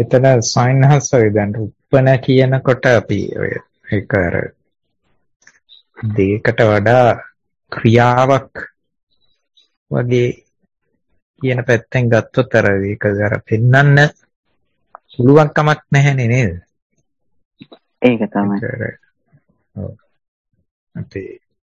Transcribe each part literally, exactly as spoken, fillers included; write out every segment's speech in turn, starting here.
එතන සයින්හසයි දැන් උප්පන කියනකොට අපි ඔය ඒක අර දෙයකට වඩා ක්‍රියාවක් වගේ කියන පැත්තෙන් ගත්තොත් අර ඒක අර පෙන්වන්න පුළුවන් කමක් නැහැනේ නේද? ඒක තමයි. ඔව්. අපේ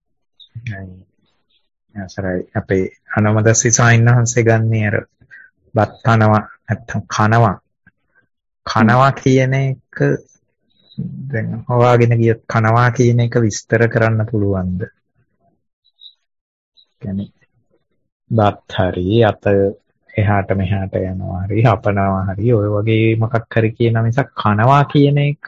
අසරයි අපේ අනමදස්සි සයින්හන්සේ ගන්නේ අර බත් කනවා නැත්තම් කනවා කනවා කියන එක දැන් හොවාගෙන ගියත් කනවා කියන එක විස්තර කරන්න පුළුවන්ද? කියන්නේ බත් හරි අත එහාට මෙහාට යනවා හරි හපනවා හරි ඔය වගේ මොකක් හරි කියන මිසක් කනවා කියන එක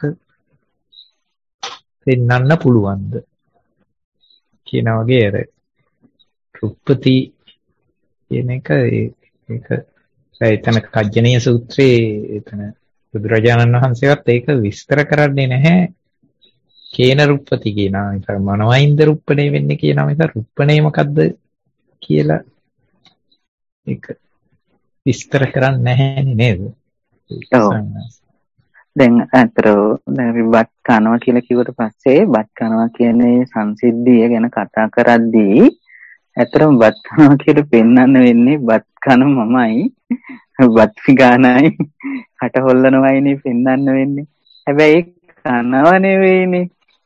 පෙන්වන්න පුළුවන්ද කියන වගේ අර රුප්පති කියන එක ඒක එතන කජ්ජනීය සූත්‍රයේ එතන බුදුරජාණන් වහන්සේවත් ඒක විස්තර කරන්නේ නැහැ. කේන රුප්පති කියනවා. ඒක මනවයින්ද රුප්පණේ වෙන්නේ කියනවා. ඒක රුප්පණේ මොකද්ද කියලා ඒක විස්තර කරන්නේ නැහැ නේද? ඔව්. දැන් අතර බත් කනවා කියලා කිව්වට පස්සේ බත් කනවා කියන්නේ සංසිද්ධිය ගැන කතා කරද්දී ඇතරම බත් කනවා කියලා පෙන්වන්න වෙන්නේ බත් කන මමයි බත් ගානයි කට හොල්ලනවයිනේ පෙන්වන්න වෙන්නේ. හැබැයි කනව නෙවෙයිනේ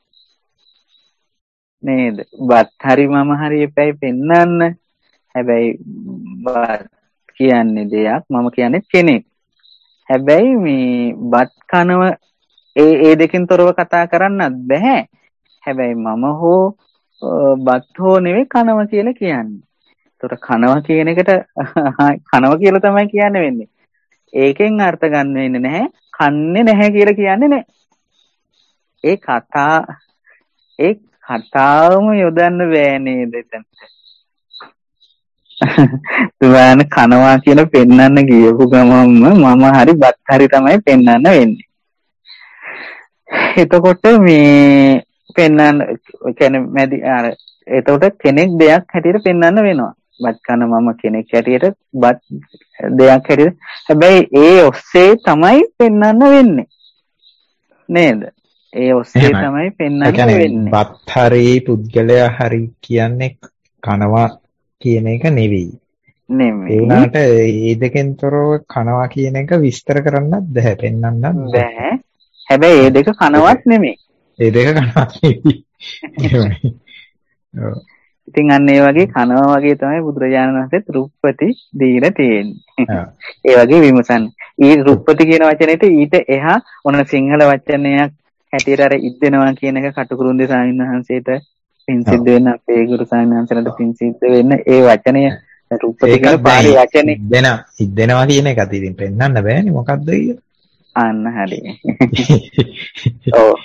නේද? බත් හරි මම හරි එපැයි පෙන්වන්න. හැබැයි බත් කියන්නේ දෙයක් මම කියන්නේ කෙනෙක්. හැබැයි මේ බත් කනව ඒ ඒ දෙකෙන් තොරව කතා කරන්නත් බෑ. හැබැයි මම හෝ බත් හෝ නෙවෙයි කනවා කියලා කියන්නේ. ඒතර කනවා කියන එකට කනවා කියලා තමයි කියන්න වෙන්නේ. ඒකෙන් අර්ථ ගන්න වෙන්නේ නැහැ. කන්නේ නැහැ කියලා කියන්නේ නැහැ. ඒ කතා ඒ කතාවම යොදන්න බෑ නේද එතනට. තුවාන කනවා කියලා පෙන්වන්න ගියපු ගමන්ම මම හරි බත් හරි තමයි පෙන්වන්න වෙන්නේ. එතකොට මේ පෙන්වන්න කියන්නේ මැදි අර එතකොට කෙනෙක් දෙයක් හැටියට පෙන්වන්න වෙනවා. බත් කන මම කෙනෙක් හැටියට බත් දෙයක් හැටියට. හැබැයි ඒ ඔස්සේ තමයි පෙන්වන්න වෙන්නේ. නේද? ඒ ඔස්සේ තමයි පෙන්වන්න වෙන්නේ. බත් හරි පුද්ගලයා හරි කියන්නේ කනවා කියන එක නෙවෙයි. නෙමෙයි. ඒ උනාට මේ දෙකෙන් තොරව කනවා කියන එක විස්තර කරන්නත් බෑ, පෙන්වන්නත් බෑ. හැබැයි මේ දෙක කනවත් නෙමෙයි. මේ දෙක කනවත් නෙවෙයි. ඔව්. ඉතින් අන්න ඒ වගේ කනවා වගේ තමයි බුදුරජාණන් වහන්සේත් රුප්පති දීලා තියෙන්නේ. ඒ වගේ විමසන්න. ඊ රුප්පති කියන වචනේට ඊට එහා මොන සිංහල වචනයක් හැටියට අර ඉද්දෙනවා කියන එක කටුකුරුන්දේ ස්වාමීන් වහන්සේට පින් සිද්ධ වෙන අපේ ගුරු ස්වාමීන් වහන්සේලාට පින් සිද්ධ වෙන ඒ වචනය රුප්පති කියන පාරි වචනේ ඉද්දෙන ඉද්දෙනවා කියන එක අතින් පෙන්නන්න බෑනේ මොකද්ද කියලා. අන්න හරි. ඔව්.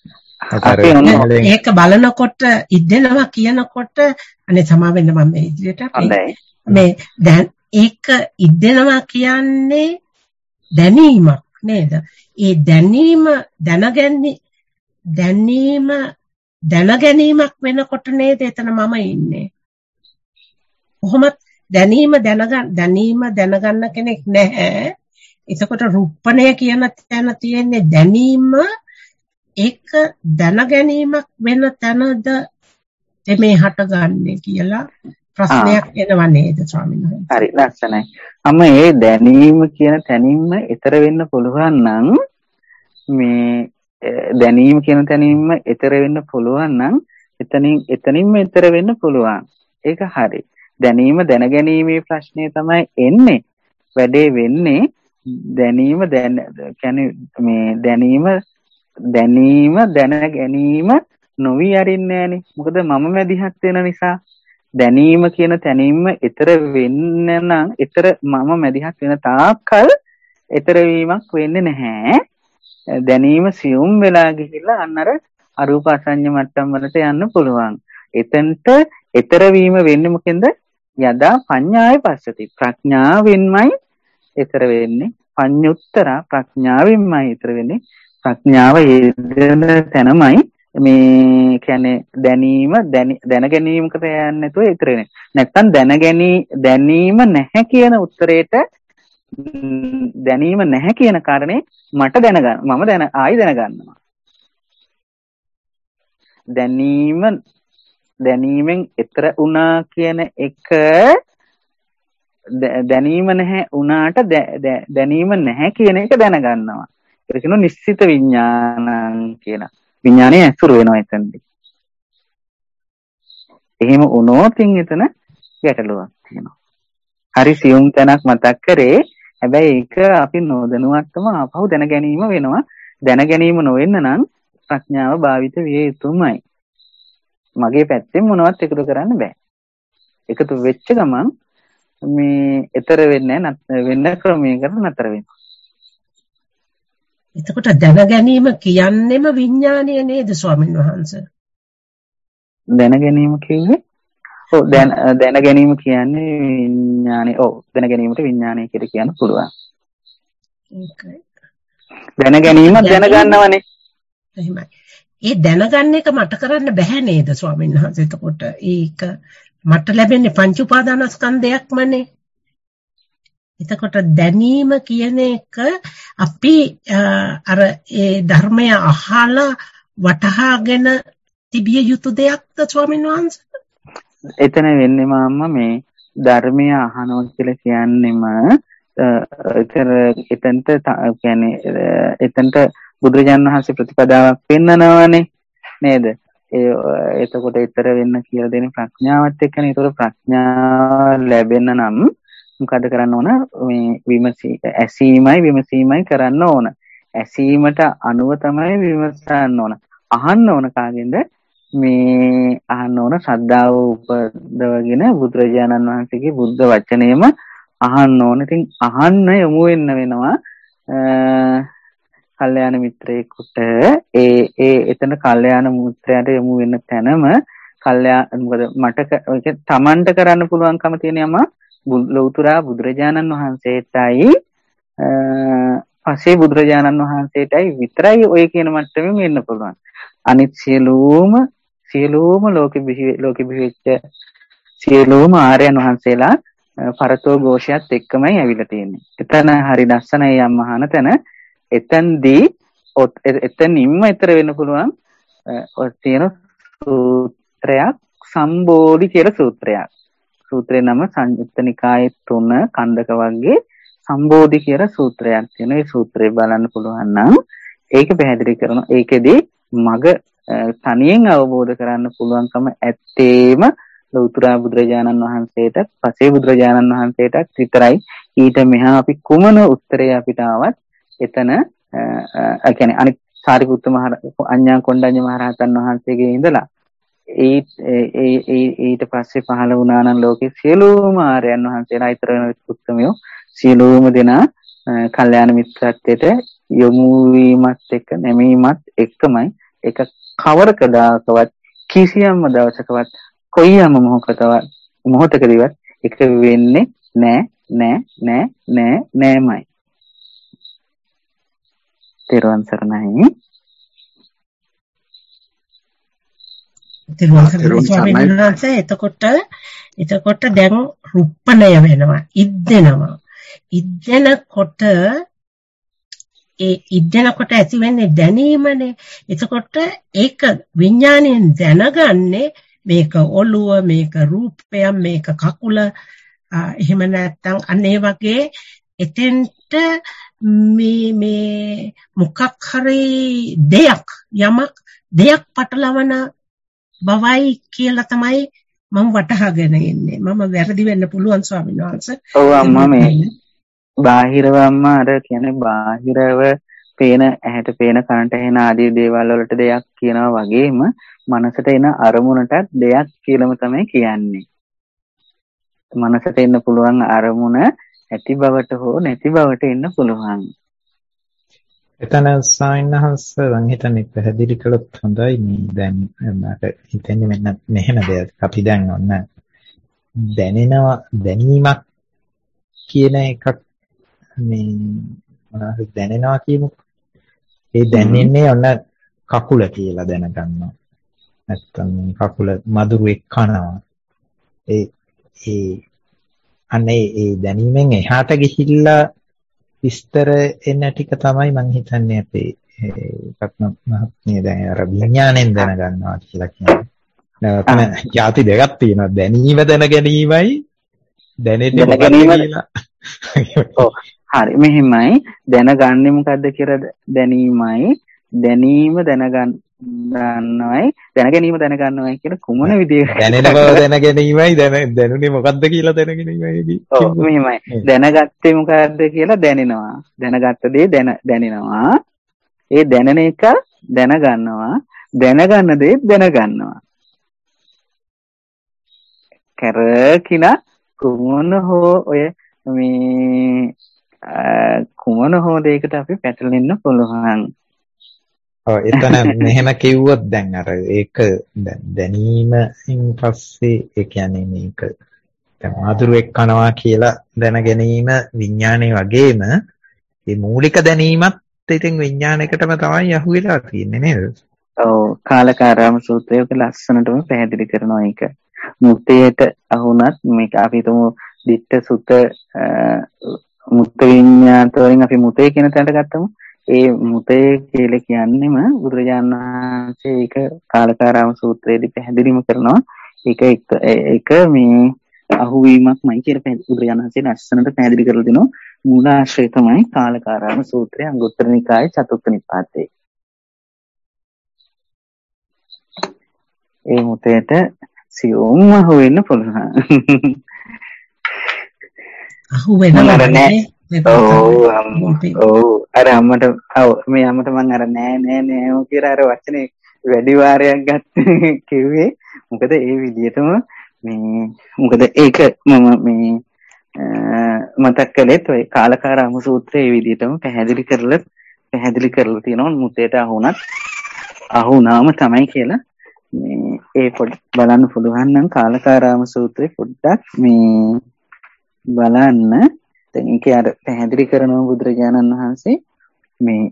ඒක බලනකොට ඉද්දෙනවා කියනකොට අනේ සමා වෙන්න මම මේ ඉදිරියට මේ දැන් ඒක ඉද්දෙනවා කියන්නේ දැනීමක් නේද? ඒ දැනීම දැනගන්නේ දැනීම දැනගැනීමක් වෙනකොට නේද එතන මම ඉන්නේ. කොහොමද දැනීම දැනගන්න දැනීම දැනගන්න කෙනෙක් නැහැ. එතකොට රුප්පණය කියන තැන තියෙන්නේ දැනීම ඒක දැනගැනීමක් වෙන තැනද මේ හටගන්නේ කියලා ප්‍රශ්නයක් එනවා නේද ස්වාමීන් වහන්සේ? හරි ලස්සනයි. අම ඒ දැනීම කියන තැනින්ම ඊතර වෙන්න පුළුවන් නම් මේ දැනීම කියන තැනින්ම ඊතර වෙන්න පුළුවන් නම් එතනින් එතනින්ම ඊතර වෙන්න පුළුවන්. ඒක හරි. දැනීම දැනගැනීමේ ප්‍රශ්නේ තමයි එන්නේ. වැඩේ වෙන්නේ දැනීම දැන කියන්නේ මේ දැනීම දැනීම දැන ගැනීම නොවි අරින්නේ නැහනේ. මොකද මම මැදිහත් වෙන නිසා දැනීම කියන තැනින්ම ඊතර වෙන්න නම් ඊතර මම මැදිහත් වෙන තාක්කල් ඊතර වීමක් වෙන්නේ නැහැ. දැනීම සියුම් වෙලා ගිහිල්ලා අන්න අර අරූප අසඤ්ඤ මට්ටම් වලට යන්න පුළුවන්. එතනට ඊතර වීම වෙන්නේ මොකෙන්ද? යදා පඤ්ඤාය පස්සති. ප්‍රඥාවෙන්මයි ඊතර වෙන්නේ. පඤ්ඤුත්තර ප්‍රඥාවෙන්මයි ඊතර වෙන්නේ. ප්‍රඥාව යෙදෙන තැනමයි මේ කියන්නේ දැනීම දැන ගැනීමකට යන්නේ නැතුව ඊතර වෙන්නේ. නැත්තම් දැන ගැනී දැනීම නැහැ කියන උත්තරේට දැනීම නැහැ කියන කාරණේ මට දැනගන්න මම දැන ආයි දැනගන්නවා. දැනීම දැනීමෙන් ඈතර වුණා කියන එක දැනීම නැහැ වුණාට දැනීම නැහැ කියන එක දැනගන්නවා. ඒක කියනවා නිශ්චිත විඥානං කියලා. විඥානය ඇසුරු වෙනවා එතනදී. එහෙම වුණොත් එතන ගැටලුවක් තියෙනවා. හරි සියුම් තැනක් මතක් කරේ. හැබැයි ඒක අපි නොදැනුවත්වම ආපහු දැන ගැනීම වෙනවා. දැන ගැනීම නොවෙන්න නම් ප්‍රඥාව භාවිත විය යුතුමයි. මගේ පැත්තෙන් මොනවත් එකතු කරන්න බෑ. එකතු වෙච්ච ගමන් මේ ඊතර වෙන්නේ නැහැ වෙන්න ක්‍රමයකට නතර වෙනවා. එතකොට දැන ගැනීම කියන්නේම විඥානය නේද ස්වාමීන් වහන්සේ? දැන ගැනීම කිව්වේ ඔව් දැන දැන ගැනීම කියන්නේ විඥානය. ඔව් දැන ගැනීමට විඥානය කියලා කියන්න පුළුවන්. ඒකයි. දැන ගැනීම දැනගන්නවනේ. එහෙමයි. ඒ දැනගන්න එක මට කරන්න බෑ නේද ස්වාමීන් වහන්සේ? එතකොට ඒක මට ලැබෙන්නේ පංච උපාදානස්කන්ධයක්මනේ. එතකොට දැනීම කියන එක අපි අර ඒ ධර්මය අහලා වටහාගෙන තිබිය යුතු දෙයක්ද ස්වාමීන් වහන්සේ? එතන වෙන්නේ මාම්මා මේ ධර්මය අහනවා කියලා කියන්නේම එතන එතනට කියන්නේ එතනට බුදුරජාණන් වහන්සේ ප්‍රතිපදාවක් පෙන්නනවානේ නේද? ඒ එතකොට ඊතර වෙන්න කියලා දෙන ප්‍රඥාවත් එක්කනේ. ඒතකොට ප්‍රඥාව ලැබෙන්න නම් මොකද කරන්න ඕන? මේ විමසී ඇසීමයි විමසීමයි කරන්න ඕන. ඇසීමට අනුව තමයි විමසන්න ඕන. අහන්න ඕන කාගෙන්ද? මේ අහන්න ඕන ශ්‍රද්ධාව උපදවගෙන බුදුරජාණන් වහන්සේගේ බුද්ධ වචනයම අහන්න ඕන. ඉතින් අහන්න යොමු වෙන්න වෙනවා කල්යාණ මිත්‍රයෙකුට. ඒ ඒ එතන කල්යාණ මිත්‍රයාට යොමු වෙන්න තැනම කල්යාණ මොකද මට තමන්ට කරන්න පුළුවන්කම තියෙන යම ලෞතුරා බුදුරජාණන් වහන්සේටයි පස්සේ බුදුරජාණන් වහන්සේටයි විතරයි ඔය කියන මට්ටමෙන් එන්න පුළුවන්. අනිත් සියලුම සියලුම ලෝකෙ බිහි ලෝකෙ බිහිච්ච සියලුම ආර්යයන් වහන්සේලා පරතෝ ഘോഷයත් එක්කමයි ඇවිල්ලා තියෙන්නේ. එතන හරි ලස්සනයි යම් මහාන තැන. එතෙන්දී එතනින්ම ඊතර වෙන්න පුළුවන් ඔය තියෙන සූත්‍රයක් සම්බෝධි කියලා සූත්‍රයක්. සූත්‍රේ නම සංයුත්ත නිකායේ තුන කන්දක වර්ගයේ සම්බෝධි කියලා සූත්‍රයක් තියෙනවා. ඒ සූත්‍රය බලන්න පුළුවන් නම් ඒක පැහැදිලි කරනවා. ඒකෙදී මග තනියෙන් අවබෝධ කරන්න පුළුවන්කම ඇත්තේම ලෞතුරා බුදුරජාණන් වහන්සේට පසේ බුදුරජාණන් වහන්සේට විතරයි. ඊට මෙහා අපි කුමන උත්තරේ අපිට ආවත් එතන ඒ කියන්නේ අනිත් සාරිපුත්ත මහ අඤ්ඤා කොණ්ඩඤ්ඤ මහ රහතන් වහන්සේගේ ඉඳලා ඒ ඒ ඊට පස්සේ පහළ වුණා නම් ලෝකේ සියලුම ආර්යයන් වහන්සේලා ඊතර වෙන උත්තරමියෝ සියලුම දෙනා කල්යාණ මිත්‍රත්වයට යොමු වීමත් එක්ක නැමීමත් එක්කමයි ඒක කවරක දාකවත් කිසියම්ම දවසකවත් කොයියම් මොහොතකවත් මොහොතකදීවත් එක වෙන්නේ නෑ නෑ නෑ නෑ නෑමයි. තෙරුවන් සරණයි. තෙරුවන් සරණයි. එතකොට එතකොට දැන් රුප්පණය වෙනවා, ඉද්දෙනවා. ඉද්දෙනකොට ඒ ඉද්දෙනකොට ඇති වෙන්නේ දැනීමනේ. එතකොට ඒක විඥාණයෙන් දැනගන්නේ මේක ඔළුව, මේක රූපය, මේක කකුල. එහෙම නැත්නම් අන්න ඒ වගේ එතෙන්ට මේ මේ මොකක් හරි දෙයක් යමක් දෙයක් පටලවන බවයි කියලා තමයි මම වටහාගෙන ඉන්නේ. මම වැරදි වෙන්න පුළුවන් ස්වාමීන් වහන්සේ. ඔව් අම්මා මේ බාහිරව අම්මා අර කියන්නේ බාහිරව පේන ඇහැට පේන කනට ඇහෙන ආදී දේවල් වලට දෙයක් කියනවා වගේම මනසට එන අරමුණටත් දෙයක් කියලාම තමයි කියන්නේ. මනසට එන්න පුළුවන් අරමුණ ඇති බවට හෝ නැති බවට එන්න පුළුවන්. එතන සායනහස මම හිතන්නේ පැහැදිලි කළොත් හොඳයි. මේ දැන් මට හිතෙන්නේ මෙන්න මෙහෙම දෙයක්. අපි දැන් ඔන්න දැනෙනවා දැනීමක් කියන එකක් මේ මොනවද දැනෙනවා කියමු. ඒ දැනෙන්නේ ඔන්න කකුල කියලා දැනගන්නවා. නැත්තම් කකුල මදුරුවෙක් කනවා. ඒ ඒ අනේ ඒ දැනීමෙන් එහාට ගිහිල්ලා විස්තර එන්න ටික තමයි මම හිතන්නේ අපේ රත්න මහත්මිය දැන් අර විඥාණයෙන් දැනගන්නවා කියලා කියන්නේ. නැත්නම් ಜಾති දෙකක් තියෙනවා. දැනීම දැන ගැනීමයි දැනෙන්නේ මොකක්ද කියලා. ඔව් හරි මෙහෙමයි දැනගන්නේ මොකද්ද කියලා දැනීමයි දැනීම දැනගන්න දන්නවයි දැන ගැනීම දැනගන්නවයි කියන කුමන විදියකට දැනෙන බව දැන ගැනීමයි දැන දැනුනේ මොකද්ද කියලා දැන ගැනීමයි. ඔව් මෙහෙමයි දැනගත්තේ මොකද්ද කියලා දැනෙනවා. දැනගත්ත දේ දැන දැනෙනවා. ඒ දැනෙන එක දැනගන්නවා. දැනගන්න දේ දැනගන්නවා. කරකින කුමන හෝ ඔය මේ කුමන හෝ දෙයකට අපි පැටලෙන්න පුළුවන්. ඔව් එතන මෙහෙම කිව්වොත් දැන් අර ඒක දැනීමෙන් පස්සේ ඒ කියන්නේ මේක දැන් ආදුරුවෙක් කනවා කියලා දැන ගැනීම විඥානයේ වගේම මේ මූලික දැනීමත් ඉතින් විඥානයකටම තමයි අහුවෙලා තියෙන්නේ නේද? ඔව් කාලකාරාම සූත්‍රයක ලස්සනටම පැහැදිලි කරනවා ඒක. මුතේට අහුණත් මේක අපි හිතමු ditta sutta මුත් විඥාත වලින් අපි මුතේ කියන තැනට ගත්තමු. ඒ මුතේ කියලා කියන්නේම බුදුරජාණන් වහන්සේ ඒක කාලකාරාම සූත්‍රයේදී පැහැදිලිම කරනවා. ඒක ඒක මේ අහුවීමක්මයි කියලා බුදුරජාණන් වහන්සේ ලස්සනට පැහැදිලි කරලා දෙනවා. මූලාශ්‍රය තමයි කාලකාරාම සූත්‍රය අංගුත්තර නිකායේ චතුර්ථ නිපාතේ. ඒ මුතේට සියුම්ම අහුවෙන්න පුළුවන්. අහුවෙනවා නේ. ඔව් ඔව් අර අම්මට ඔව් මේ අම්මට මම අර නෑ නෑ නෑ කියලා අර වචනේ වැඩි වාරයක් ගන්න කිව්වේ මොකද ඒ විදිහටම මේ මොකද ඒක මම මේ මතක් කළේත් ඔය කාලකාරාම සූත්‍රයේ ඒ විදිහටම පැහැදිලි කරලා පැහැදිලි කරලා තියෙනවා මුතේට අහුණත් අහුණාම තමයි කියලා මේ ඒ පොඩ් බලන්න පුළුවන් නම් කාලකාරාම සූත්‍රේ පොඩ්ඩක් මේ බලන්න. දැන් ඒකේ අර පැහැදිලි කරනවා බුදුරජාණන් වහන්සේ මේ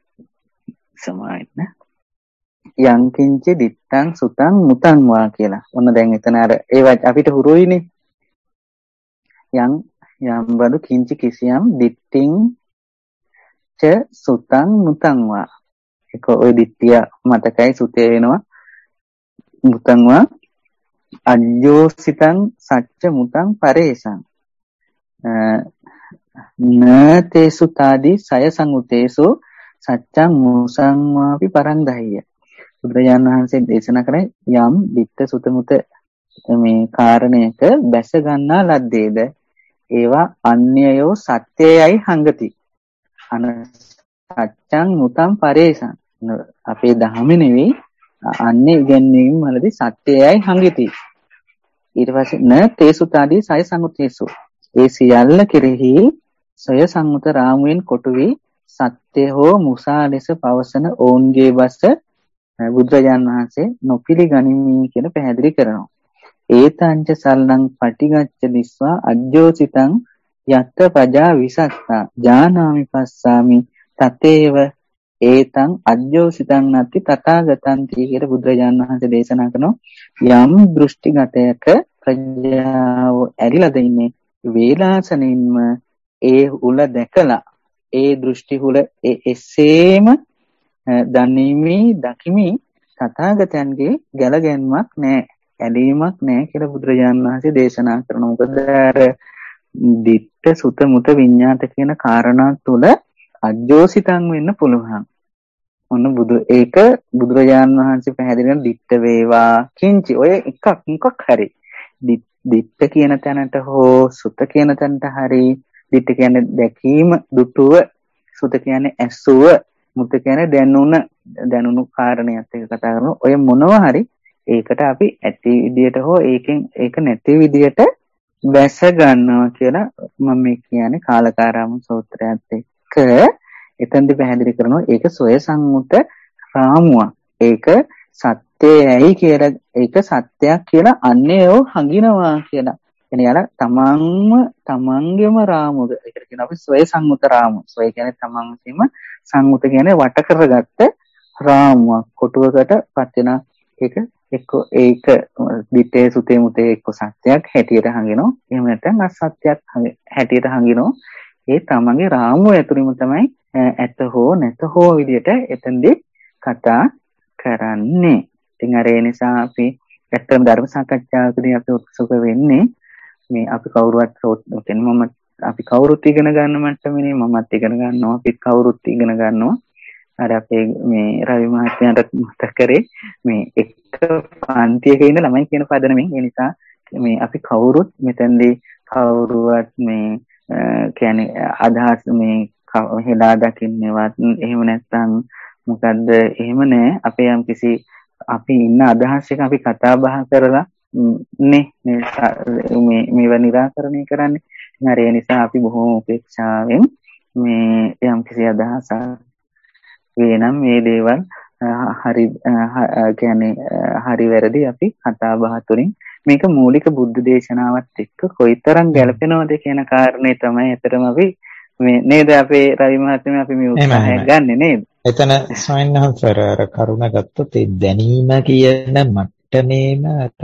සමායන යංකින්ච දිත්තං සුතං මුතං වා කියලා. ඔන්න දැන් එතන අර ඒවා අපිට හුරුයිනේ. යම් යම් බඳු කිංච කිසියම් දිට්ඨින් ච සුතං මුතං වා. ඒක ඔය දිට්ඨිය මතකයි සුතේ වෙනවා. මුතං වා අජ්ජෝසිතං සච්ච මුතං පරේසං නතේසු තාදී සය සංඋතේසු සච්ඡං මුසං වාපි පරං දහය. බුදුරජාණන් වහන්සේ දේශනා කරේ යම් ditta sutta muta මේ කාරණයක බැස ගන්නා ලද්දේද ඒවා අන්‍යයෝ සත්‍යයයි හංගති. අන සච්ඡං මුතං පරේසං අපේ ධර්මෙ නෙවෙයි අන්‍ය ඉගැන්වීම් වලදී සත්‍යයයි හංගති. ඊට පස්සේ න තේසු තාදී සය සංඋතේසු ඒ සියල්ල කෙරෙහි සය සංඋත රාමුවෙන් කොටු වී සත්‍ය හෝ මුසා ලෙස පවසන ඔවුන්ගේ බස බුදුරජාන් වහන්සේ නොපිළිගනිමි කියලා පැහැදිලි කරනවා. ඒතංච සල්ලං පටිගච්ඡ දිස්වා අජ්ජෝසිතං යත්ත පජා විසත්තා ඥානාමි පස්සාමි තතේව ඒතං අජ්ජෝසිතං නැති තථාගතන්ති කියලා බුදුරජාන් වහන්සේ දේශනා කරනවා. යම් දෘෂ්ටිගතයක ප්‍රඥාව ඇරිලාද ඉන්නේ වේලාසනින්ම ඒ උල දැකලා ඒ දෘෂ්ටි හුල ඒ එසේම දනිමි දකිමි තථාගතයන්ගේ ගැලගැන්මක් නැහැ ඇලීමක් නැහැ කියලා බුදුරජාණන් වහන්සේ දේශනා කරනවා. මොකද අර ditta sutta muta විඤ්ඤාත කියන කාරණා තුල අජ්ජෝසිතං වෙන්න පුළුවන්. ඔන්න බුදු ඒක බුදුරජාණන් වහන්සේ පැහැදිලි කරන ditta වේවා කිංචි ඔය එකක් මොකක් හරි ditta කියන තැනට හෝ sutta කියන තැනට හරි ditta කියන්නේ දැකීම දුටුව sutta කියන්නේ ඇසුව මුත කියන්නේ දැනුණ දැනුණු කාරණයක් එක කතා කරනවා. ඔය මොනවා හරි ඒකට අපි ඇති විදියට හෝ ඒකෙන් ඒක නැති විදියට වැස ගන්නවා කියලා මම මේ කියන්නේ කාලකාරාම සූත්‍රයත් එක්ක එතෙන්දි පැහැදිලි කරනවා. ඒක සොය සංමුත රාමුවක්. ඒක සත්‍යයයි කියලා ඒක සත්‍යයක් කියලා අන්නේව හඟිනවා කියලා. එනේ යාලා තමන්ම තමන්ගේම රාමුද. ඒකට කියන අපි සොය සංමුත රාමු. සොය කියන්නේ තමන්ගේම සංමුත කියන්නේ වට කරගත්ත රාමුවක්. කොටුවකට පත් වෙන එක එක්ක ඒක දිත්තේ සුතේ මුතේ එක්ක සත්‍යයක් හැටියට හංගිනවා. එහෙම නැත්නම් අසත්‍යයක් හැටියට හංගිනවා. ඒ තමන්ගේ රාමුව ඇතුළෙම තමයි ඇත හෝ නැත හෝ විදියට එතෙන්දී කතා කරන්නේ. ඉතින් අර ඒ නිසා අපි ඇත්තම ධර්ම සාකච්ඡාවකදී අපි උත්සුක වෙන්නේ මේ අපි කවුරුවත් කියන්නේ මම අපි කවුරුත් ඉගෙන ගන්න මට්ටමනේ මමත් ඉගෙන ගන්නවා අපි කවුරුත් ඉගෙන ගන්නවා. අර අපේ මේ රවි මහත්තයාට මතක කරේ මේ එක පන්තියක ඉන්න ළමයි කියන පදනමෙන් ඒ නිසා මේ අපි කවුරුත් මෙතෙන්දී කවුරුවත් මේ කියන්නේ අදහස් මේ හෙලා දකින්නවත් එහෙම නැත්නම් මොකද්ද එහෙම නෑ අපේ යම් කිසි අපි ඉන්න අදහස් එක අපි කතා බහ කරලා නේ මේ මේව निराකරණය කරන්නේ. හරි ඒ නිසා අපි බොහොම උපේක්ෂාවෙන් මේ යම් කිසි අදහසක් වෙනම් මේ දේවල් හරි කියන්නේ හරි වැරදි අපි කතා බහ තුළින් මේක මූලික බුද්ධ දේශනාවත් එක්ක කොයිතරම් ගැලපෙනවද කියන කාරණේ තමයි අතරම අපි මේ නේද අපේ රවි මහත්මයා අපි මේ උත්සාහය ගන්නෙ නේද? එතන සයන්හන්සර් අර කරුණ ගත්තොත් ඒ දැනීම කියන මට්ටමේම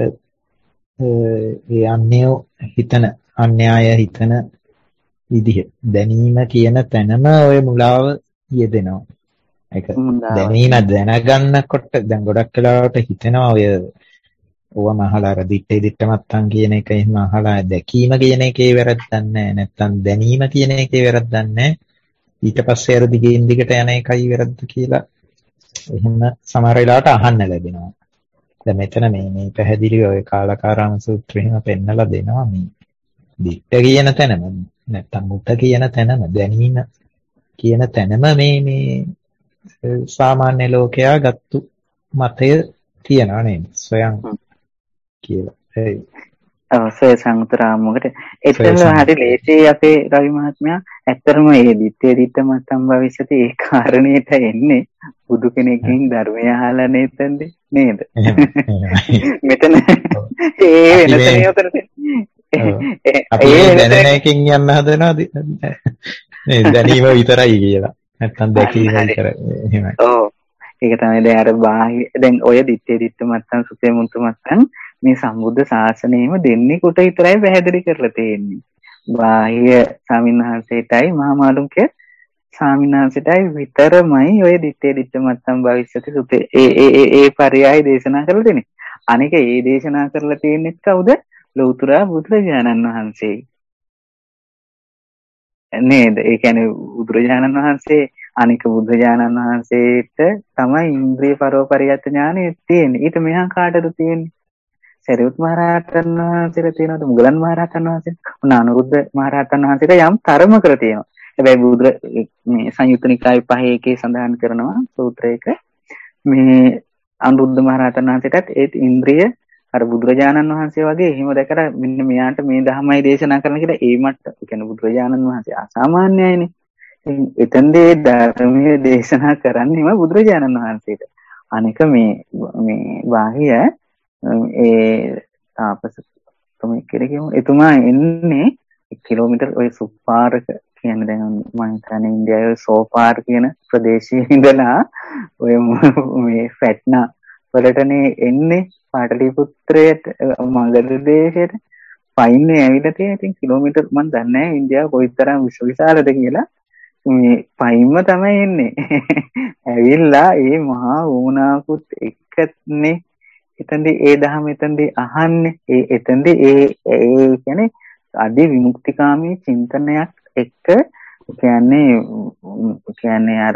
ඒ අන්‍යය හිතන අන්‍යය හිතන විදිහ දැනීම කියන තැනම ඔය මුලාව යෙදෙනවා. ඒක දැනීම දැනගන්නකොට දැන් ගොඩක් වෙලාවට හිතෙනවා ඔය ඕවම අහලා අර දිත්තේ දිත්ත මත්තන් කියන එක එහෙම අහලා දැකීම කියන එකේ වැරද්දක් නැහැ. නැත්තම් දැනීම කියන එකේ වැරද්දක් නැහැ. ඊට පස්සේ අර දිගින් දිගට යන එකයි වැරද්ද කියලා එහෙම සමහර වෙලාවට අහන්න ලැබෙනවා. දැන් මෙතන මේ මේ පැහැදිලිව ඔය කාලකාරාම සූත්‍රය එහෙම පෙන්නලා දෙනවා මේ දිත්ත කියන තැනම නැත්තම් මුත කියන තැනම දැනීම කියන තැනම මේ මේ සාමාන්‍ය ලෝකයා ගත්තු මතය තියනවා නේද? සොයන් කියලා. ඒ ඔව් සොය සංතරාමකට එතන හරි ලේසි අපේ රවි මහත්මයා ඇත්තටම මේ දිත්තේ දිත්ත මත්තම් භවිෂති ඒ කාරණේට එන්නේ බුදු කෙනෙක්ගෙන් ධර්මය අහලා නේතන්ද නේද? මෙතන ඒ වෙනතනේ උතරේ. අපි දැනෙන එකකින් යන්න හදනවා නේ දැනීම විතරයි කියලා. නැත්තම් දැකීම විතරයි. එහෙමයි. ඔව්. ඒක තමයි දැන් අර බාහිර දැන් ඔය දිත්තේ දිත්ත මත්තම් සුතේ මුතු මත්තම් මේ සම්බුද්ධ ශාසනයෙම දෙන්නේ කොට විතරයි පැහැදිලි කරලා තියෙන්නේ. බාහිර ස්වාමින්වහන්සේටයි මහා මාළුක්‍ය ස්වාමින්වහන්සේටයි විතරමයි ඔය දිත්තේ දිත්ත මත්තම් භවිෂ්‍යති සුතේ ඒ ඒ ඒ පරයයි දේශනා කරලා දෙන්නේ. අනික ඒ දේශනා කරලා තියෙන්නේ කවුද? ලෞතර බුදුරජාණන් වහන්සේ. නේද? ඒ කියන්නේ බුදුරජාණන් වහන්සේ අනික බුදුරජාණන් වහන්සේට තමයි ඉන්ද්‍රිය පරෝපරියත් ඥානෙ තියෙන්නේ. ඊට මෙහා කාටද තියෙන්නේ? සරියුත් මහ රහතන් වහන්සේට තියෙනවද? මුගලන් මහ රහතන් වහන්සේට? උන අනුරුද්ධ මහ රහතන් වහන්සේට යම් තරමකට තියෙනවා. හැබැයි බුදුර මේ සංයුත්ත නිකාය පහේ එකේ සඳහන් කරනවා සූත්‍රයක මේ අනුරුද්ධ මහ රහතන් වහන්සේටත් ඒ ඉන්ද්‍රිය අර බුදුරජාණන් වහන්සේ වගේ එහෙම දැකලා මෙන්න මෙයාට මේ ධර්මයි දේශනා කරන්න කියලා ඒ මට්ට කියන්නේ බුදුරජාණන් වහන්සේ අසාමාන්‍යයිනේ. ඉතින් එතෙන්දී ධර්මයේ දේශනා කරන්නේම බුදුරජාණන් වහන්සේට. අනික මේ මේ බාහිය ඒ තාපස තමයි කියලකම එතුමා එන්නේ කිලෝමීටර් ඔය සුපාරක කියන්නේ දැන් මම හිතන්නේ ඉන්දියාවේ සෝපාර කියන ප්‍රදේශයේ ඉඳලා ඔය මේ ෆැට්නා වලටනේ එන්නේ පාටලිපුත්‍රයට මගධ පයින්නේ ඇවිල්ලා තියෙන. ඉතින් කිලෝමීටර් මම දන්නේ නැහැ ඉන්දියාව කොයිතරම් විශාලද කියලා. මේ පයින්ම තමයි එන්නේ. ඇවිල්ලා ඒ මහා වුණාකුත් එක්කනේ එතෙන්දී ඒ දහම එතෙන්දී අහන්නේ. ඒ එතෙන්දී ඒ ඒ කියන්නේ අදි විමුක්තිකාමී චින්තනයක් එක්ක කියන්නේ කියන්නේ අර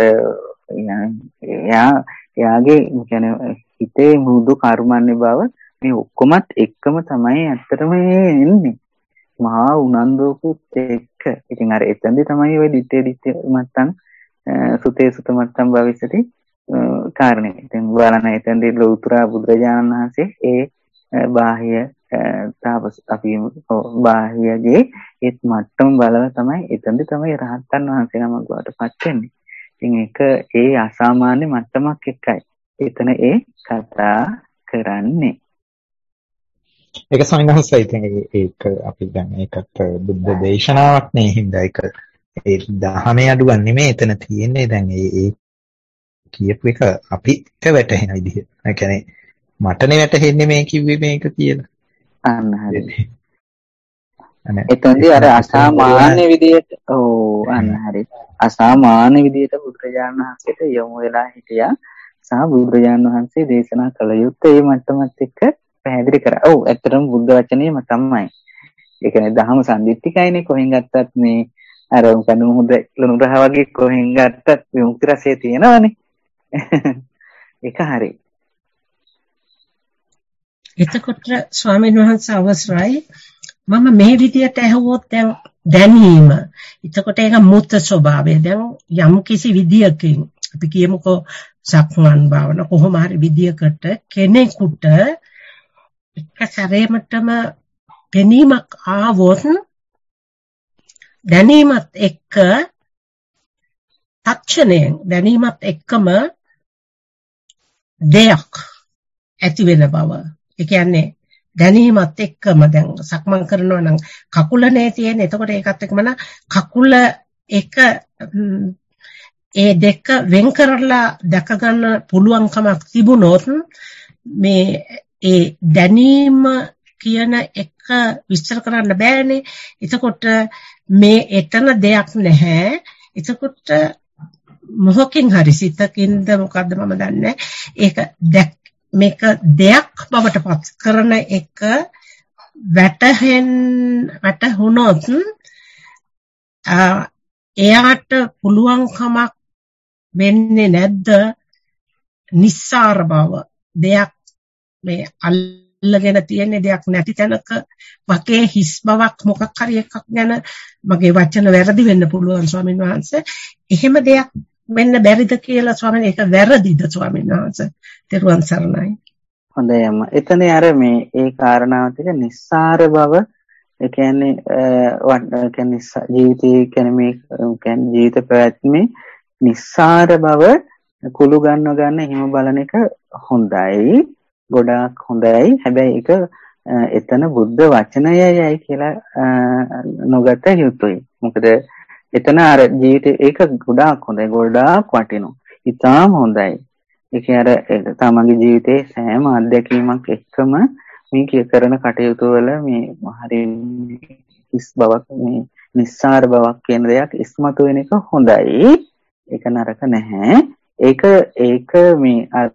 යා යාගේ කියන්නේ හිතේ මුදු කර්මන්නේ බව මේ ඔක්කොමත් එක්කම තමයි ඇත්තටම එන්නේ. මහා උනන්දුවකුත් එක්ක. ඉතින් අර එතෙන්දී තමයි ওই දිත්තේ දිත්තේ මත්තන් සුතේ සුත මත්තන් භවිෂති කාරණේ. ඉතින් බලන්න එතෙන්දී ලෞතර බුදුරජාණන් වහන්සේ ඒ බාහ්‍ය තාපස අපි බාහ්‍යගේ ඒත් මට්ටම බලලා තමයි එතෙන්දී තමයි රහතන් වහන්සේ නමක් බවට පත් වෙන්නේ. ඉතින් ඒක ඒ අසාමාන්‍ය මට්ටමක් එක්කයි එතන ඒ කතා කරන්නේ. ඒක සංඝහසයි ඉතින් ඒක අපි දැන් ඒකත් බුද්ධ දේශනාවක් නේ හින්දා ඒක ඒ දහමේ අඩුවක් නෙමෙයි එතන තියෙන්නේ. දැන් ඒ ඒ කියපු එක අපිට වැටහෙන විදිහ. ඒ කියන්නේ මටනේ වැටහෙන්නේ මේ කිව්වේ මේක කියලා. අන්න හරි. එතනදී අර අසාමාන්‍ය විදියට ඔව් අන්න හරි. අසාමාන්‍ය විදියට බුදුරජාණන් වහන්සේට යොමු වෙලා හිටියා. සහ බුදුරජාණන් වහන්සේ දේශනා කළ යුත්තේ මේ මට්ටමත් එක්ක පැහැදිලි කරා. ඔව් ඇත්තටම බුද්ධ වචනේම තමයි. ඒ කියන්නේ දහම සම්දිත්තිකයිනේ කොහෙන් ගත්තත් මේ අර කඳු මුහුද ලුණු රහ වගේ කොහෙන් ගත්තත් විමුක්ති රසය තියෙනවනේ. ඒක හරි. එතකොට ස්වාමීන් වහන්සේ අවසරයි මම මේ විදියට ඇහුවොත් දැන් දැනීම එතකොට ඒක මුත් ස්වභාවය දැන් යම් කිසි විදියකින් අපි කියමුකෝ සක්මන් භාවන කොහොම හරි විදියකට කෙනෙකුට එක සැරේමටම දැනීමක් ආවොත් දැනීමත් එක්ක තක්ෂණයෙන් දැනීමත් එක්කම දෙයක් ඇති වෙන බව. ඒ කියන්නේ දැනීමත් එක්කම දැන් සක්මන් කරනවා නම් කකුලනේ තියෙන. එතකොට ඒකත් එක්කම න කකුල එක ඒ දෙක වෙන් කරලා දැක ගන්න පුළුවන්කමක් තිබුණොත් මේ ඒ දැනීම කියන එක විස්තර කරන්න බෑනේ. එතකොට මේ එතන දෙයක් නැහැ. එතකොට මොහොකින් හරි සිතකින්ද මොකද්ද මම දන්නේ. ඒක මේක දෙයක් බවට පත් කරන එක වැටහෙන් වැටහුනොත් එයාට පුළුවන්කමක් වෙන්නේ නැද්ද නිස්සාර බව දෙයක් මේ අල්ලගෙන තියෙන දෙයක් නැති තැනක වගේ හිස් බවක් මොකක් හරි එකක් ගැන මගේ වචන වැරදි වෙන්න පුළුවන් ස්වාමීන් වහන්සේ. එහෙම දෙයක් වෙන්න බැරිද කියලා ස්වාමීන් ඒක වැරදිද ස්වාමීන් වහන්සේ? තෙරුවන් සරණයි. හොඳයි අම්මා. එතන අර මේ ඒ කාරණාව ටික නිස්සාර බව ඒ කියන්නේ ඒ කියන්නේ ජීවිතයේ කියන්නේ මේ කියන්නේ ජීවිත පැවැත්මේ නිස්සාර බව කුළු ගන්නව ගන්න එහෙම බලන එක හොඳයි. ගොඩාක් හොඳයි. හැබැයි ඒක එතන බුද්ධ වචනයයි කියලා නොගත යුතුයි. මොකද එතන අර ජීවිතේ ඒක ගොඩාක් හොඳයි. ගොඩාක් වටිනවා. ඉතාම හොඳයි. ඒක අර තමන්ගේ ජීවිතේ සෑම අත්දැකීමක් එක්කම මේ කිය කරන කටයුතු වල මේ හරි හිස් බවක් මේ නිස්සාර බවක් කියන දෙයක් ඉස්මතු වෙන එක හොඳයි. ඒක නරක නැහැ. ඒක ඒක මේ අර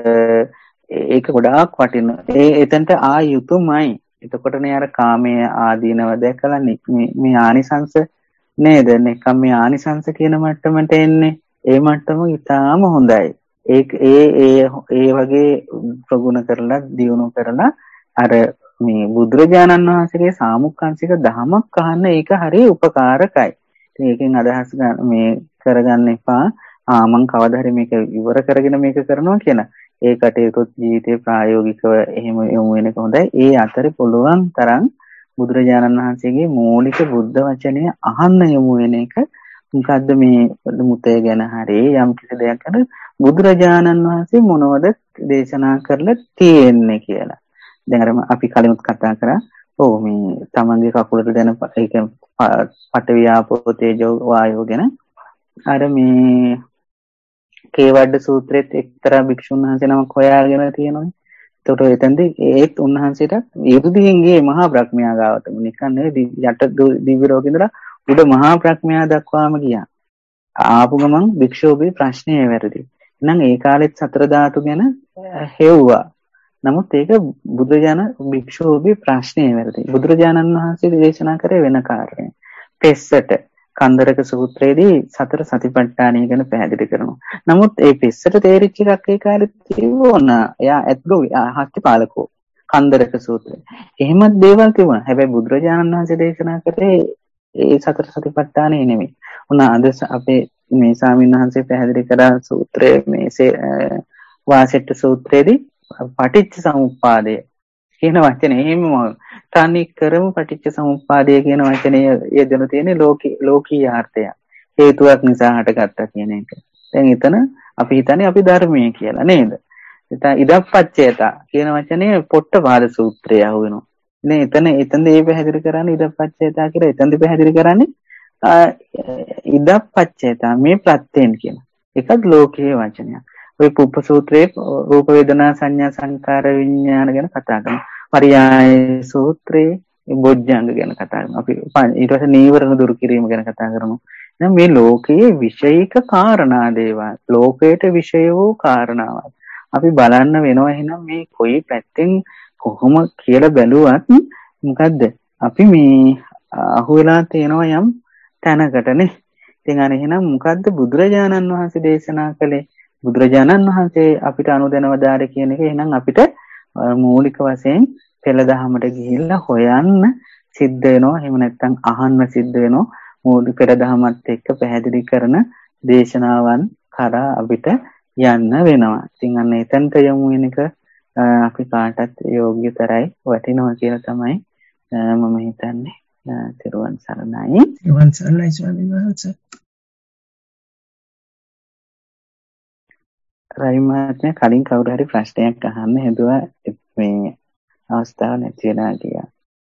ඒක ගොඩාක් වටිනවා. ඒ එතනට ආ යුතුයමයි. එතකොටනේ අර කාමයේ ආදීනව දැකලා මේ ආනිසංස නේද? නිකම් මේ ආනිසංස කියන මට්ටමට එන්නේ. ඒ මට්ටම ඉතාම හොඳයි. ඒ ඒ ඒ වගේ ප්‍රගුණ කරලා දියුණු කරලා අර මේ බුදුරජාණන් වහන්සේගේ සාමුක්ඛංශික දහමක් අහන්න ඒක හරිය උපකාරකයි. ඉතින් ඒකෙන් අදහස් මේ කරගන්න එපා. ආ මං කවදා හරි මේක ඉවර කරගෙන මේක කරනවා කියලා. ඒ කටයුතු ජීවිතේ ප්‍රායෝගිකව එහෙම යොමු වෙන එක හොඳයි. ඒ අතරේ පුළුවන් තරම් බුදුරජාණන් වහන්සේගේ මූලික බුද්ධ වචනය අහන්න යොමු වෙන එක මොකද්ද මේ මුතේ ගැන හරි යම් කිසි දෙයක් ගැන බුදුරජාණන් වහන්සේ මොනවද දේශනා කරලා තියෙන්නේ කියලා. දැන් අර අපි කලිමුත් කතා කරා. ඔව් මේ තමන්ගේ කකුලට දැන ඒක පඨවි ආපෝ තේජෝ වායෝ ගැන අර මේ කේවඩ සූත්‍රෙත් එක්තරා භික්ෂුන් වහන්සේ නමක් හොයාගෙන තියෙනවානේ. ඒතකොට එතෙන්දී ඒත් උන්වහන්සේට යදුදීන්ගේ මහා බ්‍රහ්මයා ගාවට නිකන් නෙවෙයි යට දිව්‍ය ලෝකේ ඉඳලා උඩ මහා බ්‍රහ්මයා දක්වාම ගියා. ආපු ගමන් භික්ෂුවගේ ප්‍රශ්නේ වැරදි. එහෙනම් ඒ කාලෙත් සතර ධාතු ගැන හෙව්වා. නමුත් ඒක බුදුරජාණන් භික්ෂුවගේ ප්‍රශ්නේ වැරදි. බුදුරජාණන් වහන්සේ දේශනා කරේ වෙන කාරණයක්. පෙස්සට කන්දරක සූත්‍රයේදී සතර සතිපට්ඨානය ගැන පැහැදිලි කරනවා. නමුත් ඒ පෙස්සට තේරිච්ච එකක් ඒ කාලෙත් තිබුණා. එයා ඇත්ගොවි හත්තිපාලකෝ කන්දරක සූත්‍රය. එහෙමත් දේවල් තිබුණා. හැබැයි බුදුරජාණන් වහන්සේ දේශනා කරේ ඒ සතර සතිපට්ඨානය නෙමෙයි. උනා අද අපේ මේ ස්වාමීන් වහන්සේ පැහැදිලි කරා සූත්‍රයේ මේ වාසෙට්ට සූත්‍රයේදී පටිච්ච සමුප්පාදය කියන වචනේ එහෙමම තනි කරම පටිච්ච සමුප්පාදය කියන වචනේ යෙදෙන තියෙන්නේ ලෝකී ලෝකීය අර්ථය. හේතුවක් නිසා හටගත්තා කියන එක. දැන් එතන අපි හිතන්නේ අපි ධර්මයේ කියලා නේද? එතන ඉදප්පච්චේතා කියන වචනේ පොට්ටපාද සූත්‍රය අහුවෙනවා. නේ එතන එතනද ඒ පැහැදිලි කරන්නේ ඉදප්පච්චේතා කියලා. එතනද පැහැදිලි කරන්නේ ඉදප්පච්චේතා මේ ප්‍රත්‍යයෙන් කියන. ඒකත් ලෝකීය වචනයක්. ඔය පුප්ප සූත්‍රයේ රූප වේදනා සංඥා සංකාර විඥාන ගැන කතා කරනවා. පරියාය සූත්‍රයේ බොජ්ජංග ගැන කතා කරනවා. අපි ඊට පස්සේ නීවරණ දුරු කිරීම ගැන කතා කරනවා. දැන් මේ ලෝකයේ විෂයික කාරණා දේවල්, ලෝකයට විෂය වූ කාරණාවක්. අපි බලන්න වෙනවා එහෙනම් මේ කොයි පැත්තෙන් කොහොම කියලා බැලුවත් මොකද්ද? අපි මේ අහුවෙලා තියෙනවා යම් තැනකටනේ. ඉතින් අර එහෙනම් මොකද්ද බුදුරජාණන් වහන්සේ දේශනා කළේ? බුදුරජාණන් වහන්සේ අපිට අනුදැනවදාර කියන එක එහෙනම් අපිට මූලික වශයෙන් පෙළ දහමට ගිහිල්ලා හොයන්න සිද්ධ වෙනවා. එහෙම නැත්නම් අහන්න සිද්ධ වෙනවා. මූලික පෙළ දහමත් එක්ක පැහැදිලි කරන දේශනාවන් කරා අපිට යන්න වෙනවා. ඉතින් අන්න එතනට යමු වෙන එක අපි කාටත් යෝග්‍යතරයි වටිනවා කියලා තමයි මම හිතන්නේ. තෙරුවන් සරණයි. තෙරුවන් සරණයි ස්වාමීන් වහන්සේ. රයිමාත්මය කලින් කවුරු හරි ප්‍රශ්නයක් අහන්න හැදුවා මේ අවස්ථාව නැති වෙලා ගියා.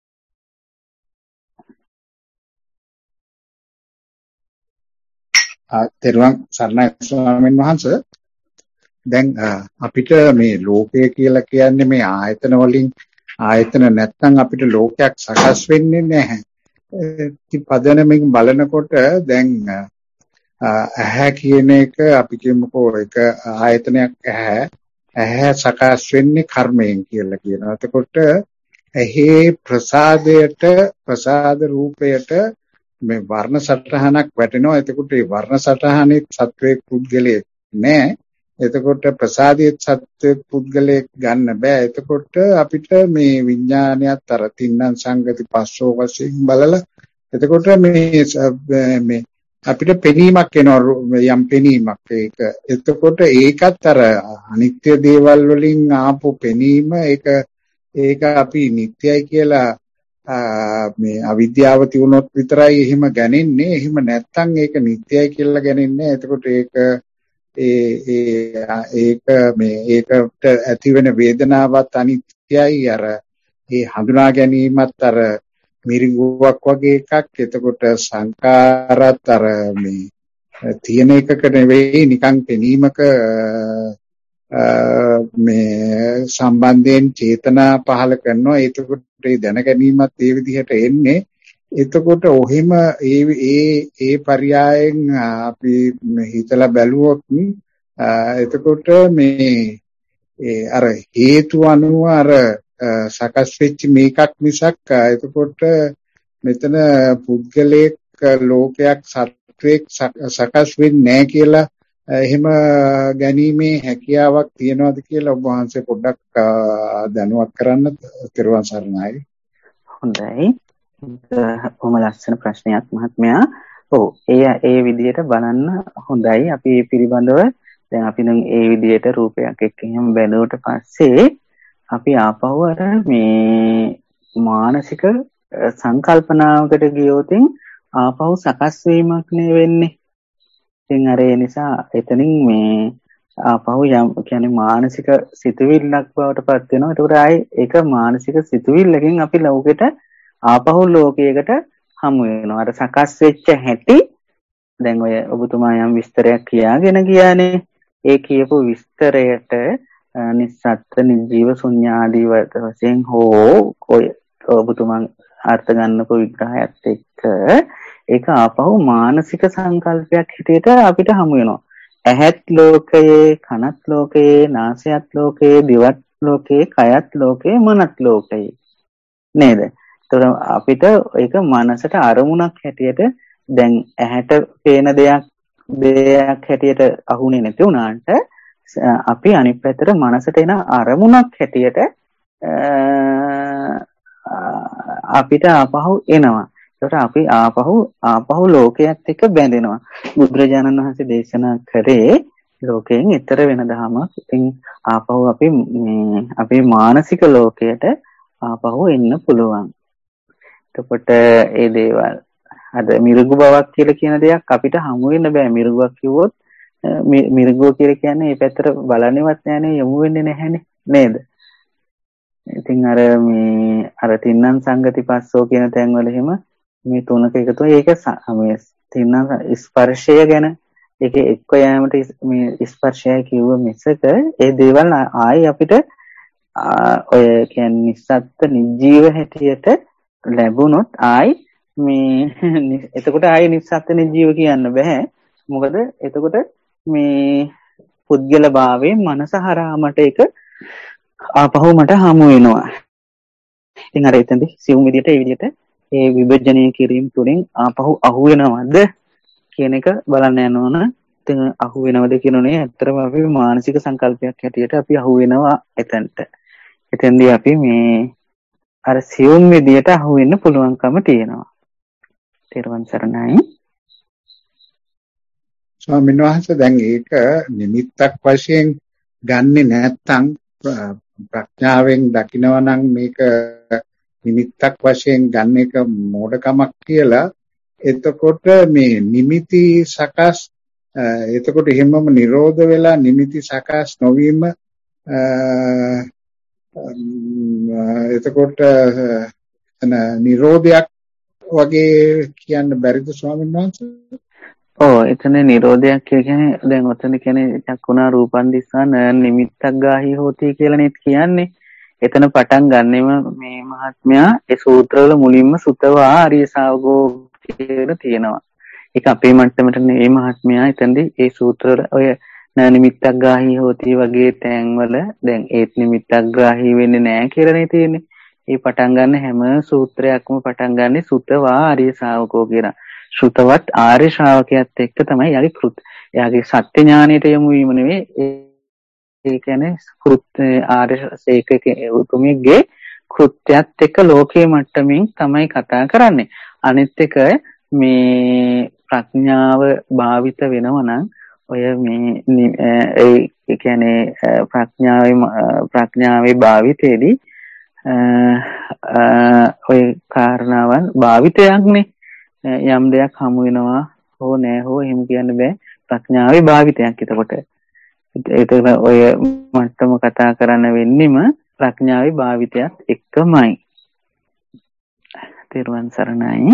තෙරුවන් සරණයි ස්වාමීන් වහන්සේ. දැන් අපිට මේ ලෝකය කියලා කියන්නේ මේ ආයතන වලින් ආයතන නැත්නම් අපිට ලෝකයක් සකස් වෙන්නේ නැහැ. ඉතින් පදනමෙන් බලනකොට දැන් ඇහැ කියන එක අපි කියමුකෝ එක ආයතනයක් ඇහැ ඇහැ සකස් වෙන්නේ කර්මයෙන් කියලා කියනවා. එතකොට ඇහි ප්‍රසාදයට ප්‍රසාද රූපයට මේ වර්ණ සටහනක් වැටෙනවා. එතකොට මේ වර්ණ සටහනේ සත්වයේ පුද්ගලයෙක් නෑ. එතකොට ප්‍රසාදයේ සත්වයේ පුද්ගලයෙක් ගන්න බෑ. එතකොට අපිට මේ විඥානයත් අර තින්නම් සංගති පස්සෝ වශයෙන් බලලා එතකොට මේ මේ අපිට පෙනීමක් එනවා යම් පෙනීමක් ඒක. එතකොට ඒකත් අර අනිත්‍ය දේවල් වලින් ආපු පෙනීම ඒක ඒක අපි නිට්ටයයි කියලා මේ අවිද්‍යාව තියුණොත් විතරයි එහෙම ගන්නේ. එහෙම නැත්නම් ඒක නිට්ටයයි කියලා ගන්නේ. එතකොට ඒක ඒ ඒ ඒක මේ ඒකට ඇති වෙන වේදනාවත් අනිත්‍යයි. අර ඒ හඳුනා ගැනීමත් අර මිරිඟුවක් වගේ එකක්. එතකොට සංකාරات අර මේ තියෙන එකක නෙවෙයි නිකන් පෙනීමක මේ සම්බන්ධයෙන් චේතනා පහල කරනවා. එතකොට ඒ දැන ගැනීමත් ඒ විදිහට එන්නේ. එතකොට ඔහිම ඒ ඒ ඒ පర్యాయයෙන් අපි හිතලා බැලුවොත් එතකොට මේ ඒ අර හේතු අනුව අර සකස් වෙච්ච මේකක් මිසක් එතකොට මෙතන පුද්ගලයෙක් ලෝකයක් සත්වයක් සකස් වෙන්නේ නැහැ කියලා එහෙම ගැනීමේ හැකියාවක් තියනවාද කියලා ඔබ වහන්සේ පොඩ්ඩක් දැනුවත් කරන්න. තෙරුවන් සරණයි. හොඳයි. කොහොම ලස්සන ප්‍රශ්නයක් මහත්මයා. ඔව් ඒ ඒ විදිහට බලන්න හොඳයි. අපි මේ පිළිබඳව දැන් අපි නම් ඒ විදිහට රූපයක් එක්ක එහෙම බැලුවට පස්සේ අපි ආපහු අර මේ මානසික සංකල්පනාවකට ගියොතින් ආපහු සකස් වීමක් නේ වෙන්නේ. ඉතින් අර ඒ නිසා එතනින් මේ ආපහු යම් කියන්නේ මානසික සිතුවිල්ලක් බවට පත් වෙනවා. ඒකට ආයේ ඒක මානසික සිතුවිල්ලකින් අපි ලෝකෙට ආපහු ලෝකයකට හමු වෙනවා. අර සකස් වෙච්ච හැටි දැන් ඔය ඔබතුමා යම් විස්තරයක් කියාගෙන ගියානේ. ඒ කියපු විස්තරයට නිස්සත්ත්ව නිජීව ශුන්‍ය ආදී වශයෙන් හෝ ඔය ඔබතුමා අර්ථ ගන්නපු විග්‍රහයත් එක්ක ඒක ආපහු මානසික සංකල්පයක් හිතේට අපිට හමු වෙනවා. ඇහත් ලෝකයේ, කනත් ලෝකයේ, නාසයත් ලෝකයේ, දිවත් ලෝකයේ, කයත් ලෝකයේ, මනත් ලෝකයේ නේද? ඒතර අපිට ඒක මනසට අරමුණක් හැටියට දැන් ඇහැට පේන දෙයක් දෙයක් හැටියට අහුනේ නැති වුණාට අපි අනිත් පැත්තට මනසට එන අරමුණක් හැටියට අපිට ආපහු එනවා. ඒකට අපි ආපහු ආපහු ලෝකයක් එක්ක බැඳෙනවා. බුදුරජාණන් වහන්සේ දේශනා කරේ ලෝකයෙන් ඈතර වෙන ධමයක්. ඉතින් ආපහු අපි මේ අපේ මානසික ලෝකයට ආපහු එන්න පුළුවන්. එතකොට ඒ දේවල් අද මිරිඟු බවක් කියලා කියන දෙයක් අපිට හමු වෙන්න බෑ. මිරිඟුවක් කිව්වොත් මිරිඟුව කියලා කියන්නේ මේ පැත්තට බලන්නේවත් නැහැනේ, යමු වෙන්නේ නැහැනේ නේද? ඉතින් අර මේ අර තින්නම් සංගති පස්සෝ කියන තැන් වල එහෙම මේ තුනක එකතු ඒක මේ තින්නම් ස්පර්ශය ගැන ඒකේ එක්ක යෑමට මේ ස්පර්ශය කිව්ව මිසක ඒ දේවල් ආයි අපිට ඔය කියන්නේ නිස්සත්ත්ව නිජීව හැටියට ලැබුණොත් ආයි මේ එතකොට ආයි නිස්සත්ත්ව නිජීව කියන්න බෑ. මොකද එතකොට මේ පුද්ගල භාවයේ මනස හරහාමට ඒක ආපහු මට හමු වෙනවා. ඉතින් අර එතෙන්දී සිවුම් විදියට ඒ විදියට ඒ විභජනය කිරීම තුළින් ආපහු අහු වෙනවද කියන එක බලන්න යනවන. ඉතින් අහු වෙනවද කියනෝනේ ඇත්තටම අපි මානසික සංකල්පයක් හැටියට අපි අහු වෙනවා එතනට. එතෙන්දී අපි මේ අර සිවුම් විදියට අහු වෙන්න පුළුවන්කම තියෙනවා. තෙරුවන් සරණයි. ස්වාමීන් වහන්සේ දැන් ඒක නිමිත්තක් වශයෙන් ගන්නෙ නැත්තම් ප්‍රඥාවෙන් දකිනවා නම් මේක නිමිත්තක් වශයෙන් ගන්න එක මෝඩකමක් කියලා. එතකොට මේ නිමිති සකස් එතකොට එහෙමම නිරෝධ වෙලා නිමිති සකස් නොවීම එතකොට එන නිරෝධයක් වගේ කියන්න බැරිද ස්වාමීන් වහන්සේ? ඔව් එතන නිරෝධයක් කියන්නේ දැන් ඔතන කියන්නේ චක්කුණා රූපන් දිස්සන නිමිත්තක් ගාහි හෝති කියලා නේද කියන්නේ. එතන පටන් ගන්නෙම මේ මහත්මයා ඒ සූත්‍රවල මුලින්ම සුතවා ආර්ය ශාවකෝ කියලා තියෙනවා. ඒක අපේ මට්ටමට නෙවෙයි මහත්මයා එතනදී ඒ සූත්‍රවල ඔය නිමිත්තක් ගාහි හෝති වගේ තැන්වල දැන් ඒත් නිමිත්තක් ගාහි වෙන්නේ නැහැ කියලා නේ තියෙන්නේ. ඒ පටන් ගන්න හැම සූත්‍රයක්ම පටන් ගන්නේ සුතවා ආර්ය ශාවකෝ කියලා. ශ්‍රුතවත් ආර්ය ශ්‍රාවකයාත් එක්ක තමයි යාගේ කෘත්. එයාගේ සත්‍ය ඥානයට යොමු වීම නෙවෙයි ඒ කියන්නේ කෘත් ආර්ය සේකකේ උතුමෙක්ගේ කෘත්‍යත් එක්ක ලෝකයේ මට්ටමින් තමයි කතා කරන්නේ. අනිත් එක මේ ප්‍රඥාව භාවිත වෙනවා නම් ඔය මේ ඒ කියන්නේ ප්‍රඥාවේ ප්‍රඥාවේ භාවිතයේදී ඔය කාරණාවන් භාවිතයක්නේ. යම් දෙයක් හමු වෙනවා හෝ නෑ හෝ එහෙම කියන්න බෑ. ප්‍රඥාවේ භාවිතයක්. එතකොට ඒක ඔය මට්ටම කතා කරන්න වෙන්නෙම ප්‍රඥාවේ භාවිතයත් එක්කමයි. තෙරුවන් සරණයි.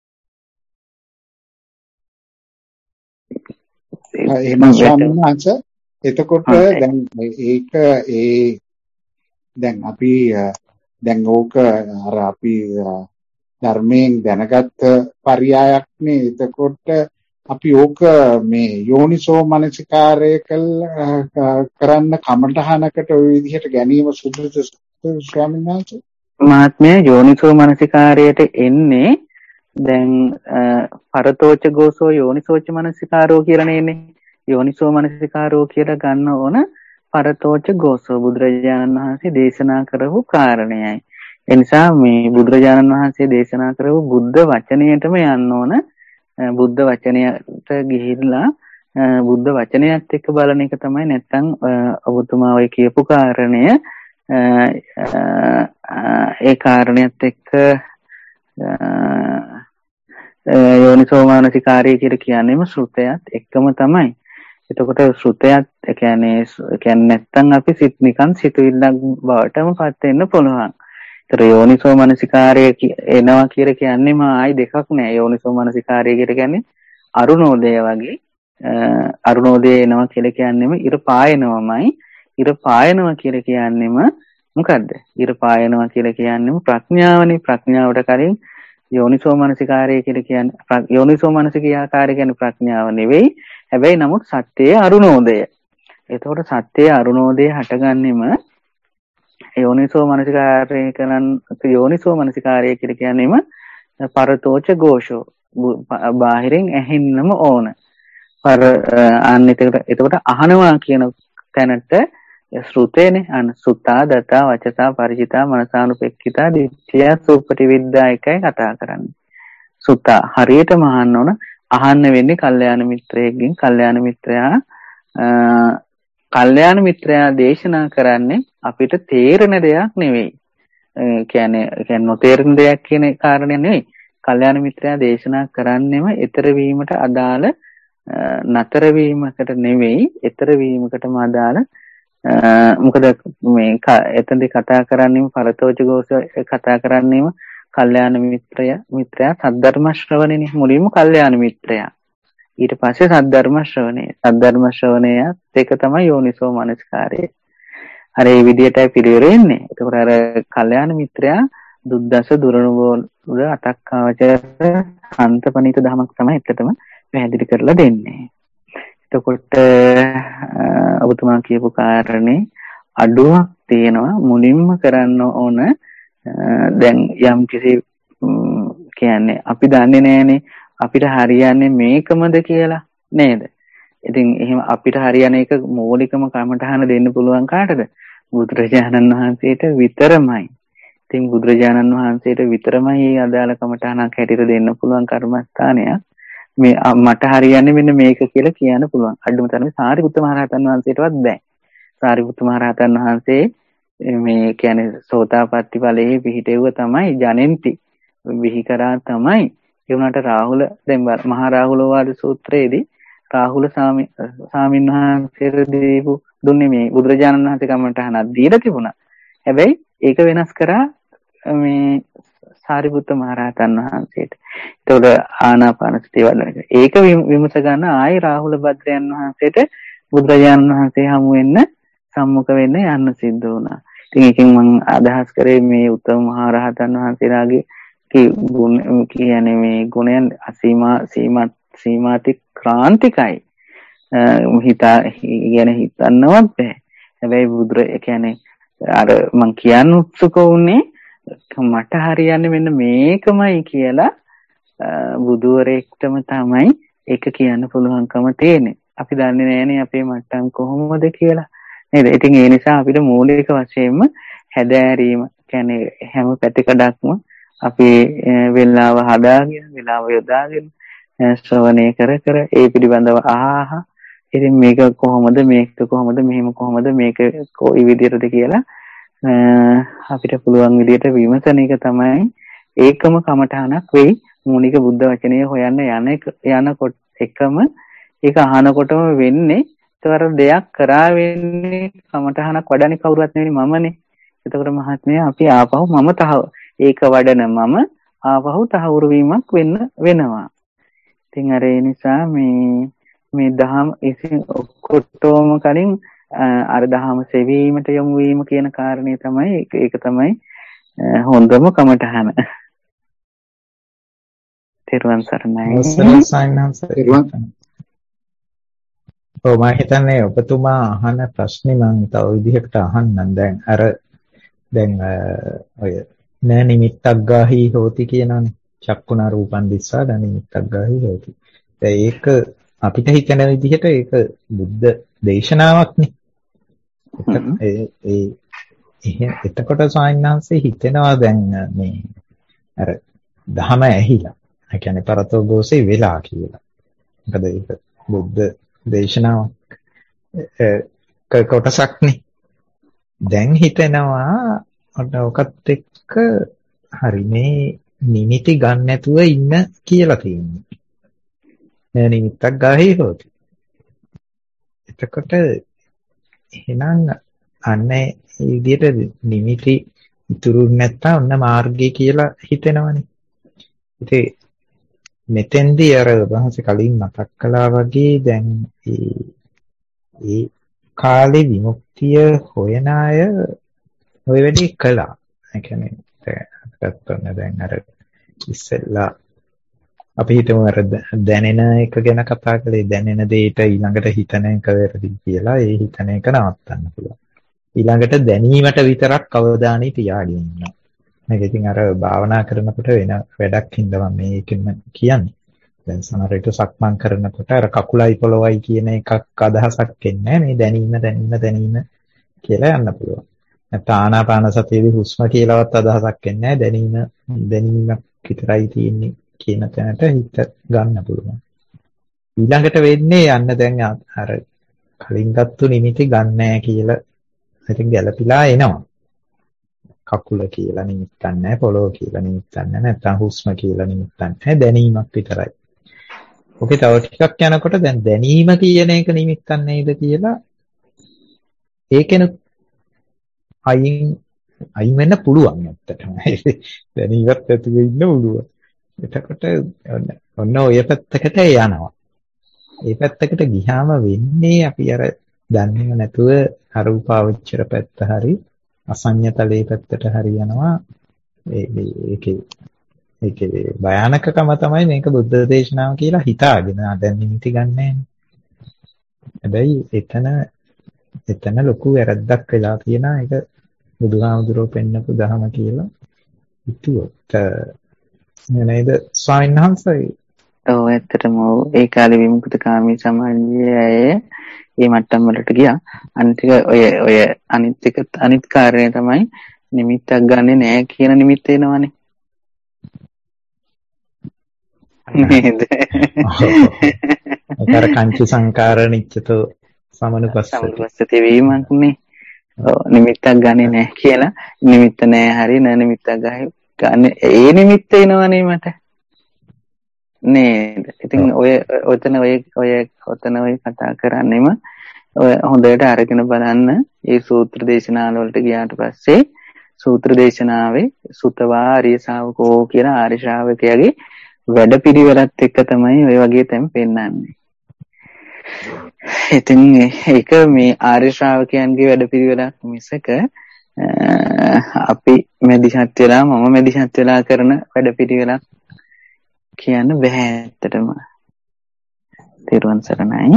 එහෙනම් ස්වාමීන් වහන්සේ එතකොට දැන් ඒක ඒ දැන් අපි දැන් ඕක අර අපි ධර්මයෙන් දැනගත්ත පරියායක් නේ. එතකොට අපි ඕක මේ යෝනිසෝ මනසිකාරය කරන්න කමඨහනකට ওই විදිහට ගැනීම සුදුසු ස්වාමීන් වහන්සේ? මහත්මයා යෝනිසෝ මනසිකාරයට එන්නේ දැන් පරතෝච ගෝසෝ යෝනිසෝච මනසිකාරෝ කියලා නෙන්නේ. යෝනිසෝ මනසිකාරෝ කියලා ගන්න ඕන පරතෝච ගෝසෝ බුදුරජාණන් වහන්සේ දේශනා කරපු කාරණයයි. එනිසා මේ බුදුරජාණන් වහන්සේ දේශනා කරපු බුද්ධ වචනයටම යන්න ඕන. බුද්ධ වචනයට ගිහිල්ලා බුද්ධ වචනයත් එක්ක බලන එක තමයි. නැත්තම් ඔබතුමා ඔය කියපු කාරණය ඒ කාරණයත් එක්ක යෝනිසෝ මනසිකාරය කියලා කියන්නේම ශ්‍රුතයත් එක්කම තමයි. එතකොට ශ්‍රුතයත් කියන්නේ කියන්නේ නැත්තම් අපි සිත් නිකන් සිතුවිල්ලක් බවටම පත් වෙන්න පුළුවන්. ඒතර යෝනිසෝ මනසිකාරය එනවා කියලා කියන්නේම ආයි දෙකක් නෑ. යෝනිසෝ මනසිකාරය කියලා කියන්නේ අරුණෝදය වගේ. අරුණෝදය එනවා කියලා කියන්නේම ඉර පායනවමයි. ඉර පායනවා කියලා කියන්නේම මොකද්ද? ඉර පායනවා කියලා කියන්නේම ප්‍රඥාවනේ. ප්‍රඥාවට කලින් යෝනිසෝ මනසිකාරය කියලා කියන්නේ යෝනිසෝ මනසිකාරය කියන්නේ ප්‍රඥාව නෙවෙයි. හැබැයි නමුත් සත්‍යයේ අරුණෝදය. එතකොට සත්‍යයේ අරුණෝදය හටගන්නෙම යෝනිසෝ මනසිකාරය කරන යෝනිසෝ මනසිකාරය කියලා කියන්නේම පරතෝච ഘോഷෝ බාහිරින් ඇහෙන්නම ඕන. පර අන්න එතකොට අහනවා කියන තැනට ශ්‍රුතේනේ. අන්න සුතා දතා වචතා පරිචිතා මනසානුපෙක්ඛිතා දිට්ඨිය සුපටිවිද්දා එකයි කතා කරන්නේ. සුතා හරියටම අහන්න ඕන. අහන්න වෙන්නේ කල්යාණ මිත්‍රයෙක්ගෙන්. කල්යාණ මිත්‍රයා කල්යාණ මිත්‍රයා දේශනා කරන්නේ අපිට තේරෙන දෙයක් නෙවෙයි. කියන්නේ කියන්නේ නොතේරෙන දෙයක් කියන කාරණේ නෙවෙයි. කල්යාණ මිත්‍රයා දේශනා කරන්නේම ඊතර වීමට අදාළ නතර වීමකට නෙවෙයි, ඊතර වීමකටම අදාළ. මොකද මේ එතනදී කතා කරන්නේම පරතෝච ගෝස කතා කරන්නේම කල්යාණ මිත්‍රය මිත්‍රයා සද්ධර්ම ශ්‍රවණේනේ. මුලින්ම කල්යාණ මිත්‍රයා, ඊට පස්සේ සද්ධර්ම ශ්‍රවණය. සද්ධර්ම ශ්‍රවණයත් ඒක තමයි යෝනිසෝ මනසිකාරය. අර ඒ විදිහටයි පිළිවෙල එන්නේ. ඒකෝර අර කල්යාණ මිත්‍රයා දුද්දස දුරනුබෝල අතක්කාවචර හන්තපනිත දහමක් තමයි එතටම පැහැදිලි කරලා දෙන්නේ. එතකොට ඔබතුමා කියපු කාරණේ අඩුවක් තියෙනවා. මුලින්ම කරන්න ඕන දැන් යම් කිසි කියන්නේ අපි දන්නේ නැහනේ අපිට හරියන්නේ මේකමද කියලා නේද? ඉතින් එහෙම අපිට හරියන එක මූලිකම කමටහන දෙන්න පුළුවන් කාටද? බුදුරජාණන් වහන්සේට විතරමයි. ඉතින් බුදුරජාණන් වහන්සේට විතරමයි මේ අදාළ කමටහනක් හැටියට දෙන්න පුළුවන් කර්මස්ථානයක්. මේ මට හරියන්නේ මෙන්න මේක කියලා කියන්න පුළුවන්. අඩුම තරමේ සාරිපුත්ත මහ රහතන් වහන්සේටවත් බෑ. සාරිපුත්ත මහ රහතන් වහන්සේ මේ කියන්නේ සෝතාපට්ටි ඵලයේ පිහිටෙව්ව තමයි ජනෙන්ති විහි කරා තමයි. ඒ වුණාට රාහුල දැන් මහා රාහුලවාද සූත්‍රයේදී රාහුල සාමින් වහන්සේට දීපු දුන්නේ මේ බුදුරජාණන් වහන්සේ කමටහනක් දීලා තිබුණා. හැබැයි ඒක වෙනස් කරා මේ සාරිපුත්ත මහ රහතන් වහන්සේට. ඒතකොට ආනාපාන සතිය වඩන එක. ඒක විමස ගන්න ආයි රාහුල භද්‍රයන් වහන්සේට බුදුරජාණන් වහන්සේ හමු වෙන්න සම්මුඛ වෙන්න යන්න සිද්ධ වුණා. ඉතින් ඒකෙන් මම අදහස් කරේ මේ උත්තම මහ රහතන් වහන්සේලාගේ ගුණ කියන්නේ මේ ගුණයන් අසීමා සීමා සීමාති ක්‍රාන්තිකයි. හිතා කියන්නේ හිතන්නවත් බෑ. හැබැයි බුදුර කියන්නේ අර මං කියන්න උත්සුක වුණේ මට හරියන්නේ මෙන්න මේකමයි කියලා බුදුවරයෙක්ටම තමයි ඒක කියන්න පුළුවන්කම තියෙන්නේ. අපි දන්නේ නැහැනේ අපේ මට්ටම් කොහොමද කියලා. නේද? ඉතින් ඒ නිසා අපිට මූලික වශයෙන්ම හැදෑරීම කියන්නේ හැම පැතිකඩක්ම අපි වෙලාව හදාගෙන වෙලාව යොදාගෙන ශ්‍රවණය කර කර ඒ පිළිබඳව ආහ ඉතින් මේක කොහොමද මේක කොහොමද මෙහෙම කොහොමද මේක කොයි විදිහටද කියලා අපිට පුළුවන් විදිහට විමසන එක තමයි ඒකම කමඨහනක් වෙයි. මූලික බුද්ධ වචනය හොයන්න යන යනකොට එකම ඒක අහනකොටම වෙන්නේ ඒතර දෙයක් කරා වෙන්නේ කමඨහනක් වඩන්නේ කවුරුත් නෙවෙයි මමනේ. එතකොට මහත්මයා අපි ආපහු මම තව ඒක වඩන මම ආපහු තහවුරු වීමක් වෙන්න වෙනවා. ඉතින් අර ඒ නිසා මේ මේ දහම ඉතින් ඔක්කොටම කලින් අර දහම සෙවීමට යොමු වීම කියන කාරණේ තමයි ඒක තමයි හොඳම කමටහන. තෙරුවන් සරණයි. ඔව් මම හිතන්නේ ඔබතුමා අහන ප්‍රශ්නේ මම තව විදිහකට අහන්නම්. දැන් අර දැන් ඔය න නිමිත්තක් ගාහි හෝති කියනවනේ. චක්කුණා රූපන් දිස්සා න නිමිත්තක් ගාහි හෝති. දැන් ඒක අපිට හිතන විදිහට ඒක බුද්ධ දේශනාවක්නේ. ඒ ඒ එතකොට සායනහන්සේ හිතෙනවා දැන් මේ අර දහම ඇහිලා. ඒ කියන්නේ පරතෝගෝසේ වෙලා කියලා. මොකද ඒක බුද්ධ දේශනාවක් කොටසක්නේ. දැන් හිතෙනවා ඔකත් එක්ක හරි මේ නිමිති ගන්න නැතුව ඉන්න කියලා තියෙනවා. නෑ නිමිත්තක් ගාහේ හොති. එතකොට එහෙනම් අන්න ඒ විදිහට නිමිති ඉතුරු නැත්තම් ඔන්න මාර්ගය කියලා හිතෙනවනේ. ඉතින් මෙතෙන්දී අර වහන්සේ කලින් මතක් කළා වගේ දැන් ඒ කාලේ විමුක්තිය හොයන අය ඔය වැඩි කළා. ඒ කියන්නේ දැන් දැන් අර ඉස්සෙල්ලා අපි හිතමු අර දැනෙන එක ගැන කතා කළේ දැනෙන දෙයට ඊළඟට හිතන එක වැරදි කියලා. ඒ හිතන එක නවත්තන්න පුළුවන්. ඊළඟට දැනීමට විතරක් අවධානය තියාගෙන ඉන්නවා. මේක ඉතින් අර භාවනා කරනකොට වෙන වැඩක් හින්දා මම මේකෙම කියන්නේ. දැන් සමහර විට සක්මන් කරනකොට අර කකුලයි පොළොවයි කියන එකක් අදහසක් එන්නේ මේ දැනීම දැනීම දැනීම කියලා යන්න පුළුවන්. නැත්නම් ආනාපාන සතියේදී හුස්ම කියලාවත් අදහසක් එන්නේ දැනීම දැනීමක් විතරයි තියෙන්නේ කියන තැනට හිත ගන්න පුළුවන්. ඊළඟට වෙන්නේ යන්න දැන් අර කලින් ගත්තු නිමිති ගන්නෑ කියලා ඉතින් ගැළපීලා එනවා. කකුල කියලා නිමිත්තක් නැහැ, පොළොව කියලා නිමිත්තක් නැහැ, නැත්නම් හුස්ම කියලා නිමිත්තක් නැහැ, දැනීමක් විතරයි. ඔකේ තව ටිකක් යනකොට දැන් දැනීම කියන එක නිමිත්තක් නේද කියලා ඒකෙනුත් අයින් අයින් වෙන්න පුළුවන් ඇත්තටම. දැනීමත් ඇතුලේ ඉන්න පුළුවන්. එතකොට ඔන්න ඔය පැත්තකට යනවා. ඒ පැත්තකට ගියාම වෙන්නේ අපි අර දන්නේම නැතුව අරූපාවචර පැත්ත හරි අසඤ්ඤතලයේ පැත්තට හරි යනවා. ඒකේ ඒකේ භයානකකම තමයි මේක බුද්ධ දේශනාව කියලා හිතාගෙන දැන් නිමිති ගන්නෑ. හැබැයි එතන එතන ලොකු වැරද්දක් වෙලා තියෙනවා. ඒක බුදුහාමුදුරුවෝ පෙන්නපු දහම කියලා හිතුවොත් නේද ස්වාමීන් වහන්සේ? ඔව් ඇත්තටම ඒ කාලේ විමුක්තකාමී සමාජයේ අය මේ මට්ටම් වලට ගියා. අනිත් එක ඔය ඔය අනිත් එක අනිත් කාරණේ තමයි නිමිත්තක් ගන්නෙ නෑ කියන නිමිත්ත එනවනේ. නේද? ඒතර කංචි සංකාර නිච්චතෝ සමනුපස්සති. සමනුපස්සති වීමක් නේ. ඔව් නිමිත්තක් ගන්නෙ නෑ කියලා නිමිත්ත නෑ හරි නෑ නිමිත්තක් ගන්න ඒ නිමිත්ත එනවනේ මට. නේද? ඉතින් ඔය ඔතන ඔය ඔය ඔතන ඔය කතා කරන්නේම ඔය හොඳට අරගෙන බලන්න මේ සූත්‍ර දේශනාවල වලට ගියාට පස්සේ සූත්‍ර දේශනාවේ සුතවා ආර්ය ශාවකෝ කියන ආර්ය ශ්‍රාවකයාගේ වැඩපිළිවෙලත් එක්ක තමයි ඔය වගේ තැන් පෙන්වන්නේ. ඉතින් ඒක මේ ආර්ය ශ්‍රාවකයන්ගේ වැඩපිළිවෙලක් මිසක අපි මෙදිහත් වෙලා මම මෙදිහත් වෙලා කරන වැඩපිළිවෙලක් කියන්න බෑ ඇත්තටම. තෙරුවන් සරණයි.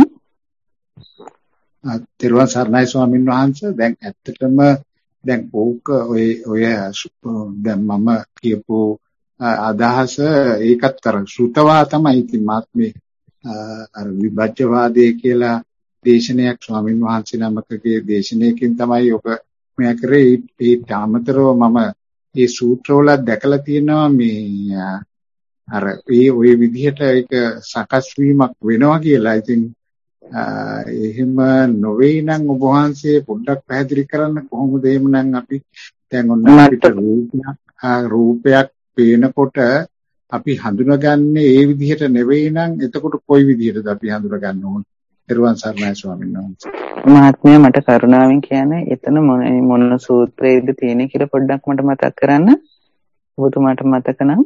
තෙරුවන් සරණයි ස්වාමීන් වහන්සේ. දැන් ඇත්තටම දැන් ඕක ඔය ඔය දැන් මම කියපු අදහස ඒකත් කර සුතවා තමයි. ඉතින් මාත් මේ අර විභජ්‍යවාදයේ කියලා දේශනයක් ස්වාමීන් වහන්සේ නමකගේ දේශනයකින් තමයි ඔක මෙයා කරේ. ඊට අමතරව මම මේ සූත්‍රවල දැකලා තියෙනවා මේ අර ඒ ওই විදිහට ඒක සකස් වීමක් වෙනවා කියලා. ඉතින් එහෙම නොවේ නම් ඔබ වහන්සේ පොඩ්ඩක් පැහැදිලි කරන්න කොහොමද එහෙමනම් අපි දැන් ඔන්න අපිට රූපයක් රූපයක් පේනකොට අපි හඳුනගන්නේ ඒ විදිහට නෙවෙයි නම් එතකොට කොයි විදිහටද අපි හඳුනගන්න ඕනේ? ත්‍රිවන් සරණයි ස්වාමීන් වහන්සේ. මහත්මයා මට කරුණාවෙන් කියන්නේ එතන මොන මොන සූත්‍රයේද තියෙන්නේ කියලා පොඩ්ඩක් මට මතක් කරන්න. ඔබතුමාට මතක නම්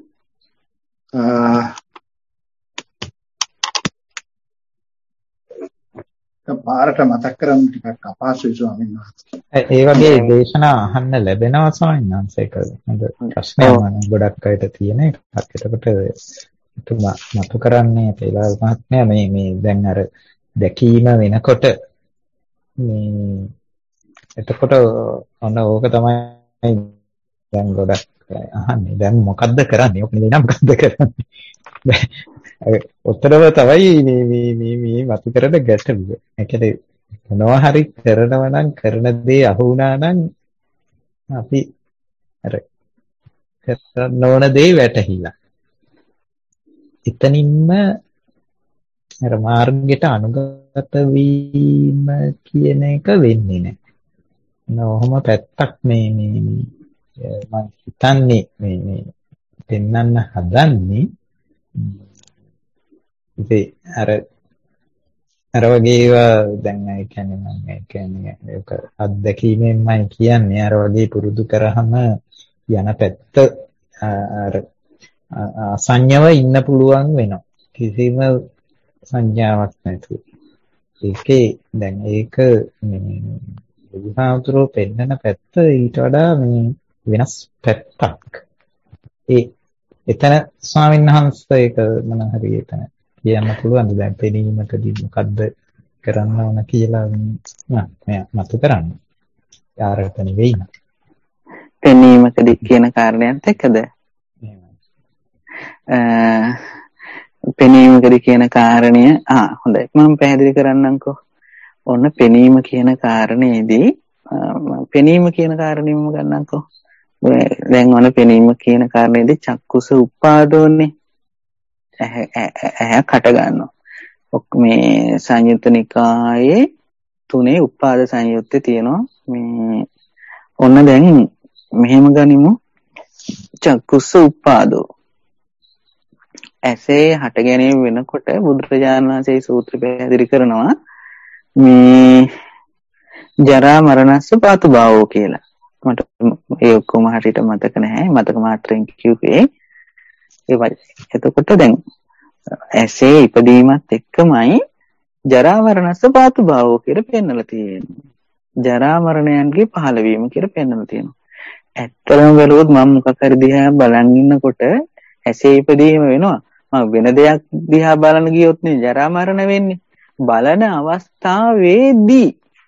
පාරට මතක් කරගන්න ටිකක් අපහසුයි ස්වාමීන් වහන්සේ. ඒ වගේ දේශනා අහන්න ලැබෙනවා ස්වාමීන් වහන්සේ. ඒක හොඳ ප්‍රශ්නයක් ගොඩක් අයට තියෙන එකක්. එතකොට එතුමා මතු කරන්නේ ඒලා මහත්මයා මේ මේ දැන් අර දැකීම වෙනකොට මේ එතකොට ඔන්න ඕක තමයි දැන් ගොඩක් අහන්නේ. දැන් මොකද්ද කරන්නේ? ඔක නෙවෙයි නම් මොකද්ද කරන්නේ? උත්තරව තමයි මේ මේ මේ මේ මතු කරන ගැටලුව. ඒ කියන්නේ මොනවා හරි කරනවා නම් කරන දේ අහු වුණා නම් අපි අර කරන්න ඕන දේ වැටහිලා. එතනින්ම අර මාර්ගයට අනුගත වීම කියන එක වෙන්නේ නැහැ. නෝහම පැත්තක් මේ මේ මම හිතන්නේ මේ මේ දෙන්නන්න හදන්නේ ඉතින් අර අර වගේ ඒවා දැන් ඒ කියන්නේ මම ඒ කියන්නේ ඒක අත්දැකීමෙන්මයි කියන්නේ අර වගේ පුරුදු කරාම යන පැත්ත අර අසඤ්ඤව ඉන්න පුළුවන් වෙනවා කිසිම සංඥාවක් නැතුව. ඒකේ දැන් ඒක මේ බුදුහාමුදුරුවෝ පෙන්නන පැත්ත ඊට වඩා මේ වෙනස් පැත්තක්. ඒ එතන ස්වාමීන් වහන්සේ ඒක මොන හරි එතන කියන්න පුළුවන්ද දැන් පෙනීමකදී මොකද්ද කරන්න ඕන කියලා නෑ මතු කරන්න. යාරට නෙවෙයි නේද? පෙනීමකදී කියන කාරණයක් එක්කද? පෙනීමකදී කියන කාරණය ආ හොඳයි මම පැහැදිලි කරන්නම්කෝ. ඔන්න පෙනීම කියන කාරණේදී පෙනීම කියන කාරණේම ගන්නම්කෝ. දැන් ඔන්න පෙනීම කියන කාරණේදී චක්කුස උපාදෝනේ ඇහැ කට ගන්නවා. මේ සංයුත්ත නිකායේ තුනේ උපාද සංයුත්තේ තියෙනවා. මේ ඔන්න දැන් මෙහෙම ගනිමු. චක්කුස උපාදෝ ඇසේ හට ගැනීම වෙනකොට බුදුරජාණන් වහන්සේ සූත්‍ර පැහැදිලි කරනවා මේ ජරා මරණස්ස පාතු භාවෝ කියලා. මට ඒ ඔක්කොම හරියට මතක නැහැ. මතක මාත්‍රෙන් කිව්වේ. ඒ එතකොට දැන් ඇසේ ඉපදීමත් එක්කමයි ජරා මරණස්ස පාතු භාවෝ කියලා පෙන්නලා තියෙන්නේ. ජරා මරණයන්ගේ පහළවීම කියලා පෙන්නලා තියෙනවා. ඇත්තටම බැලුවොත් මම මොකක් හරි දිහා බලන් ඉන්නකොට ඇසේ ඉපදීම වෙනවා. මම වෙන දෙයක් දිහා බලන ගියොත් නේ ජරා මරණ වෙන්නේ. බලන අවස්ථාවේදී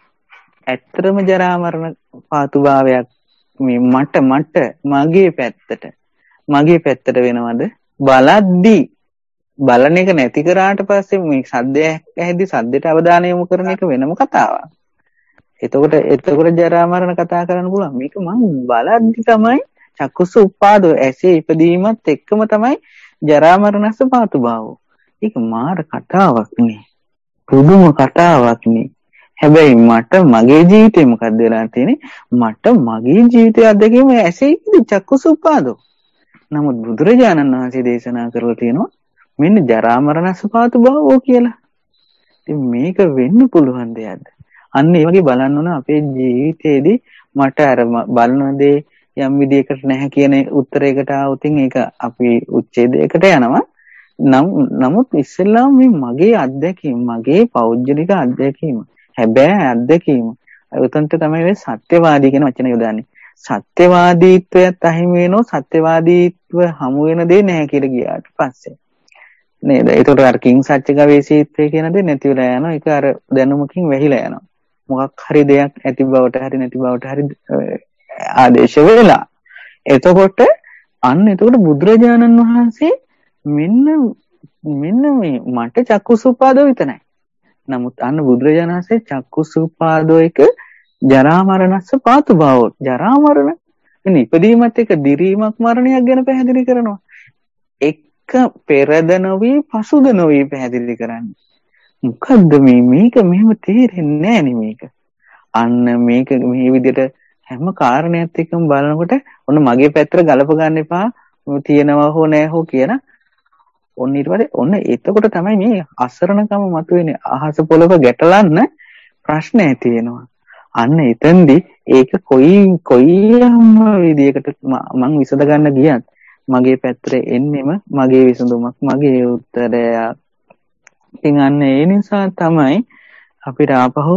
ඇත්තටම ජරා මරණ පාතුභාවයක් මේ මට මට මගේ පැත්තට මගේ පැත්තට වෙනවද බලද්දී බලන එක නැති කරාට පස්සේ මේ සද්දය ඇහිදි සද්දයට අවධානය යොමු කරන එක වෙනම කතාවක්. එතකොට එතකොට ජරා මරණ කතා කරන්න පුළුවන්. මේක මම බලද්දි තමයි චක්කුස උපාදෝ ඇසේ ඉපදීමත් එක්කම තමයි ජරා මරණස්ස පාතුභාවෝ. ඒක මාර කතාවක් නේ. පුදුම කතාවක් නේ. හැබැයි මට මගේ ජීවිතේ මොකක්ද වෙලා තියෙන්නේ? මට මගේ ජීවිතය අත්දැකීම ඇසේ ඉපදී චක්කුස උපාදෝ. නමුත් බුදුරජාණන් වහන්සේ දේශනා කරලා තියෙනවා මෙන්න ජරා මරණස්ස පාතුභාවෝ කියලා. ඉතින් මේක වෙන්න පුළුවන් දෙයක්ද? අන්න ඒ වගේ බලන්න ඕන අපේ ජීවිතේදී මට අර බලන දේ යම් විදියකට නැහැ කියන උත්තරයකට ආවොතින් ඒක අපි උච්ඡේදයකට යනවා. නමුත් ඉස්සෙල්ලාම මේ මගේ අත්දැකීම මගේ පෞද්ගලික අත්දැකීම හැබැයි අත්දැකීම උතන්ට තමයි මේ සත්‍යවාදී කියන වචන යොදන්නේ. සත්‍යවාදීත්වයට අහිමි වෙනෝ සත්‍යවාදීත්ව හමු වෙන දේ නැහැ කියලා ගියාට පස්සේ නේද? ඒකට අර කිං සත්‍ය ගවේෂීත්වය කියන දේ නැති වෙලා යනවා. ඒක අර දැනුමකින් වැහිලා යනවා. මොකක් හරි දෙයක් ඇති බවට හරි නැති බවට හරි ආදේශ වෙලා. එතකොට අන්න එතකොට බුදුරජාණන් වහන්සේ මෙන්න මෙන්න මේ මට චක්කුසුපාදෝ විතරයි. නමුත් අන්න බුදුරජාණන් වහන්සේ චක්කුසුපාදෝ එක ජරා මරණස්ස පාතුභාවෝ ජරා මරණ එනි ඉපදීමත් එක දිරීමක් මරණයක් ගැන පැහැදිලි කරනවා. එක පෙරද නොවි පසුද නොවි පැහැදිලි කරන්නේ. මොකද්ද මේ මේක මෙහෙම තේරෙන්නේ නැහැ මේක. අන්න මේක මේ විදිහට හැම කාරණයක් එක්කම බලනකොට ඔන්න මගේ පැත්තට ගලප ගන්න එපා තියනවා හෝ නැහැ හෝ කියන ඔන්න ඊට පස්සේ ඔන්න එතකොට තමයි මේ අසරණකම මතුවෙන්නේ. අහස පොළව ගැටලන්න ප්‍රශ්න ඇති වෙනවා. අන්න එතෙන්දී ඒක කොයි කොයිම විදියකට මම විසඳ ගන්න ගියත් මගේ පැත්තට එන්නෙම මගේ විසඳුමක් මගේ උත්තරයක්. ඉතින් අන්න ඒ නිසා තමයි අපිට ආපහු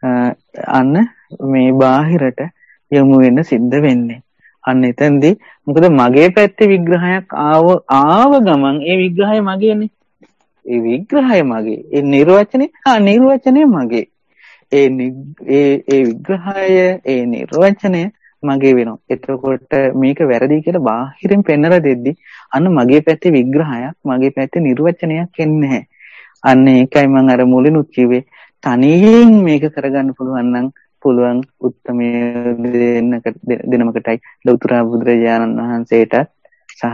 අන්න මේ බාහිරට යමු වෙන්න සිද්ධ වෙන්නේ. අන්න එතෙන්දී මොකද මගේ පැත්තේ විග්‍රහයක් ආව ආව ගමන් ඒ විග්‍රහය මගේනේ. ඒ විග්‍රහය මගේ. ඒ නිර්වචනේ ආ නිර්වචනේ මගේ. ඒ ඒ ඒ විග්‍රහය ඒ නිර්වචනය මගේ වෙනවා. එතකොට මේක වැරදි කියලා බාහිරින් පෙන්නලා දෙද්දි අන්න මගේ පැත්තේ විග්‍රහයක් මගේ පැත්තේ නිර්වචනයක් එන්නේ නැහැ. අන්න ඒකයි මම අර මුලිනුත් කිව්වේ තනියෙන් මේක කරගන්න පුළුවන් නම් පුළුවන් උත්තරමයේ දෙන්නකට දිනමකටයි ලෞතර බුදුරජාණන් වහන්සේට සහ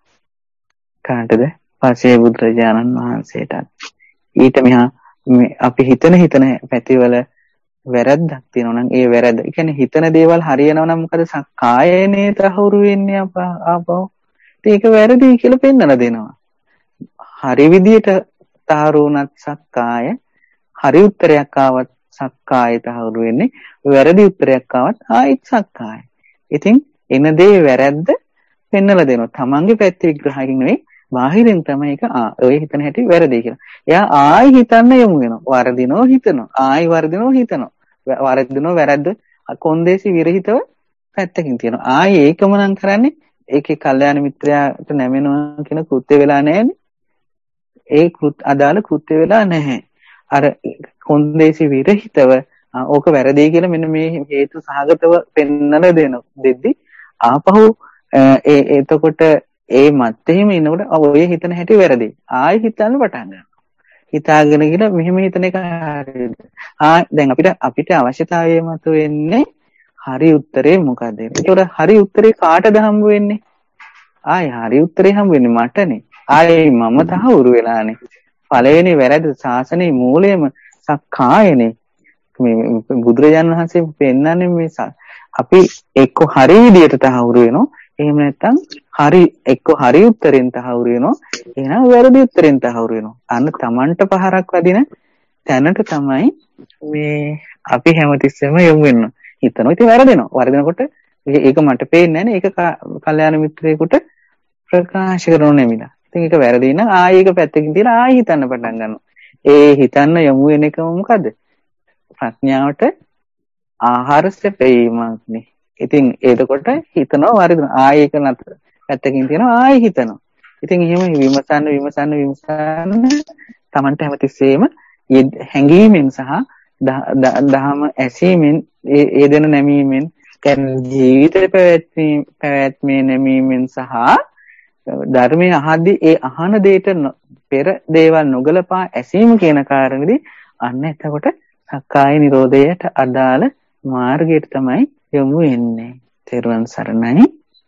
කාටද පසේ බුදුරජාණන් වහන්සේට ඊට මෙහා අපි හිතන හිතන පැතිවල වැරද්දක් තියෙනවා නම් ඒ වැරද්ද. ඒ කියන්නේ හිතන දේවල් හරියනවා නම් මොකද සක්කායනේ තහවුරු වෙන්නේ ආපහු. ඒක වැරදි කියලා පෙන්නලා දෙනවා. හරි විදියට තහවුරුණත් සක්කාය හරි උත්තරයක් ආවත් සක්කාය තහවුරු වෙන්නේ. වැරදි උත්තරයක් ආවත් ආයිත් සක්කාය. ඉතින් එන දේ වැරද්ද පෙන්නලා දෙනවා. තමන්ගේ පැත්තේ විග්‍රහයකින් නෙවෙයි බාහිරින් තමයි ඒක ආ ඔය හිතන හැටි වැරදි කියලා. එයා ආයි හිතන්න යමු වෙනවා. වර්ධිනෝ හිතනවා. ආයි වර්ධිනෝ හිතනවා. වර්ධිනෝ වැරද්ද කොන්දේසි විරහිතව පැත්තකින් තියෙනවා. ආයි ඒකම නම් කරන්නේ ඒකේ කල්යාණ මිත්‍රයාට නැමෙනවා කියන කෘත්‍ය වෙලා නැහැනේ. ඒ කෘත් අදාළ කෘත්‍ය වෙලා නැහැ. අර කොන්දේසි විරහිතව ඕක වැරදි කියලා මෙන්න මේ හේතු සහගතව පෙන්නලා දෙන දෙද්දි ආපහු ඒ එතකොට ඒ මැත්තේම ඉන්නකොට ඔය හිතන හැටි වැරදි. ආයෙ හිතන්න පටන් ගන්නවා. හිතාගෙන ගිහලා මෙහෙම හිතන එක හරියද? ආ දැන් අපිට අපිට අවශ්‍යතාවය මත වෙන්නේ හරි උත්තරේ මොකද? ඒකට හරි උත්තරේ කාටද හම්බ වෙන්නේ? ආයෙ හරි උත්තරේ හම්බ වෙන්නේ මටනේ. ආයෙ මම තහවුරු වෙලානේ. පළවෙනි වැරද්ද ශාසනයේ මූලයේම සක්කායනේ. මේ බුදුරජාණන් වහන්සේ පෙන්නන්නේ මේ අපි එක්ක හරි විදියට තහවුරු වෙනවා. එහෙම නැත්නම් හරි එක්ක හරි උත්තරෙන් තහවුරු වෙනවා. එහෙනම් වැරදි උත්තරෙන් තහවුරු වෙනවා. අන්න Tamanට පහරක් වදින තැනට තමයි මේ අපි හැමතිස්සෙම යොමු වෙන්නේ. හිතනවා ඉතින් වැරදෙනවා. වරදිනකොට ඒක මට පේන්නේ නැහැ නේ. ඒක කල්යාණ මිත්‍රයෙකුට ප්‍රකාශ කරනු නෙමිලා. ඉතින් ඒක වැරදි නම් ආයෙ ඒක පැත්තකින් තියලා ආයෙ හිතන්න පටන් ගන්නවා. ඒ හිතන්න යොමු වෙන එක මොකද? ප්‍රඥාවට ආහාර සැපීමක් නේ. ඉතින් එතකොට හිතනවා වරිදිනවා. ආයෙ ඒක නතර. පැත්තකින් තියනවා ආයෙ හිතනවා. ඉතින් එහෙම විමසන්න විමසන්න විමසන්න Tamanට හැමතිස්සෙම හැඟීමෙන් සහ දහම ඇසීමෙන් ඒ දෙන නැමීමෙන් ජීවිත පැවැත්මේ පැවැත්මේ නැමීමෙන් සහ ධර්මයේ අහද්දී ඒ අහන දෙයට පෙර දේවල් නොගලපා ඇසීම කියන කාරණේදී අන්න එතකොට සක්කාය නිරෝධයට අදාළ මාර්ගයට තමයි යොමු වෙන්නේ. තෙරුවන් සරණයි.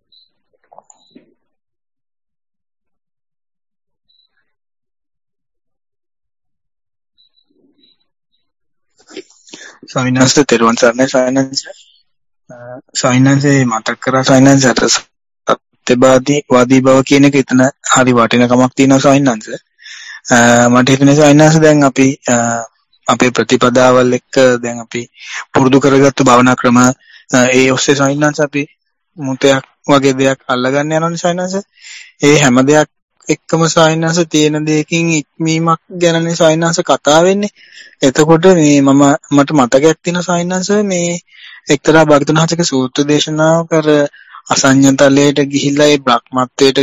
ස්වාමීන් වහන්සේ තෙරුවන් සරණයි ස්වාමීන් වහන්සේ. ස්වාමීන් වහන්සේ මතක් කරා ස්වාමීන් වහන්සේ සත්‍යවාදී වාදී බව කියන එක එතන හරි වටිනකමක් තියෙනවා ස්වාමීන් වහන්සේ. මට හිතෙනවා ස්වාමීන් වහන්සේ දැන් අපි අපේ ප්‍රතිපදාවල් එක්ක දැන් අපි පුරුදු කරගත්තු භාවනා ක්‍රම ඒ ඔස්සේ ස්වාමීන් වහන්සේ අපි මුතයක් වගේ දෙයක් අල්ලගන්න යනවනේ ස්වාමීන් වහන්සේ. ඒ හැම දෙයක් එක්කම ස්වාමීන් වහන්සේ තියෙන දෙයකින් ඉක්මීමක් ගැනනේ ස්වාමීන් වහන්සේ කතා වෙන්නේ. එතකොට මේ මම මට මතකයක් තියෙනවා ස්වාමීන් වහන්සේ මේ එක්තරා භාගතුන් වහන්සේගේ සූත්‍ර දේශනාව කර අසඤ්ඤතලයට ගිහිල්ලා ඒ බ්‍රහ්මත්වයට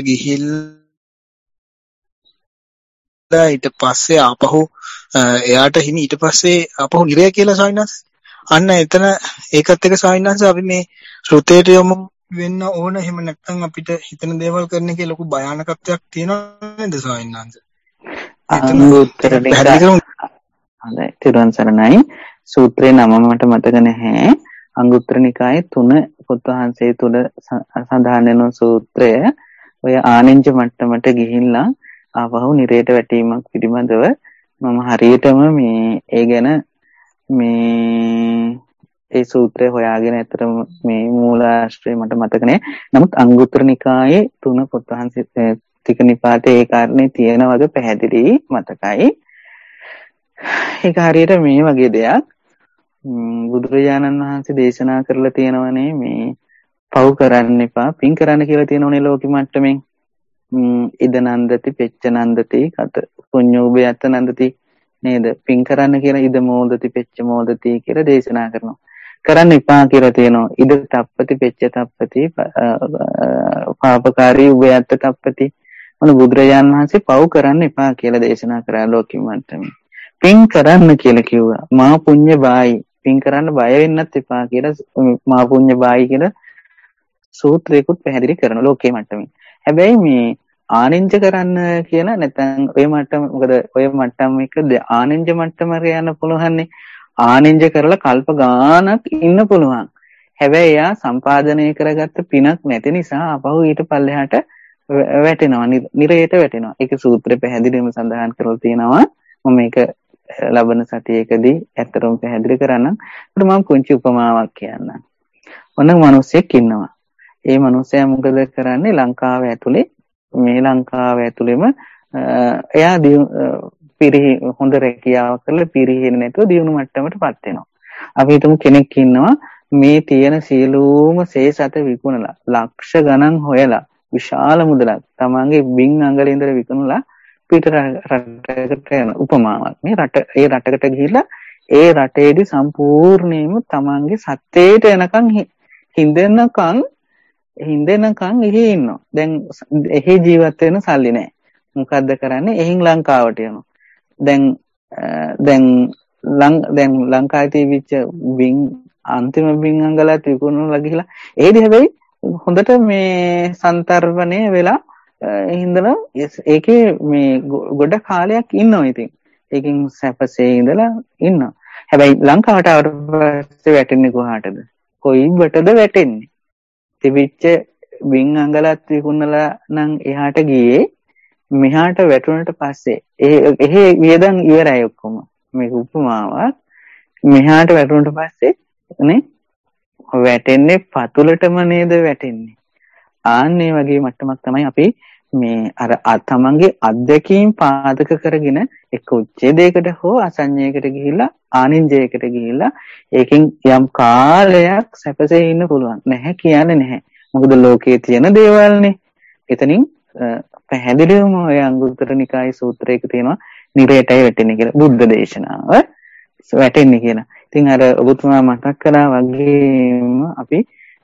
ගිහිල්ලා ඊට පස්සේ ආපහු එයාට හිමි ඊට පස්සේ ආපහු නිරය කියලා ස්වාමීන් වහන්සේ. අන්න එතන ඒකත් එක්ක ස්වාමීන් වහන්සේ අපි මේ ශ්‍රුතේට යොමු වෙන්න ඕන. එහෙම නැත්නම් අපිට හිතන දේවල් කරන එකේ ලොකු භයානකත්වයක් තියෙනවා නේද ස්වාමීන් වහන්සේ? අනුත්තර හොඳයි තිරුවන් සරණයි. සූත්‍රේ නම මට මතක නැහැ. අංගුත්තර නිකායේ තුන පොත් වහන්සේ තුල සඳහන් වෙන සූත්‍රය ඔය ආනෙන්ජ මට්ටමට ගිහිල්ලා ආපහු නිරේට වැටීමක් පිළිබඳව මම හරියටම මේ ඒ ගැන මේ ඒ සූත්‍රය හොයාගෙන ඇත්තටම මේ මූලාශ්‍රය මට මතක නැහැ. නමුත් අංගුත්තර නිකායේ තුන පොත් වහන්සේ ටික නිපාතේ ඒ කාරණේ තියෙන වගේ පැහැදිලි මතකයි. ඒක හරියට මේ වගේ දෙයක් බුදුරජාණන් වහන්සේ දේශනා කරලා තියෙනවනේ මේ පව් කරන්න එපා පින් කරන්න කියලා තියෙනවනේ ලෝකෙ මට්ටමින්. ඉද නන්දති පෙච්ච නන්දති කත පුඤ්ඤෝභයත් නන්දති නේද? පින් කරන්න කියලා ඉද මෝදති පෙච්ච මෝදති කියලා දේශනා කරනවා. කරන්න එපා කියලා තියෙනවා. ඉද තප්පති පෙච්ච තප්පති පාපකාරී උභයත් තප්පති. මොන බුදුරජාණන් වහන්සේ පව් කරන්න එපා කියලා දේශනා කරා ලෝකෙ මට්ටමින්. පින් කරන්න කියලා කිව්වා. මා පුඤ්ඤ බායි. පින් කරන්න බය වෙන්නත් එපා කියලා මා පුඤ්ඤ බායි කියලා සූත්‍රයකුත් පැහැදිලි කරන ලෝකේ මට්ටමින්. හැබැයි මේ ආනෙන්ජ කරන්න කියන නැත්නම් ඔය මට්ටම මොකද ඔය මට්ටම එක ආනෙන්ජ මට්ටම යන පුළුවන්නේ. ආනෙන්ජ කරලා කල්ප ගානක් ඉන්න පුළුවන්. හැබැයි එයා සම්පාදනය කරගත්ත පිනක් නැති නිසා අපහු ඊට පල්ලෙහාට වැටෙනවා. නිරයට වැටෙනවා. ඒක සූත්‍රේ පැහැදිලිවම සඳහන් කරලා තියෙනවා. මම මේක ලබන සතියේකදී ඇත්තටම පැහැදිලි කරන්නම්. ඒකට මම පුංචි උපමාවක් කියන්නම්. ඔන්න මිනිහෙක් ඉන්නවා. ඒ මිනිහයා මොකද කරන්නේ? ලංකාව ඇතුලේ මේ ලංකාව ඇතුලේම එයා පිරිහි හොඳ රැකියාවක් කරලා පිරිහෙන්නේ නැතුව දියුණු මට්ටමටපත් වෙනවා. අපි හිතමු කෙනෙක් ඉන්නවා මේ තියෙන සියලුම සේසත විකුණලා ලක්ෂ ගණන් හොයලා විශාල මුදලක් තමන්ගේ බින් අඟලේ ඉඳලා විකුණලා පිට රටකට යන උපමාවක්. මේ රට ඒ රටකට ගිහිල්ලා ඒ රටේදී සම්පූර්ණයෙන්ම තමන්ගේ සත්‍යයට එනකන් හින්දෙනකන් හින්දෙනකන් එහි ඉන්නවා. දැන් එහි ජීවත් වෙන සල්ලි නැහැ. මොකද්ද කරන්නේ? එහින් ලංකාවට යනවා. දැන් දැන් දැන් ලංකාවේ තිබිච්ච බින් අන්තිම බින් අඟලත් විකුණලා ගිහිලා ඒදි හැබැයි හොඳට මේ සන්තරවණය වෙලා හින්දලා ඒකේ මේ ගොඩ කාලයක් ඉන්නවා. ඉතින් ඒකෙන් සැපසේ ඉඳලා ඉන්නවා. හැබැයි ලංකාවට ආවට පස්සේ වැටෙන්නේ කොහාටද? කොයිබටද වැටෙන්නේ? තිබිච්ච බින් අඟලත් විකුණලා නම් එහාට ගියේ මෙහාට වැටුණට පස්සේ එහෙ වියදම් ඉවරයි ඔක්කොම. මේක උපමාවක්. මෙහාට වැටුණට පස්සේ නේ වැටෙන්නේ පතුලටම නේද වැටෙන්නේ. ආන්නේ වගේ මට්ටමක් තමයි අපි මේ අර තමන්ගේ අත්දැකීම් පාදක කරගෙන එක්ක උච්ඡේදයකට හෝ අසඤ්ඤයකට ගිහිල්ලා ආනින්ජයකට ගිහිල්ලා ඒකෙන් යම් කාලයක් සැපසේ ඉන්න පුළුවන්. නැහැ කියන්නේ නැහැ. මොකද ලෝකයේ තියෙන දේවල්නේ. එතනින් පැහැදිලිවම ඔය අංගුත්තර නිකායේ සූත්‍රයක තියෙනවා නිරේටයි වැටෙන්නේ කියලා. බුද්ධ දේශනාව වැටෙන්නේ කියලා. ඉතින් අර ඔබතුමා මතක් කළා වගේම අපි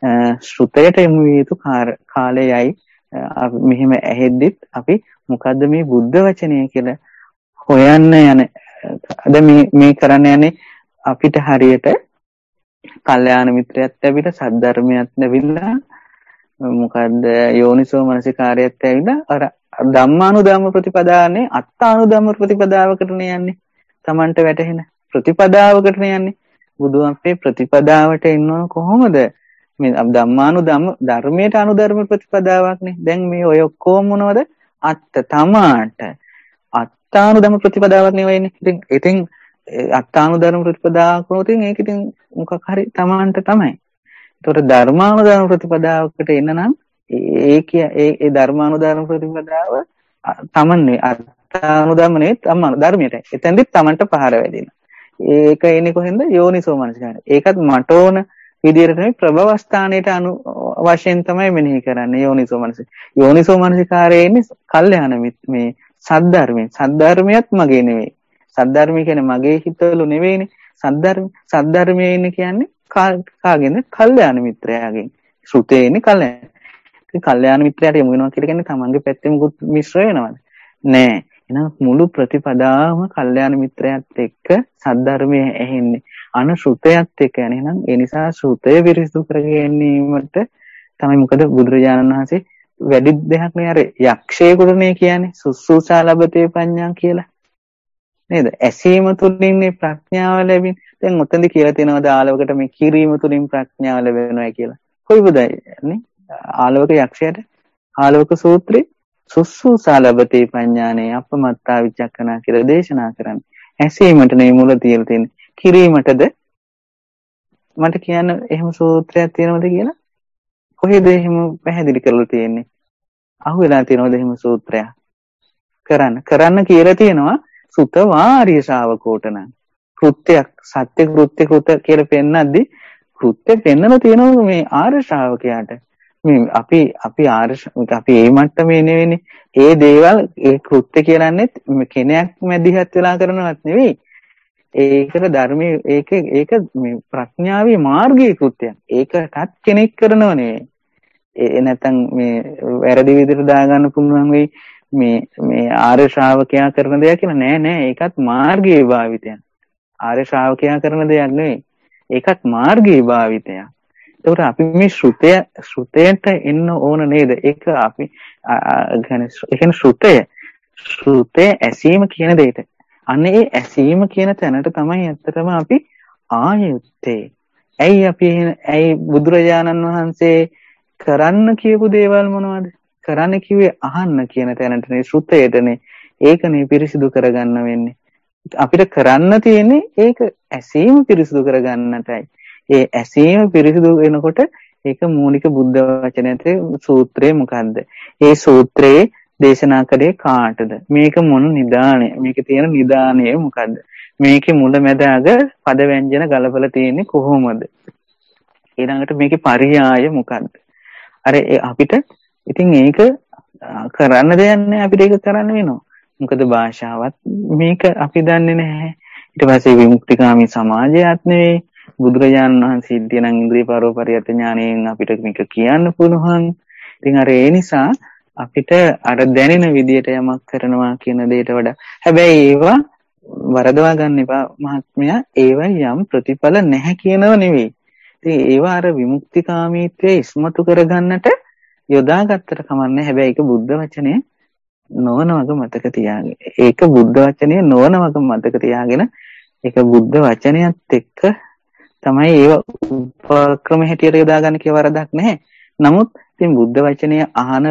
ශ්‍රුතයට යොමු විය යුතු කාලයයි මෙහෙම ඇහෙද්දිත් අපි මොකද්ද මේ බුද්ධ වචනය කියලා හොයන්න යන අද මේ මේ කරන්න යන්නේ අපිට හරියට කල්යාණ මිත්‍රයත් ලැබිලා සද්ධර්මයක් ලැබිලා මොකද්ද යෝනිසෝ මනසිකාරයත් ඇවිල්ලා අර ධම්මානුධම්ම ප්‍රතිපදානේ අත්තානුධම්ම ප්‍රතිපදාවකටනේ යන්නේ. Tamanට වැටහෙන ප්‍රතිපදාවකටනේ යන්නේ. බුදු අපේ ප්‍රතිපදාවට එන්නව කොහොමද? මේ ධම්මානුධම්ම ධර්මයට අනුධර්ම ප්‍රතිපදාවක්නේ. දැන් මේ ඔය ඔක්කොම මොනවද? අත්ත තමාට අත්තානුධම්ම ප්‍රතිපදාවක් නෙවෙයිනේ. ඉතින් ඉතින් අත්තානුධර්ම ප්‍රතිපදාවක් වුණොත් ඒක ඉතින් මොකක් හරි තමාන්ට තමයි. ඒතකොට ධර්මානුධර්ම ප්‍රතිපදාවකට එන්න නම් ඒ කිය ඒ ඒ ධර්මානුධර්ම ප්‍රතිපදාව තමන්නේ අත්තානුධර්ම නෙවෙයි තමන් ධර්මයට. එතෙන්දිත් තමන්ට පහර වැදිනවා. ඒක එන්නේ කොහෙන්ද? යෝනිසෝ මනසිකාරය. ඒකත් මට ඕන විදියට නෙවෙයි ප්‍රභවස්ථානයට අනු වශයෙන් තමයි මෙනෙහි කරන්නේ යෝනිසෝ මනසික. යෝනිසෝ මනසිකාරයේ ඉන්නේ කල්යාණ මේ සද්ධර්මයේ. සද්ධර්මයත් මගේ නෙවෙයි. සද්ධර්මය කියන්නේ මගේ හිතවලු නෙවෙයිනේ. සද්ධර්ම සද්ධර්මයේ ඉන්නේ කියන්නේ කාගෙන්ද? කල්යාණ මිත්‍රයාගෙන්. ශ්‍රුතේ ඉන්නේ කල්යාණ. ඉතින් කල්යාණ මිත්‍රයාට යමු වෙනවා කියලා කියන්නේ තමන්ගේ පැත්තෙම මිශ්‍ර වෙනවද? නෑ. එහෙනම් මුළු ප්‍රතිපදාවම කල්යාණ මිත්‍රයාත් එක්ක සද්ධර්මයේ ඇහෙන්නේ. අන ශ්‍රුතයත් එක්ක යන්නේ. එහෙනම් ඒ නිසා ශ්‍රුතය පිරිසිදු කර ගැනීමට තමයි මොකද බුදුරජාණන් වහන්සේ වැඩි දෙයක් නේ අර යක්ෂයෙකුටනේ කියන්නේ සුසුසා ලබතේ ප්‍රඥා කියලා. නේද? ඇසීම තුලින් මේ ප්‍රඥාව ලැබෙන. දැන් උතෙන්ද කියලා තියෙනවද ආලවකට මේ කිරීම තුලින් ප්‍රඥාව ලැබෙනවා කියලා. කොයිබද නේ? ආලවක යක්ෂයාට ආලවක සූත්‍රේ සුසුසා ලබතේ ප්‍රඥානේ අපමත්තා විචක්කනා කියලා දේශනා කරන්නේ. ඇසීමට නේ මුල තියලා තියෙන්නේ. කිරීමටද මට කියන්න එහෙම සූත්‍රයක් තියෙනවද කියලා? කොහෙද එහෙම පැහැදිලි කරලා තියෙන්නේ? අහුවෙලා තියෙනවද එහෙම සූත්‍රයක්? කරන්න කරන්න කියලා තියෙනවා සුත වාරිය ශ්‍රාවකෝට නම් කෘත්‍යයක් සත්‍ය කෘත්‍ය කෘත කියලා පෙන්නද්දි කෘත්‍ය පෙන්නලා තියෙනවා මේ ආර්ය ශ්‍රාවකයාට. මේ අපි අපි ආර්ය අපි මේ මට්ටමේ නෙවෙයිනේ. ඒ දේවල් ඒ කෘත්‍ය කියලාන්නේ කෙනෙක් මැදිහත් වෙලා කරනවත් නෙවෙයි. ඒකට ධර්මයේ ඒක ඒක මේ ප්‍රඥාවේ මාර්ගයේ කෘත්‍යයක්. ඒකටත් කෙනෙක් කරනව නෙවෙයි. ඒ නැත්තම් මේ වැරදි විදිහට දාගන්න පුළුවන් වෙයි මේ මේ ආර්ය ශ්‍රාවකයා කරන දෙයක් කියලා නෑ නෑ ඒකත් මාර්ගයේ භාවිතයක්. ආර්ය ශ්‍රාවකයා කරන දෙයක් නෙවෙයි. ඒකත් මාර්ගයේ භාවිතයක්. ඒකට අපි මේ ශ්‍රුතය ශ්‍රුතයට එන්න ඕන නේද? ඒක අපි يعني ඒ කියන්නේ ශ්‍රුතය ශ්‍රුතේ ඇසීම කියන දෙයට. අන්න ඒ ඇසීම කියන තැනට තමයි ඇත්තටම අපි ආයුත්තේ. ඇයි අපි ඇයි බුදුරජාණන් වහන්සේ කරන්න කියපු දේවල් මොනවද? කරන්න කිව්වේ අහන්න කියන තැනටනේ ශ්‍රුතයටනේ. ඒකනේ පිරිසිදු කරගන්න වෙන්නේ. අපිට කරන්න තියෙන්නේ ඒක ඇසීම පිරිසිදු කරගන්නටයි. ඒ ඇසීම පිරිසිදු වෙනකොට ඒක මූලික බුද්ධ වචනයේ සූත්‍රය මොකද්ද? ඒ සූත්‍රයේ දේශනා කරේ කාටද? මේක මොන නිදාණය? මේකේ තියෙන නිදාණය මොකද්ද? මේකේ මුල මැද අග පද ව්‍යංජන ගලපලා තියෙන්නේ කොහොමද? ඊළඟට මේකේ පරියාය මොකද්ද? අර අපිට ඉතින් ඒක කරන්න දෙයක් නැහැ. අපිට ඒක කරන්න වෙනවා. මොකද භාෂාවත් මේක අපි දන්නේ නැහැ. ඊට පස්සේ විමුක්තිකාමී සමාජයත් නෙවෙයි. බුදුරජාණන් වහන්සේ ඉදිරියන් ඉන්ද්‍රිය පරෝපරියත් ඥාණයෙන් අපිට මේක කියන්න පුළුවන්. ඉතින් අර ඒ නිසා අපිට අර දැනෙන විදියට යමක් කරනවා කියන දෙයට වඩා හැබැයි ඒවා වරදවා ගන්න එපා මහත්මයා. ඒවා යම් ප්‍රතිඵල නැහැ කියනව නෙවෙයි. ඉතින් ඒවා අර විමුක්තිකාමීත්වයේ ඉස්මතු කරගන්නට යොදාගත්තට කමන්නේ. හැබැයි ඒක බුද්ධ වචනේ නොවන වග මතක තියාගෙන. ඒක බුද්ධ වචනේ නොවන වග මතක තියාගෙන ඒක බුද්ධ වචනයත් එක්ක තමයි ඒව උපක්‍රම හැටියට යොදාගන්න කිය වරදක් නැහැ. නමුත් ඉතින් බුද්ධ වචනය අහන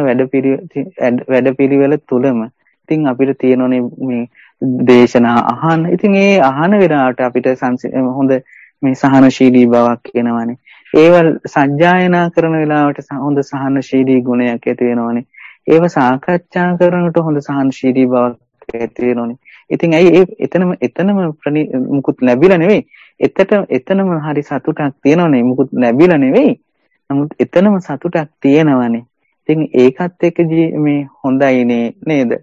වැඩපිළිවෙල තුලම ඉතින් අපිට තියෙනෝනේ මේ දේශනා අහන්න. ඉතින් ඒ අහන වෙලාවට අපිට හොඳ මේ සහනශීලී බවක් එනවනේ. ඒව සජ්ජායනා කරන වෙලාවට හොඳ සහනශීලී ගුණයක් ඇති වෙනවනේ. ඒව සාකච්ඡා කරනකොට හොඳ සහනශීලී බවක් ඇති වෙනවනේ. ඉතින් ඇයි ඒ එතනම එතනම මුකුත් ලැබිලා නෙවෙයි. එතට එතනම හරි සතුටක් තියෙනවනේ. මුකුත් ලැබිලා නෙවෙයි. නමුත් එතනම සතුටක් තියෙනවනේ. ඉතින් ඒකත් එක්ක මේ හොඳයිනේ නේද?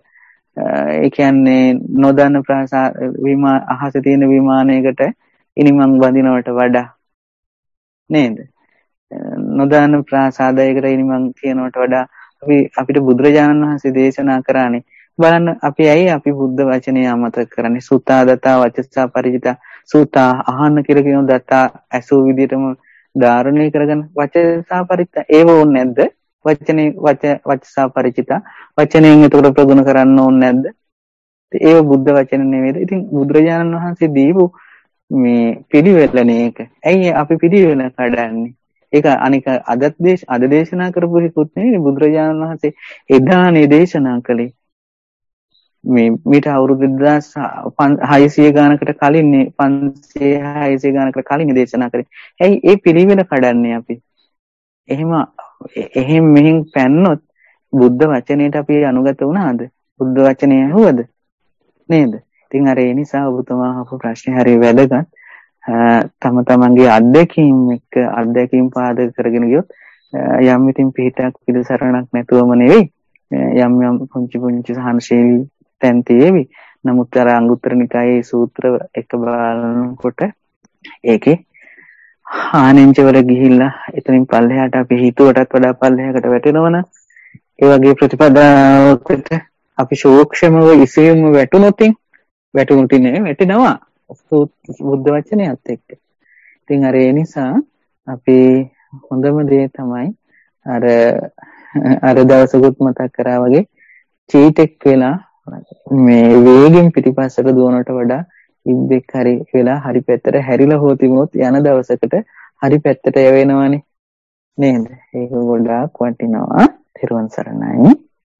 ඒ කියන්නේ නොදන්න ප්‍රාසා විමාන අහසේ තියෙන විමානයකට ඉනිමන් බඳිනවට වඩා නේද? නොදාන ප්‍රාසාදයකට එනි මං කියනවට වඩා අපි අපිට බුදුරජාණන් වහන්සේ දේශනා කරානේ බලන්න අපි ඇයි අපි බුද්ධ වචනේ අමතක කරන්නේ සුතා දතා වචසා පරිචිතා සුතා අහන්න කියලා කියන දතා ඇසූ විදිහටම ධාරණය කරගෙන වචසා පරිචිතා ඒව ඕනේ නැද්ද වචනේ වච වචසා පරිචිතා වචනයෙන් එතකොට ප්‍රගුණ කරන්න ඕනේ නැද්ද ඒව බුද්ධ වචන නෙවෙයිද ඉතින් බුදුරජාණන් වහන්සේ දීපු මේ පිළිවෙලනේ ඒක ඇයි අපි පිළිවෙල කඩන්නේ ඒක අනික අදත් දේශ අද දේශනා කරපු හිකුත් නෙවෙයි බුදුරජාණන් වහන්සේ එදානේ දේශනා කළේ මේ මීට අවුරුදු දෙදාස් හයසිය ගානකට කලින් පන්සිය හයසිය ගානකට කලින් දේශනා කරේ. ඇයි ඒ පිළිවෙල කඩන්නේ අපි? එහෙම එහෙම මෙහින් පැන්නොත් බුද්ධ වචනයට අපි අනුගත වුණාද? බුද්ධ වචනේ ඇහුවද? නේද? ඉතින් අර ඒ නිසා ඔබතුමා අහපු ප්‍රශ්නේ හරිය වැදගත්. තම තමන්ගේ අත්දැකීම් එක්ක අත්දැකීම් පාදක කරගෙන ගියොත් යම් ඉතින් පිටක් පිළිසරණක් නැතුවම නෙවෙයි යම් යම් පුංචි පුංචි සහනශීලී තැන් තියෙවි. නමුත් අර අංගුත්තර නිකායේ සූත්‍ර එක බලනකොට ඒකේ ආනෙන්ජ වල ගිහිල්ලා එතනින් පල්ලෙහාට අපි හිතුවටත් වඩා පල්ලෙහාකට වැටෙනවනම් ඒ වගේ ප්‍රතිපදාවකට අපි සූක්ෂමව ඉසෙම වැටුනොත් වැටුනොත් නෙවෙයි වැටෙනවා බුද්ධ වචනයත් එක්ක. ඉතින් අර ඒ නිසා අපි හොඳම දේ තමයි අර අර දවසකුත් මතක් කරා වගේ චීටෙක් වෙලා මේ වේගෙන් පිටිපස්සට දුවනට වඩා ඉබ්බෙක් හරි වෙලා හරි පැත්තට හැරිලා හෝ තිබුණොත් යන දවසකට හරි පැත්තට යවෙනවනේ නේද? ඒක ගොඩාක් වටිනවා. තිරුවන් සරණයි.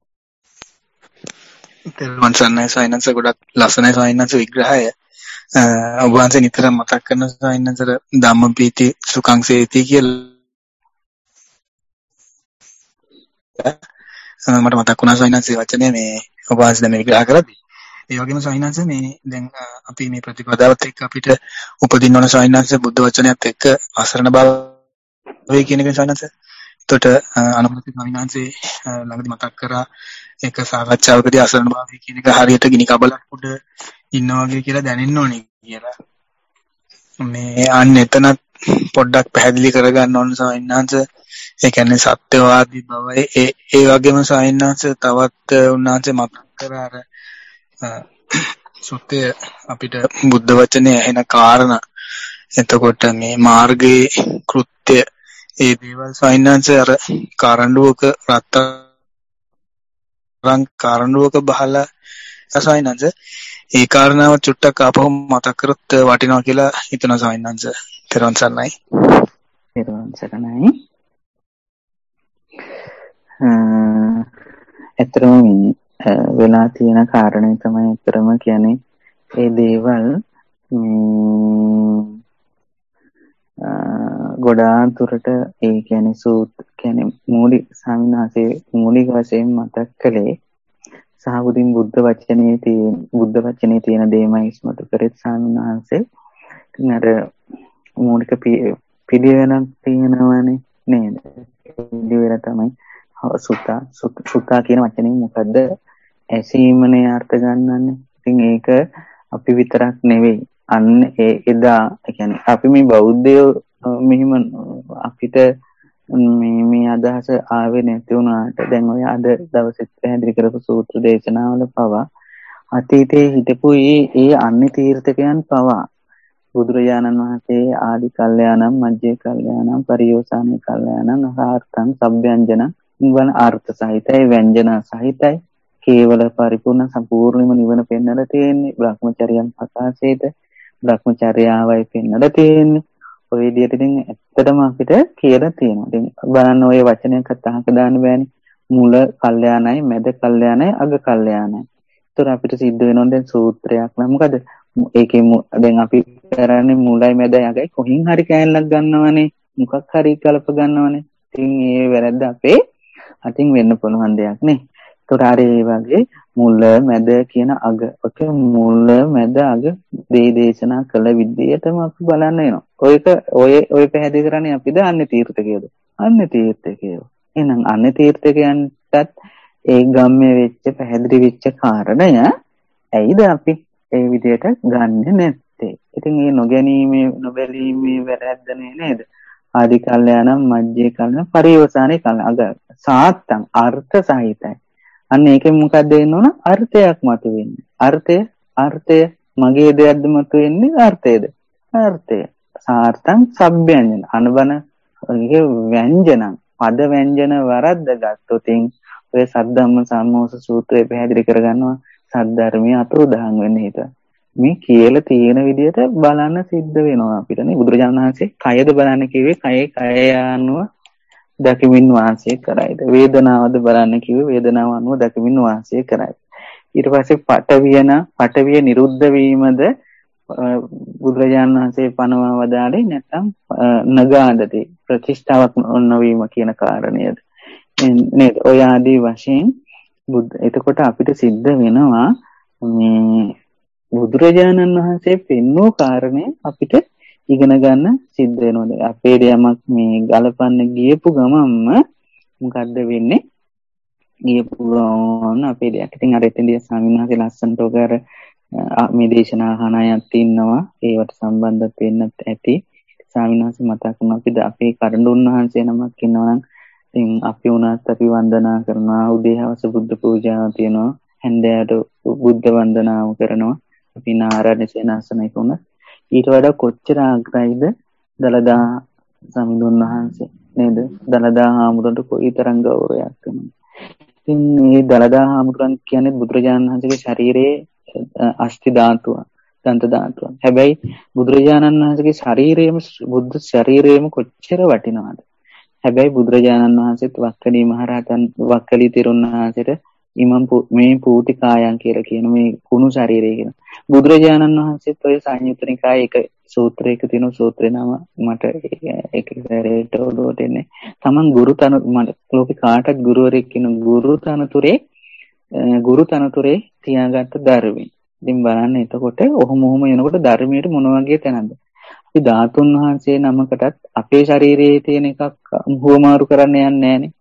තිරුවන් සරණයි සයින්ස් ගොඩක් ලස්සනයි සයින්ස් විග්‍රහය. ඔබ වහන්සේ නිතර මතක් කරන සයින්ස් ධම්මපීති සුඛං සේති කියලා මට මතක් වුණා සයින්ස් වචනේ මේ ඔබ වහන්සේ දැන් විග්‍රහ කරද්දී. ඒ වගේම සයින්ස් මේ දැන් අපි මේ ප්‍රතිපදාවත් එක්ක අපිට උපදින්න ඕන සයින්ස් බුද්ධ වචනයත් එක්ක අසරණ බව වේ කියන එක සයින්ස්. එතකොට අනුමත සයින්ස් ළඟදී මතක් කරා ඒක සාකච්ඡාවකදී අසරණ භාවය කියන එක හරියට ගිනි කබලක් උඩ ඉන්නවා වගේ කියලා දැනෙන්න ඕනේ කියලා. මේ අන්න එතනත් පොඩ්ඩක් පැහැදිලි කරගන්න ඕන සයින්ස්. ඒ කියන්නේ සත්‍යවාදී බවයි ඒ ඒ වගේම සයින්ස් තවත් උන්වහන්සේ මතක් කරා අර සුත්තේ අපිට බුද්ධ වචනේ ඇහෙන කාරණා. එතකොට මේ මාර්ගයේ කෘත්‍ය ඒ දේවල් සයින්ස් අර කාරණුවක රත්තරන් කාරණුවක බහලා සයින්ස් ඒ කාරණාව චුට්ටක් ආපහු මතක් කරොත් වටිනවා කියලා හිතන සයින්ස්. තිරුවන් සරණයි. තිරුවන් සරණයි. ඇත්තටම මේ වෙලා තියෙන කාරණේ තමයි ඇත්තටම කියන්නේ ඒ දේවල් ගොඩාක් දුරට ඒ කියන්නේ සූත් කියන්නේ මූලික සාමිනාසේ මූලික වශයෙන් මතක් කළේ සහබුදින් බුද්ධ වචනේ තියෙන බුද්ධ වචනේ තියෙන දේමයි ඉස්මතු කරේ සාමිනාසේ. ඉතින් අර මූලික පිළිවෙලක් තියෙනවනේ නේද? පිළිවෙල තමයි සුතා සුතා කියන වචනේ මොකද්ද? ඇසීමනේ අර්ථ ගන්නන්නේ. ඉතින් ඒක අපි විතරක් නෙවෙයි. අන්න ඒ එදා කියන්නේ අපි මේ බෞද්ධයෝ මෙහිම අපිට මේ මේ අදහස ආවේ නැති වුණාට දැන් ඔය අද දවසේ පැහැදිලි කරපු සූත්‍ර දේශනාවල පවා අතීතයේ හිටපු ඒ ඒ අන්‍ය තීර්ථකයන් පවා බුදුරජාණන් වහන්සේ ආදි කල්යාණම් මජ්ජේ කල්යාණම් පරියෝසానේ කල්යාණම් අසාර්ථං සබ්බ්‍යංජන නිවන අර්ථ සහිතයි ව්‍යංජන සහිතයි කේවල පරිපූර්ණ සම්පූර්ණම නිවන පෙන්වලා තියෙන්නේ බ්‍රහ්මචර්යයන් පතාසේද බ්‍රහ්මචර්යාවයි පෙන්වලා තියෙන්නේ ඔය විදිහට ඉතින් ඇත්තටම අපිට කියලා තියෙනවා. ඉතින් බලන්න ඔය වචනයක් අතහක දාන්න බෑනේ. මුල කල්යාණයි මැද කල්යාණයි අග කල්යාණයි. ඒතර අපිට සිද්ධ වෙනවා දැන් සූත්‍රයක් නම් මොකද ඒකේ දැන් අපි කරන්නේ මුලයි මැදයි අගයි කොහින් හරි කෑල්ලක් ගන්නවනේ මොකක් හරි කලප ගන්නවනේ. ඉතින් ඒ වැරද්ද අපේ අතින් වෙන්න පුළුවන් දෙයක් නේ. ඒතර ආරේ ඒ වගේ මුල මැද කියන අග ඔක මුල මැද අග දේ දේශනා කළ විදියටම අපි බලන්න වෙනවා. ඔයක ඔය ඔය පැහැදිලි කරන්නේ අපිද අන්‍ය තීර්ථකයෝද? අන්‍ය තීර්ථකයෝ. එහෙනම් අන්‍ය තීර්ථකයන්ටත් ඒ ගම්මේ වෙච්ච පැහැදිලි වෙච්ච කාරණය ඇයිද අපි ඒ විදියට ගන්නෙ නැත්තේ? ඉතින් මේ නොගැනීමේ නොබැලීමේ වැරද්දනේ නේද? ආදි කල්යාණම් මජ්ජේ කල්යාණ පරිවසානේ කල්යාණ අග සාත්තම් අර්ථ සහිතයි. අන්න ඒකෙන් මොකක්ද වෙනවන අර්ථයක් මතුවෙන්නේ. අර්ථය අර්ථය මගේ දෙයක්ද මතුවෙන්නේ අර්ථයද? අර්ථය. සාර්ථං සබ්බ්‍යංජන අනබන ඔයගේ ව්‍යංජන පද ව්‍යංජන වරද්ද ගත්තොතින් ඔය සද්ධම්ම සම්මෝස සූත්‍රය පැහැදිලි කරගන්නවා සද්ධර්මයේ අතුරුදහන් වෙන්නේ හිත. මේ කියලා තියෙන විදිහට බලන්න සිද්ධ වෙනවා අපිට නේ. බුදුරජාණන් වහන්සේ කයද බලන්න කිව්වේ කයේ කය අනුව දකිමින් වාසය කරයිද. වේදනාවද බලන්න කිව්වේ වේදනාව අනුව දකිමින් වාසය කරයි. ඊට පස්සේ පඨවියන පඨවිය නිරුද්ධ වීමද බුදුරජාණන් වහන්සේ පනවා වදාළේ නැත්නම් නගාදති ප්‍රතිෂ්ඨාවක් නොවීම කියන කාරණයද නේද? ඔය ආදී වශයෙන් බුද්ධ එතකොට අපිට සිද්ධ වෙනවා මේ බුදුරජාණන් වහන්සේ පෙන්වූ කාරණේ අපිට ඉගෙන ගන්න සිද්ධ වෙනවා. අපේ යමක් මේ ගලපන්න ගියපු ගමන්ම මොකද්ද වෙන්නේ? ගියපු ගමන් අපේ දෙයක්. ඉතින් අර එතෙන්දී ස්වාමීන් වහන්සේ ලස්සනට ඔකර මේ දේශනා අහන අයත් ඉන්නවා. ඒවට සම්බන්ධ වෙන්නත් ඇති. ස්වාමීන් වහන්සේ මතක් වුණා අපිට අපේ කරඬුන් වහන්සේ නමක් ඉන්නවා නම් ඉතින් අපි උනාත් අපි වන්දනා කරනවා. උදේ හවස බුද්ධ පූජාව තියෙනවා. හැන්දෑවට බුද්ධ වන්දනාව කරනවා. අපි නාරායණ සේනාසනයක උනත් ඊට වඩා කොච්චර ආග්‍රහයිද දලදා සමිඳුන් වහන්සේ නේද? දලදා හාමුදුරන්ට කොයිතරම් ගෞරවයක් කරනවද? ඉතින් මේ දලදා හාමුදුරන් කියන්නේ බුදුරජාණන් වහන්සේගේ ශරීරයේ අස්ථි ධාතුව, දන්ත ධාතුව. හැබැයි බුදුරජාණන් වහන්සේගේ ශරීරයේම බුද්ධ ශරීරයේම කොච්චර වටිනවද? හැබැයි බුදුරජාණන් වහන්සේත් වක්කලි මහරහතන් වක්කලි තෙරුන් වහන්සේට ඉමම් මේ පූති කායන් කියලා කියන මේ කුණු ශරීරය කියන බුදුරජාණන් වහන්සේත් ඔය සංයුත්ත නිකායේ එක සූත්‍රයක තියෙන සූත්‍රේ නම මට ඒක ඉස්සරහට ඔලුවට එන්නේ. තමන් ගුරු තන මට ලෝකේ කාටත් ගුරුවරයෙක් කියන ගුරු තනතුරේ ගුරු තනතුරේ තියාගත්ත ධර්මයි. ඉතින් බලන්න එතකොට ඔහොම ඔහොම එනකොට ධර්මයට මොන වගේ තැනද? අපි ධාතුන් වහන්සේ නමකටත් අපේ ශරීරයේ තියෙන එකක් හුවමාරු කරන්න යන්නේ නැහනේ.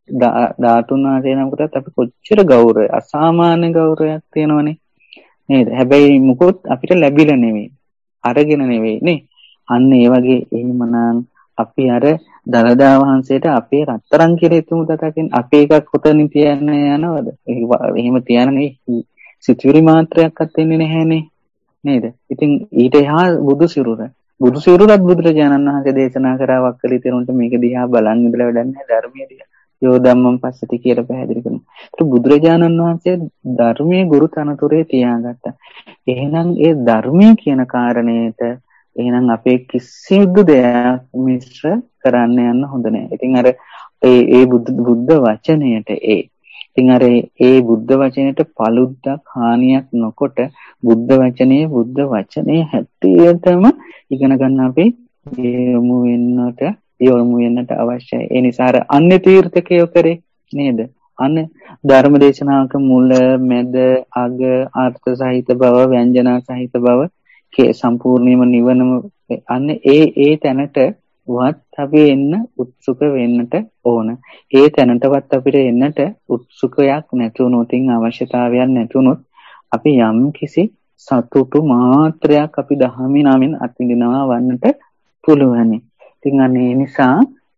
ධාතුන් වහන්සේ නමකටත් අපි කොච්චර ගෞරවය අසාමාන්‍ය ගෞරවයක් තියෙනවනේ නේද? හැබැයි මුකුත් අපිට ලැබිලා නෙවෙයි. අරගෙන නෙවෙයි නේ. අන්න ඒ වගේ එහෙමනම් අපි අර දලදා වහන්සේට අපේ රත්තරන් කියලා හිතමු දතකින් අපේ එකක් කොතනින් තියන්න යනවද? එහෙම තියන නෙවෙයි. සිතුවිලි මාත්‍රයක්වත් එන්නේ නැහැනේ නේද? ඉතින් ඊට එහා බුදු සිරුර බුදු සිරුරත් බුදුරජාණන් වහන්සේ දේශනා කරා වක්කලි තෙරුන්ට මේක දිහා බලන් ඉඳලා වැඩක් නැහැ ධර්මයේ දිහා. යෝ ධම්මං පස්සති කියලා පැහැදිලි කරනවා. ඒක බුදුරජාණන් වහන්සේ ධර්මයේ ගුරු තනතුරේ තියාගත්තා. එහෙනම් ඒ ධර්මයේ කියන කාරණේට එහෙනම් අපේ කිසිදු දෙයක් මිශ්‍ර කරන්න යන්න හොඳ නැහැ. ඉතින් අර ඒ ඒ බුද්ධ බුද්ධ වචනයට ඒ ඉතින් අර ඒ බුද්ධ වචනයට පළුද්දක් හානියක් නොකොට බුද්ධ වචනේ බුද්ධ වචනේ හැටියටම ඉගෙන ගන්න අපි යොමු වෙන්නට යොමු වෙන්නට අවශ්‍යයි. ඒ නිසා අර අන්‍ය තීර්ථකයෝ කරේ නේද? අන්න ධර්ම දේශනාවක මුල මැද අග අර්ථ සහිත බව ව්‍යංජනා සහිත බව කේ සම්පූර්ණයෙන්ම නිවනම අන්න ඒ ඒ තැනට වත් අපි එන්න උත්සුක වෙන්නට ඕන. ඒ තැනටවත් අපිට එන්නට උත්සුකයක් නැතුනොත් අවශ්‍යතාවයක් නැතුනොත් අපි යම් කිසි සතුටු මාත්‍රයක් අපි දහමේ නාමෙන් අත්විඳිනවා වන්නට පුළුවනි. ඉතින් අනේ නිසා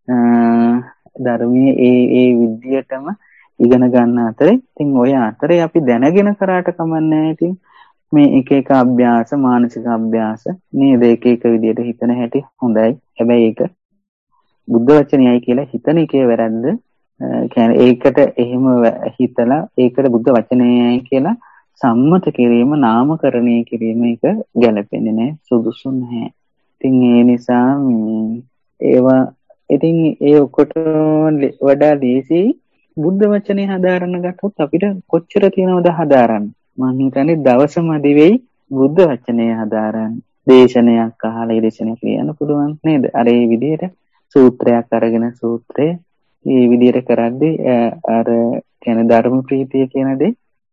ධර්මයේ ඒ ඒ විද්‍යටම ඉගෙන ගන්න අතරේ ඉතින් ඔය අතරේ අපි දැනගෙන කරාට කමන්නේ. ඉතින් මේ එක එක අභ්‍යාස මානසික අභ්‍යාස නේද එක එක විදියට හිතන හැටි හොඳයි. හැබැයි ඒක බුද්ධ වචනයයි කියලා හිතන එකේ වැරද්ද. කියන්නේ ඒකට එහෙම හිතලා ඒකට බුද්ධ වචනයයි කියලා සම්මත කිරීම නාමකරණය කිරීම එක ගැලපෙන්නේ නැහැ, සුදුසු නැහැ. ඉතින් ඒ නිසා ඒවා ඉතින් ඒ ඔක්කොට වඩා ලේසි බුද්ධ වචනේ හදාරන්න ගත්තොත් අපිට කොච්චර තියෙනවද හදාරන්න? මම හිතන්නේ දවසම දිවෙයි බුද්ධ වචනේ හදාරන්න. දේශනයක් අහලා දේශනයක් ලියන්න පුළුවන් නේද? අර ඒ විදිහට සූත්‍රයක් අරගෙන සූත්‍රය මේ විදිහට කරද්දී අර කියන ධර්ම ප්‍රීතිය කියන දේ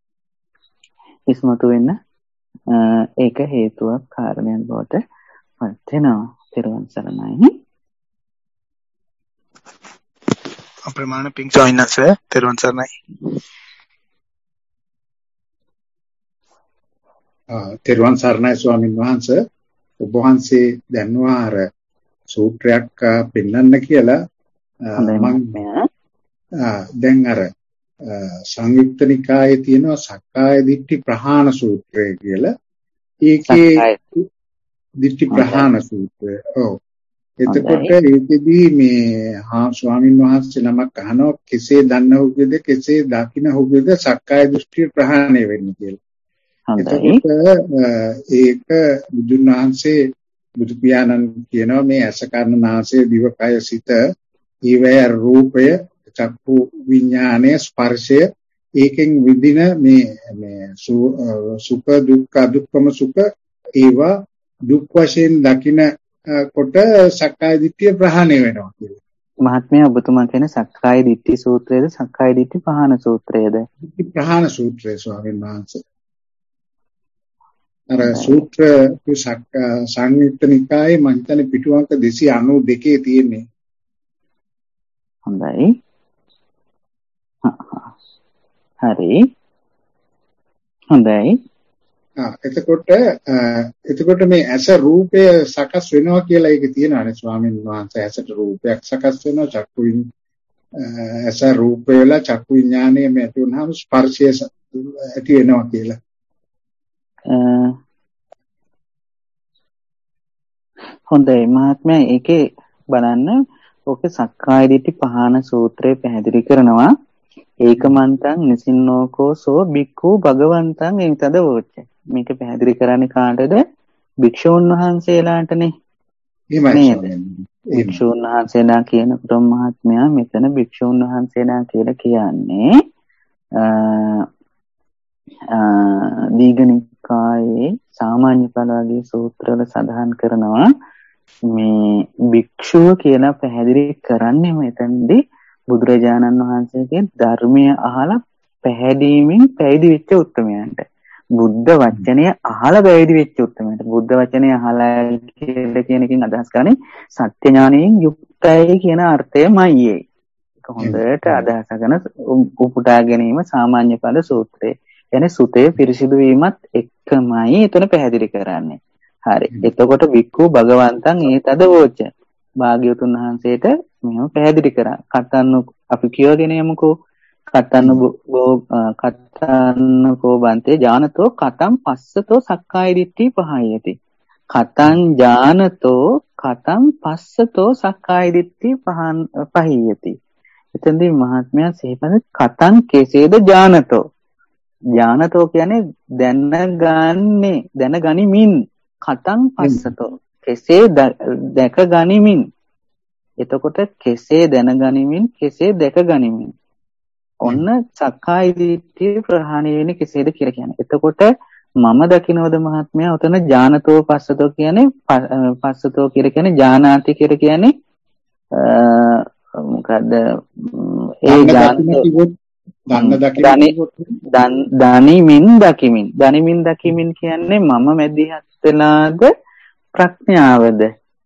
ඉස්මතු වෙන්න ඒක හේතුවක් කාරණයක් බවට පත් වෙනවා. තෙරුවන් සරණයි. අප්‍රමාණ පිං සොයින්නස තෙරුවන් සරණයි. තෙරුවන් සරණයි ස්වාමීන් වහන්සේ. ඔබ වහන්සේ දැන්වා අර සූත්‍රයක් පෙන්වන්න කියලා මම දැන් අර සංයුක්ත නිකායේ තියෙනවා සක්කාය දිට්ඨි ප්‍රහාණ සූත්‍රය කියලා. ඒකේ දිට්ඨි ප්‍රහාණ සූත්‍රය. ඔව්. එතකොට ඒකෙදී මේ හා ස්වාමීන් වහන්සේ නමක් අහනවා කෙසේ දන්නවුද කෙසේ දකින්නවුද සක්කාය දෘෂ්ටි ප්‍රහාණය වෙන්නේ කියලා. එතකොට ඒක බුදුන් වහන්සේ බුදු පියාණන් කියනවා මේ ඇස කර්ණ නාසය දිවකය සිත ඊවැය රූපය චක්කු විඥානය ස්පර්ශය ඒකෙන් විඳින මේ මේ සුඛ දුක්ඛ දුක්ඛම සුඛ ඒවා දුක් වශයෙන් දකින කොට සක්කාය දිට්ඨිය ප්‍රහාණය වෙනවා කියලා. මහත්මයා ඔබතුමා කියන සක්කාය දිට්ඨි සූත්‍රයේද සක්කාය දිට්ඨි ප්‍රහාණ සූත්‍රයේද? ප්‍රහාණ සූත්‍රය ස්වාමීන් වහන්සේ. අර සූත්‍ර සංයුක්ත නිකායේ මම හිතන්නේ පිටු අංක දෙසිය අනූ දෙකේ තියෙන්නේ. හොඳයි. හරි. හොඳයි. ආ එතකොට එතකොට මේ ඇස රූපය සකස් වෙනවා කියලා ඒකේ තියෙනවානේ ස්වාමීන් වහන්සේ. ඇසට රූපයක් සකස් වෙනවා චක්කු ඇස රූපය වල චක්කු විඥානය මේ ඇති වුණාම ස්පර්ශය ඇති වෙනවා කියලා. හොඳයි මහත්මයා ඒකේ බලන්න ඕකේ සක්කාය දිට්ඨි පහන සූත්‍රය පැහැදිලි කරනවා ඒකමන්තං නිසින්නෝකෝ සෝ බික්ඛු භගවන්තං එතද වෝච්ච. මේක පැහැදිලි කරන්නේ කාටද? භික්ෂූන් වහන්සේලාටනේ. එහෙමයි. භික්ෂූන් වහන්සේලා කියනකොට මහත්මයා මෙතන භික්ෂූන් වහන්සේලා කියලා කියන්නේ දීඝනිකායේ සාමාන්‍ය ඵල වගේ සූත්‍රවල සඳහන් කරනවා මේ භික්ෂුව කියලා පැහැදිලි කරන්නේ මෙතනදී බුදුරජාණන් වහන්සේගේ ධර්මය අහලා පැහැදීමෙන් පැවිදි වෙච්ච උත්මයන්ට. බුද්ධ වචනය අහලා පැවිදි වෙච්ච උත්මයන්ට. බුද්ධ වචනය අහලා කියලා කියන එකෙන් අදහස් කරන්නේ සත්‍ය ඥානයෙන් යුක්තයි කියන අර්ථයමයි ඒ. ඒක හොඳට අදහස ගන්න උපුටා ගැනීම සාමාන්‍ය ඵල සූත්‍රය. එනේ සුතේ පිරිසිදු වීමත් එක්කමයි එතන පැහැදිලි කරන්නේ. හරි. එතකොට වික්ඛු භගවන්තං ඒතද වෝච. භාග්‍යවතුන් වහන්සේට මෙහෙම පැහැදිලි කරා. කතන්න අපි කියවගෙන යමුකෝ. කතන්න බෝ කතන්න කෝ බන්තේ ඥානතෝ කතම් පස්සතෝ සක්කාය දිට්ඨි පහයති. කතං ඥානතෝ කතම් පස්සතෝ සක්කාය දිට්ඨි පහන් පහයති. එතෙන්දී මහත්මයා සිහිපද කතං කෙසේද ඥානතෝ ඥානතෝ කියන්නේ දැනගන්නේ දැනගනිමින් කතං පස්සතෝ කෙසේ දැක ගනිමින්. එතකොට කෙසේ දැනගනිමින් කෙසේ දැක ගනිමින්. ඔන්න සක්කාය දිට්ඨිය ප්‍රහාණය වෙන්නේ කෙසේද කියලා කියන්නේ. එතකොට මම දකින්නවද මහත්මයා උතන ඥානතෝ පස්සතෝ කියන්නේ පස්සතෝ කියලා කියන්නේ ඥානාති කියලා කියන්නේ මොකද්ද ඒ ඥානතෝ දනිමින් දකිමින් දනිමින් දකිමින් කියන්නේ මම මැදිහත් වෙලාද ප්‍රඥාවද?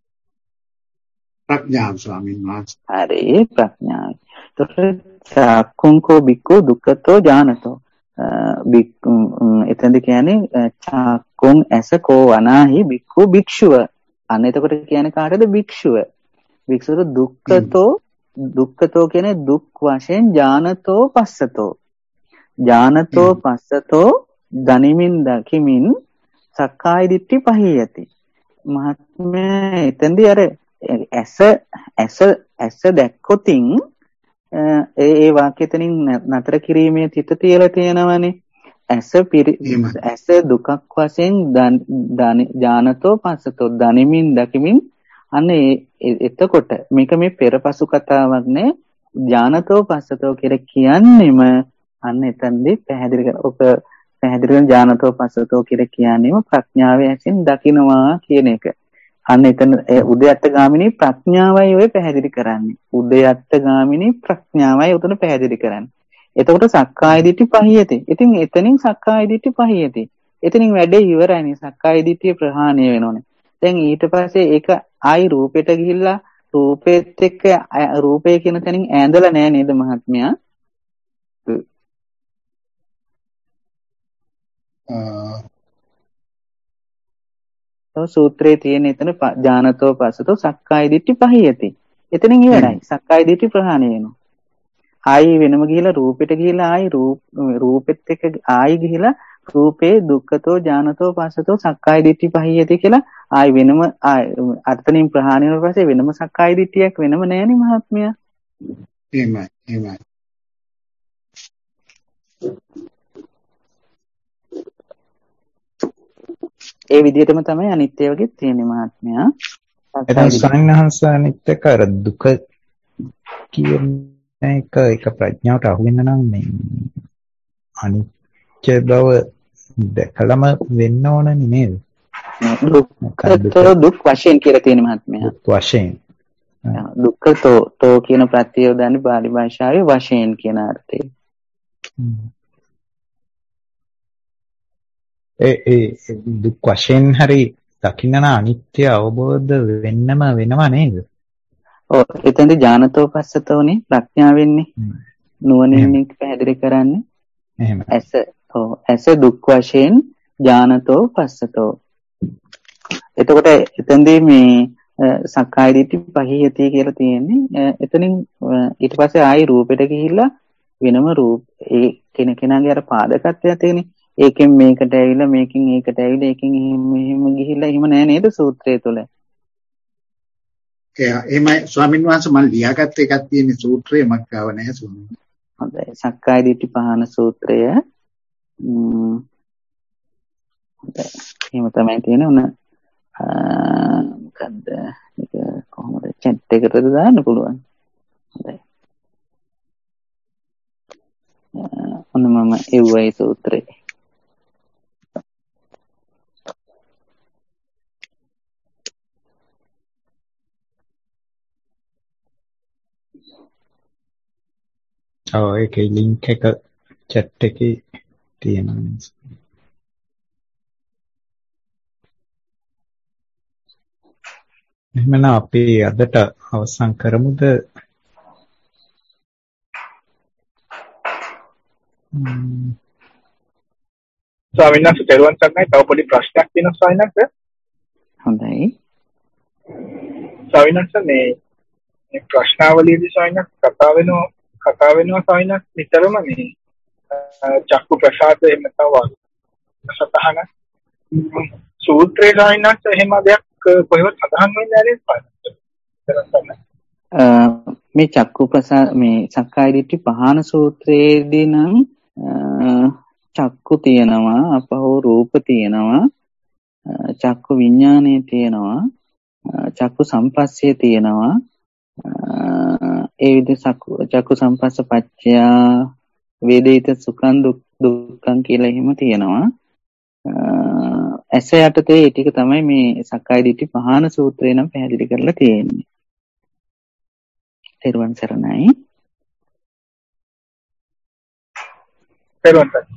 ප්‍රඥාව ස්වාමීන් වහන්සේ. හරි ප්‍රඥාව. ඒතකොට චක්කුංකෝ බික්ඛු දුක්ඛතෝ ඥානතෝ බික්ඛු එතනද කියන්නේ චක්කුං ඇසකෝ වනාහි බික්ඛු භික්ෂුව. අන්න එතකොට කියන්නේ කාටද? භික්ෂුව. භික්ෂුව දුක්ඛතෝ දුක්ඛතෝ කියන්නේ දුක් වශයෙන් ඥානතෝ පස්සතෝ ඥානතෝ පස්සතෝ දනිමින් දකිමින් සක්කාය දිට්ඨි පහයති. මහත්මයා එතෙන්දී අර ඇස ඇස ඇස දැක්කොතින් ඒ ඒ වාක්‍යතනින් නතර කිරීමේ තිත තියලා තියෙනවනේ. ඇස ඇස දුකක් වශයෙන් ඥානතෝ පස්සතෝ දනිමින් දකිමින් අන්න එතකොට මේක මේ පෙරපසු කතාවක් නේ. ඥානතෝ පස්සතෝ කියලා කියන්නේම අන්න එතනදී පැහැදිලි කර ඔක පැහැදිලි කරන ඥානතෝ පස්සතෝ කියලා කියන්නේම ප්‍රඥාවේ ඇසින් දකින්නවා කියන එක. අන්න එතන උදයත්ත ගාමිනී ප්‍රඥාවයි ඔය පැහැදිලි කරන්නේ. උදයත්ත ගාමිනී ප්‍රඥාවයි උතන පැහැදිලි කරන්නේ. එතකොට සක්කාය දිට්ඨි පහියති. ඉතින් එතනින් සක්කාය දිට්ඨි පහියති. එතනින් වැඩේ ඉවරයිනේ. සක්කාය දිට්ඨිය ප්‍රහාණය වෙනෝනේ. දැන් ඊට පස්සේ ඒක ආයි රූපෙට ගිහිල්ලා රූපෙත් එක්ක රූපය කියන තැනින් ඈඳලා නෑ නේද මහත්මයා? තව සූත්‍රයේ තියෙන එතන ඥානතෝ පස්සතෝ සක්කාය දිට්ඨි පහියති. එතනින් ඉවරයි. සක්කාය දිට්ඨි ප්‍රහාණය වෙනවා. ආයි වෙනම ගිහිලා රූපෙට ගිහිලා ආයි රූප රූපෙත් එක්ක ආයි ගිහිලා රූපේ දුක්ඛතෝ ඥානතෝ පස්සතෝ සක්කාය දිට්ඨි පහියති කියලා ආයි වෙනම අර්ථනින් ප්‍රහාණය වෙන පස්සේ වෙනම සක්කාය දිට්ඨියක් වෙනම නැහෙනේ මහත්මයා. එහෙමයි එහෙමයි. ඒ විදිහටම තමයි අනිත්‍ය වගේ තියෙන්නේ මහත්මයා. එතන සංහංස අනිත්‍ය කර දුක කියන එක එක ප්‍රඥාවට අහු වෙන්න නම් මේ අනිත්‍ය බව දැකලම වෙන්න ඕනනේ නේද? දුක්ඛතෝ දුක් වශයෙන් කියලා තියෙන මහත්මයා. දුක් වශයෙන්. දුක්ඛතෝ තෝ කියන ප්‍රත්‍යය දාන්නේ පාලි භාෂාවේ වශයෙන් කියන අර්ථය. ඒ ඒ දුක් වශයෙන් හරි දකින්න අනිත්‍ය අවබෝධ වෙන්නම වෙනවා නේද? ඔව් එතෙන්ද ඥානතෝ පස්සතෝනේ ප්‍රඥාවෙන්නේ. නුවණින් මේක පැහැදිලි කරන්නේ. එහෙම. ඇස ඔව් ඇස දුක් වශයෙන් ඥානතෝ පස්සතෝ. එතකොට එතෙන්දී මේ සක්කාය දිට්ඨි පහියති කියලා තියෙන්නේ. එතනින් ඊට පස්සේ ආයි රූපෙට ගිහිල්ලා වෙනම රූප ඒ කෙනකෙනාගේ අර පාදකත්වයක් තියෙන්නේ. ඒකෙන් මේකට ඇවිල්ලා මේකෙන් ඒකට ඇවිල්ලා ඒකෙන් එහෙම ගිහිල්ලා එහෙම නෑ නේද සූත්‍රය තුල. ඒ එමයි ස්වාමීන් වහන්සේ මම ලියාගත්ත එකක් තියෙන සූත්‍රය මක් ගාව නැහැ ස්වාමීන්. හොඳයි. සක්කාය දිට්ඨි පහන සූත්‍රය ම්ම් එහෙම තමයි තියෙන්නේ. උන මොකද්ද මේක කොහොමද chat එකටද දාන්න පුළුවන්. හොඳයි. ඔන්න මම එව්වයි සූත්‍රය. ඔව් ඒකේ link එක chat එකේ තියෙනවා. එහෙනම් අපි අදට අවසන් කරමුද? ස්වාමීන් වහන්සේ දරුවන් සර්ණයි තව පොඩි ප්‍රශ්නයක් තියෙනවා ස්වාමීන් වහන්සේ. හොඳයි. ස්වාමීන් වහන්සේ මේ මේ ප්‍රශ්නාවලියේදී ස්වාමීන් වහන්සේ කතා වෙනවා කතා වෙනවා ස්වාමීන් වහන්සේ නිතරම මේ චක්කු ප්‍රසාද එහෙම නැත්නම් සතහන සූත්‍රයේ ස්වාමීන් වහන්සේ එහෙම දෙයක් කොහෙවත් සඳහන් වෙන්නේ නැහැ. මේ චක්කු ප්‍රසාද මේ සක්කාය දිට්ඨි පහන සූත්‍රයේදී නම් චක්කු තියෙනවා අපහෝ රූප තියෙනවා චක්කු විඥානය තියෙනවා චක්කු සම්පස්සේ තියෙනවා ඒ විදිහ චක්කු සම්පස්ස පච්චයා වේදිත සුඛං දුක්ඛං කියලා එහෙම තියෙනවා. ඇස යටතේ ඒ ටික තමයි මේ සක්කාය දිට්ඨි පහන සූත්‍රේ නම් පැහැදිලි කරලා තියෙන්නේ. තෙරුවන් සරණයි. තෙරුවන් සරණයි.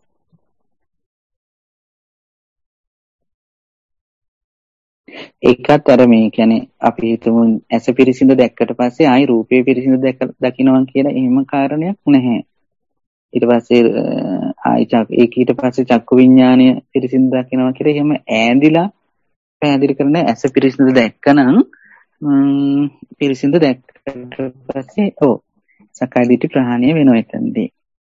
ඒකත් අර මේ කියන්නේ අපි හිතමු ඇස පිරිසිඳ දැක්කට පස්සේ ආයි රූපේ පිරිසිඳ දැක දකින්නවා කියලා එහෙම කාරණයක් නැහැ. ඊට පස්සේ ආයි චක් ඒක ඊට පස්සේ චක්කු විඥානය පිරිසිඳ දකින්නවා කියලා එහෙම ඈඳිලා පැහැදිලි කරන ඇස පිරිසිඳ දැක්කනම් පිරිසිඳ දැක්කට පස්සේ ඔව් සක්කාය දිට්ඨි ප්‍රහාණය වෙනවා එතනදී.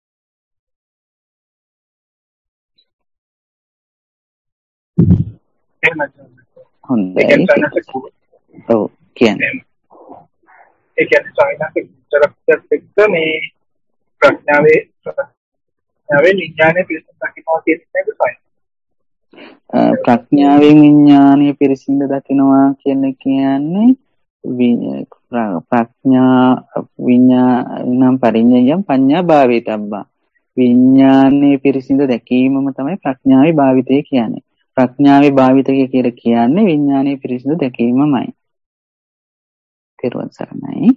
හොඳයි. ඔව් කියන්නේ. ඒ කියන්නේ සායනක විතරක් එක්ක මේ ප්‍රඥාවේ ප්‍රඥාවේ විඥානයේ පිරිසිදු දකින්නවා කියන්නේ සායන. ප්‍රඥාවෙන් විඥානය පිරිසිදු දකින්නවා කියන්නේ කියන්නේ ප්‍රඥා විඥානම් පරිඤ්ඤයම් පඤ්ඤා භාවිතබ්බා. විඥානයේ පිරිසිදු දැකීමම තමයි ප්‍රඥාවේ භාවිතය කියන්නේ. ප්‍රඥාවේ භාවිතය කියලා කියන්නේ විඥානයේ පිරිසිදු දැකීමමයි. තෙරුවන් සරණයි.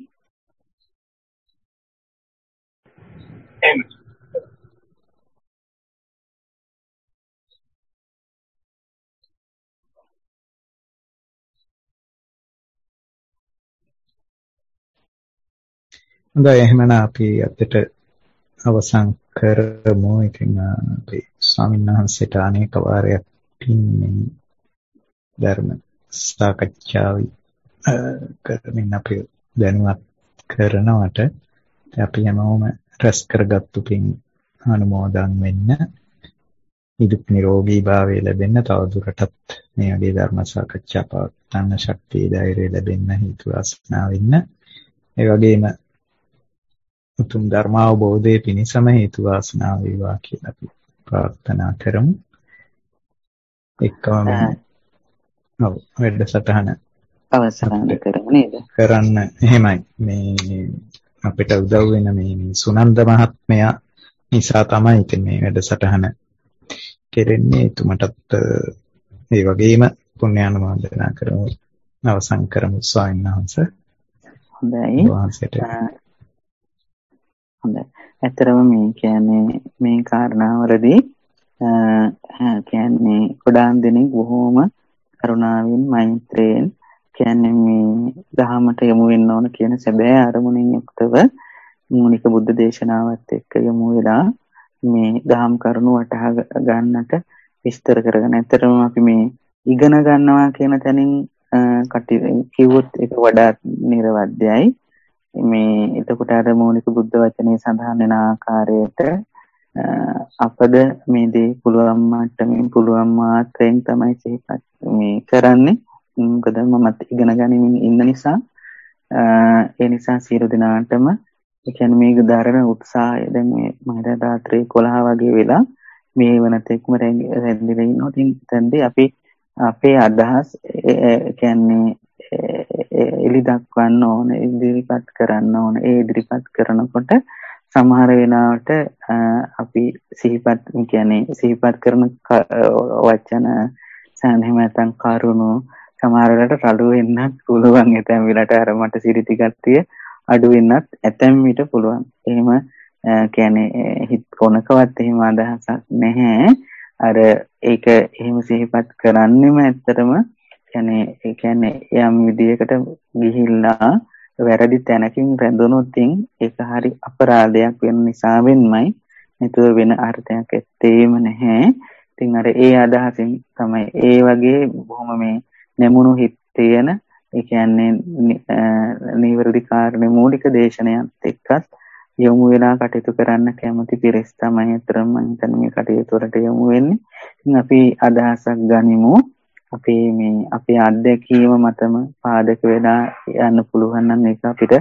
හොඳයි එහෙනම් අපි අදට අවසන් කරමු. ඉතින් අපි ස්වාමීන් වහන්සේට අනේක වාරයක් පින් ධර්ම සාකච්ඡාවයි කරමින් අපි දැනුවත් කරනවට අපි හැමෝම රැස් කරගත්තු පින් අනුමෝදන් වෙන්න නිදුක් නිරෝගී භාවය ලැබෙන්න තවදුරටත් මේ වගේ ධර්ම සාකච්ඡා පවත්වන්න ශක්තිය ධෛර්යය ලැබෙන්න හේතු වාසනා වෙන්න ඒ වගේම උතුම් ධර්ම අවබෝධයේ පිණසම හේතු වාසනා වේවා කියලා අපි ප්‍රාර්ථනා කරමු. එක්කම ඔව් වැඩසටහන අවසන් කරමු නේද? කරන්න එහෙමයි. මේ අපිට උදව් වෙන මේ සුනන්ද මහත්මයා නිසා තමයි ඉතින් මේ වැඩසටහන කෙරෙන්නේ. එතුමටත් ඒ වගේම පුණ්‍යානුමෝදනා කරමු. අවසන් කරමු ස්වාමීන් වහන්සේ. හොඳයි. හොඳයි. ඇත්තරම මේ කියන්නේ මේ කාරණාවලදී කියන්නේ ගොඩාක් දෙනෙක් බොහෝම කරුණාවෙන් මෛත්‍රියෙන් කියන්නේ මේ දහමට යොමු වෙන්න ඕන කියන සැබෑ අරමුණින් යුක්තව මූලික බුද්ධ දේශනාවත් එක්ක යොමු වෙලා මේ දහම් කරුණු වටහා ගන්නට විස්තර කරගෙන ඇත්තටම අපි මේ ඉගෙන ගන්නවා කියන තැනින් කටි කිව්වොත් ඒක වඩා නිර්වද්‍යයි. මේ එතකොට අර මූලික බුද්ධ වචනේ සඳහන් වෙන ආකාරයට අපද මේ දේ පුළුවන් මට්ටමින් පුළුවන් මාත්‍රයෙන් තමයි සිහිපත් මේ කරන්නේ. මොකද මමත් ඉගෙන ගනිමින් ඉන්න නිසා ඒ නිසා සියලු දෙනාටම ඒ කියන්නේ මේක දරන උත්සාහය දැන් මේ මම රාත්‍රී එකොළහ වගේ වෙලා මේ වෙනතෙක්ම රැඳිලා ඉන්නවා. ඉතින් දැන්දී අපි අපේ අදහස් කියන්නේ එලි දක්වන්න ඕන, ඉදිරිපත් කරන්න ඕන. ඒ ඉදිරිපත් කරනකොට සමහර වෙලාවට අපි සිහිපත් කියන්නේ සිහිපත් කරන වචන සාහනෙම නැත්නම් කරුණු සමහර වෙලාවට රළු වෙන්නත් පුළුවන්. ඇතැම් වෙලාවට අර මට සිරිති ගතිය අඩු වෙන්නත් ඇතැම් විට පුළුවන්. එහෙම කියන්නේ හිත කොනකවත් එහෙම අදහසක් නැහැ. අර ඒක එහෙම සිහිපත් කරන්නෙම ඇත්තටම කියන්නේ ඒ කියන්නේ යම් විදියකට ගිහිල්ලා වැරදි තැනකින් රැඳුනොත් ඒක හරි අපරාධයක් වෙන නිසා වෙන්නයි. නේතුව වෙන අර්ථයක් ඇත්තේම නැහැ. ඉතින් අර ඒ අදහසින් තමයි ඒ වගේ බොහොම මේ නැමුණු හිත තියෙන ඒ කියන්නේ නිවැරදි කාරණේ මූලික දේශනයත් එක්කත් යොමු වෙලා කටයුතු කරන්න කැමති පිරිස් තමයි අතරම මම හිතන්නේ මේ කටයුතු වලට යොමු වෙන්නේ. ඉතින් අපි අදහසක් ගනිමු. අපේ මේ අපේ අත්දැකීම මතම පාදක වෙලා යන්න පුළුවන් නම් ඒක අපිට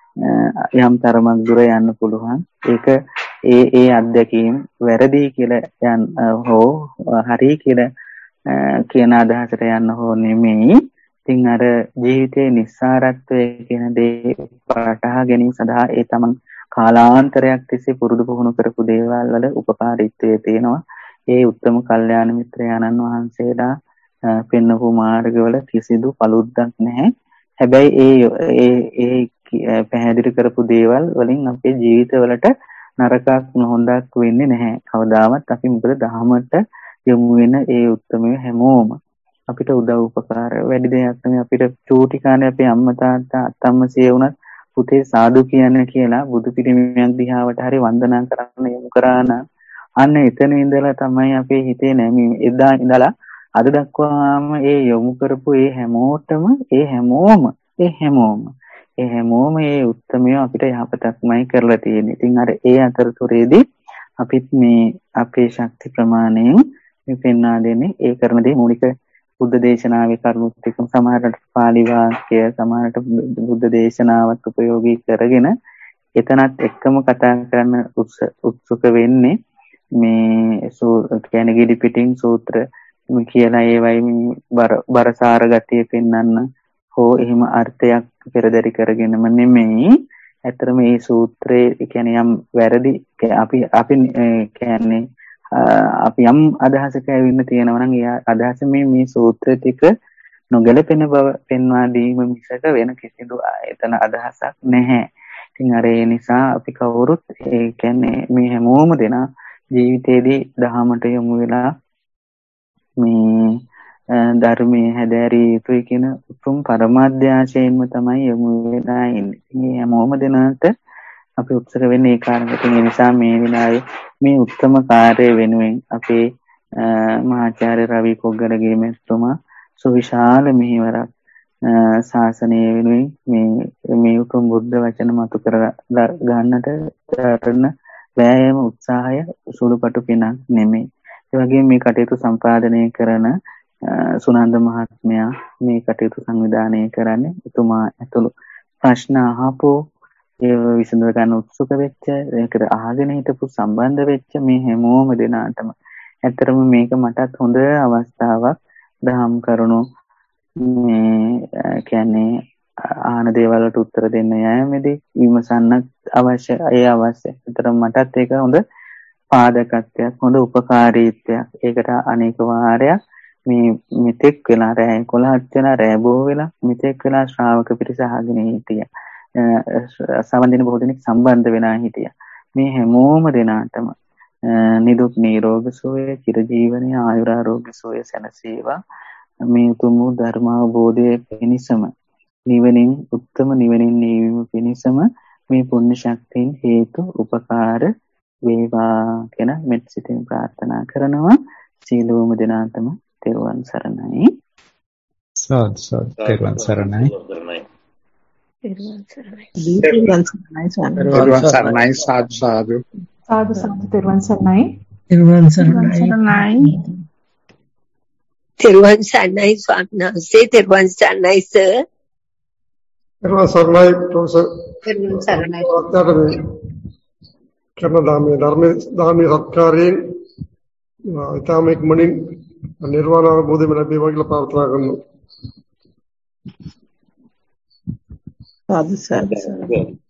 යම් තරමක් දුර යන්න පුළුවන්. ඒක ඒ ඒ අත්දැකීම් වැරදි කියලා යන්න හෝ හරි කියලා කියන අදහසට යන්න හෝ නෙමෙයි. ඉතින් අර ජීවිතයේ නිස්සාරත්වය කියන දේ වටහා ගැනීම සඳහා ඒ තමන් කාලාන්තරයක් තිස්සේ පුරුදු පුහුණු කරපු දේවල් වල උපකාරීත්වය තියෙනවා. ඒ උත්තම කල්යාණ මිත්‍රයාණන් වහන්සේලා පෙන්වපු මාර්ගවල කිසිදු පළුද්දක් නැහැ. හැබැයි ඒ ඒ ඒ පැහැදිලි කරපු දේවල් වලින් අපේ ජීවිතවලට නරකක් නොහොඳක් වෙන්නේ නැහැ. කවදාවත් අපි මොකද දහමට යොමු වෙන ඒ උත්තමය හැමෝම අපිට උදව් උපකාර වැඩි දෙයක් නෙමෙයි. අපිට චූටි කාලේ අපේ අම්මා තාත්තා අත්තම්මසිය වුණත් පුතේ සාදු කියන්නේ කියලා බුදු පිළිමයක් දිහාවට හරි වන්දනා කරන්න යොමු කරා නම් අන්න එතන ඉඳලා තමයි අපේ හිතේ නැමී එදා ඉඳලා අද දක්වාම ඒ යොමු කරපු ඒ හැමෝටම ඒ හැමෝම ඒ හැමෝම ඒ හැමෝම ඒ උත්තරමය අපිට යහපතක්මයි කරලා තියෙන්නේ. ඉතින් අර ඒ අතරතුරේදී අපිත් මේ අපේ ශක්ති ප්‍රමාණයෙන් මේ පෙන්වා දෙන්නේ ඒ කරන දේ මූලික බුද්ධ දේශනාවේ කරුණුත් එක්කම සමහරට පාලි වාක්‍ය සමහරට බුද්ධ දේශනාවත් උපයෝගී කරගෙන එතනත් එක්කම කතා කරන්න උත්සුක වෙන්නේ මේ කියන්නේ ගිලි පිටින් සූත්‍ර කියලා ඒවයි බර බරසාර ගතිය පෙන්වන්න හෝ එහෙම අර්ථයක් පෙරදරි කරගෙනම නෙමෙයි. ඇත්තටම මේ සූත්‍රයේ කියන්නේ යම් වැරදි අපි අපි කියන්නේ අපි යම් අදහසක ඇවිල්ලා තියෙනවා නම් ඒ අදහස මේ මේ සූත්‍ර ටික නොගැලපෙන බව පෙන්වා දීම මිසක වෙන කිසිදු එතන අදහසක් නැහැ. ඉතින් අර ඒ නිසා අපි කවුරුත් ඒ කියන්නේ මේ හැමෝම දෙනා ජීවිතේදී දහමට යොමු වෙලා මේ ධර්මයේ හැදෑරිය යුතුයි කියන උතුම් පරමාධ්‍යාශයෙන්ම තමයි යොමු වෙලා ඉන්නේ. මේ හැමෝම දෙනාට අපි උත්සාහ වෙන්නේ ඒ කාරණේට. ඒ නිසා මේ විනායේ මේ උත්තම කාර්යය වෙනුවෙන් අපේ මහාචාර්ය රවි කොග්ගරගේ මෙතුමා සුවිශාල මෙහෙවරක් ශාසනය වෙනුවෙන් මේ මේ උතුම් බුද්ධ වචන මතු කර ගන්නට කරන වෑයම උත්සාහය සුළුපටු පිනක් නෙමෙයි. ඒ වගේම මේ කටයුතු සම්පාදනය කරන සුනන්ද මහත්මයා මේ කටයුතු සංවිධානය කරන්නේ එතුමා ඇතුළු ප්‍රශ්න අහපෝ ඒ විසඳ ගන්න උත්සුක වෙච්ච ඒකට අහගෙන හිටපු සම්බන්ධ වෙච්ච මේ හැමෝම දෙනාටම ඇත්තටම මේක මටත් හොඳ අවස්ථාවක් දහම් කරුණු මේ කියන්නේ ආහන දේවල් වලට උත්තර දෙන්න යෑමේදී විමසන්නත් අවශ්‍ය ඒ අවශ්‍ය. ඇත්තටම මටත් ඒක හොඳ පාදකත්වයක් හොඳ උපකාරීත්වයක්. ඒකට අනේක වාරයක් මේ මෙතෙක් වෙලා රෑ එකොළහක් වෙලා රෑ බොහෝ වෙලා මෙතෙක් වෙලා ශ්‍රාවක පිරිස අහගෙන හිටියා. සමන් දින බොහෝ දෙනෙක් සම්බන්ධ වෙනා හිටියා. මේ හැමෝම දෙනාටම නිදුක් නිරෝගී සුවය, චිරජීවනයේ ආයුරාෝග්‍ය සුවය සැලසේවා. මේ උතුම් ධර්ම අවබෝධයේ පිණිසම නිවනින් උත්තම නිවනින් නිවීම පිණිසම මේ පුණ්‍ය ශක්තියින් හේතු උපකාර වේවා කියන මෙත් සිතින් ප්‍රාර්ථනා කරනවා. සීලෝම දෙනාටම තෙරුවන් සරණයි. සාදු සාදු තෙරුවන් සරණයි. තෙරුවන් සරණයි. තෙරුවන් සරණයි ස්වාමීන් වහන්සේ. තෙරුවන් සරණයි සාදු සාදු. සාදු සාදු තෙරුවන් සරණයි. තෙරුවන් සරණයි. තෙරුවන් සරණයි ස්වාමීන් වහන්සේ. තෙරුවන් සරණයි සර්. තෙරුවන් සරණයි ප්‍රොෆෙසර්. තෙරුවන් සරණයි. ඔක්කොටම කරන ධර්මයේ ධර්මයේ ධර්මයේ සත්කාරයෙන් ඊටම එක්මනින් නිර්වාණ අවබෝධය ලැබේවා කියලා ප්‍රාර්ථනා කරනවා. සාදු සාදු.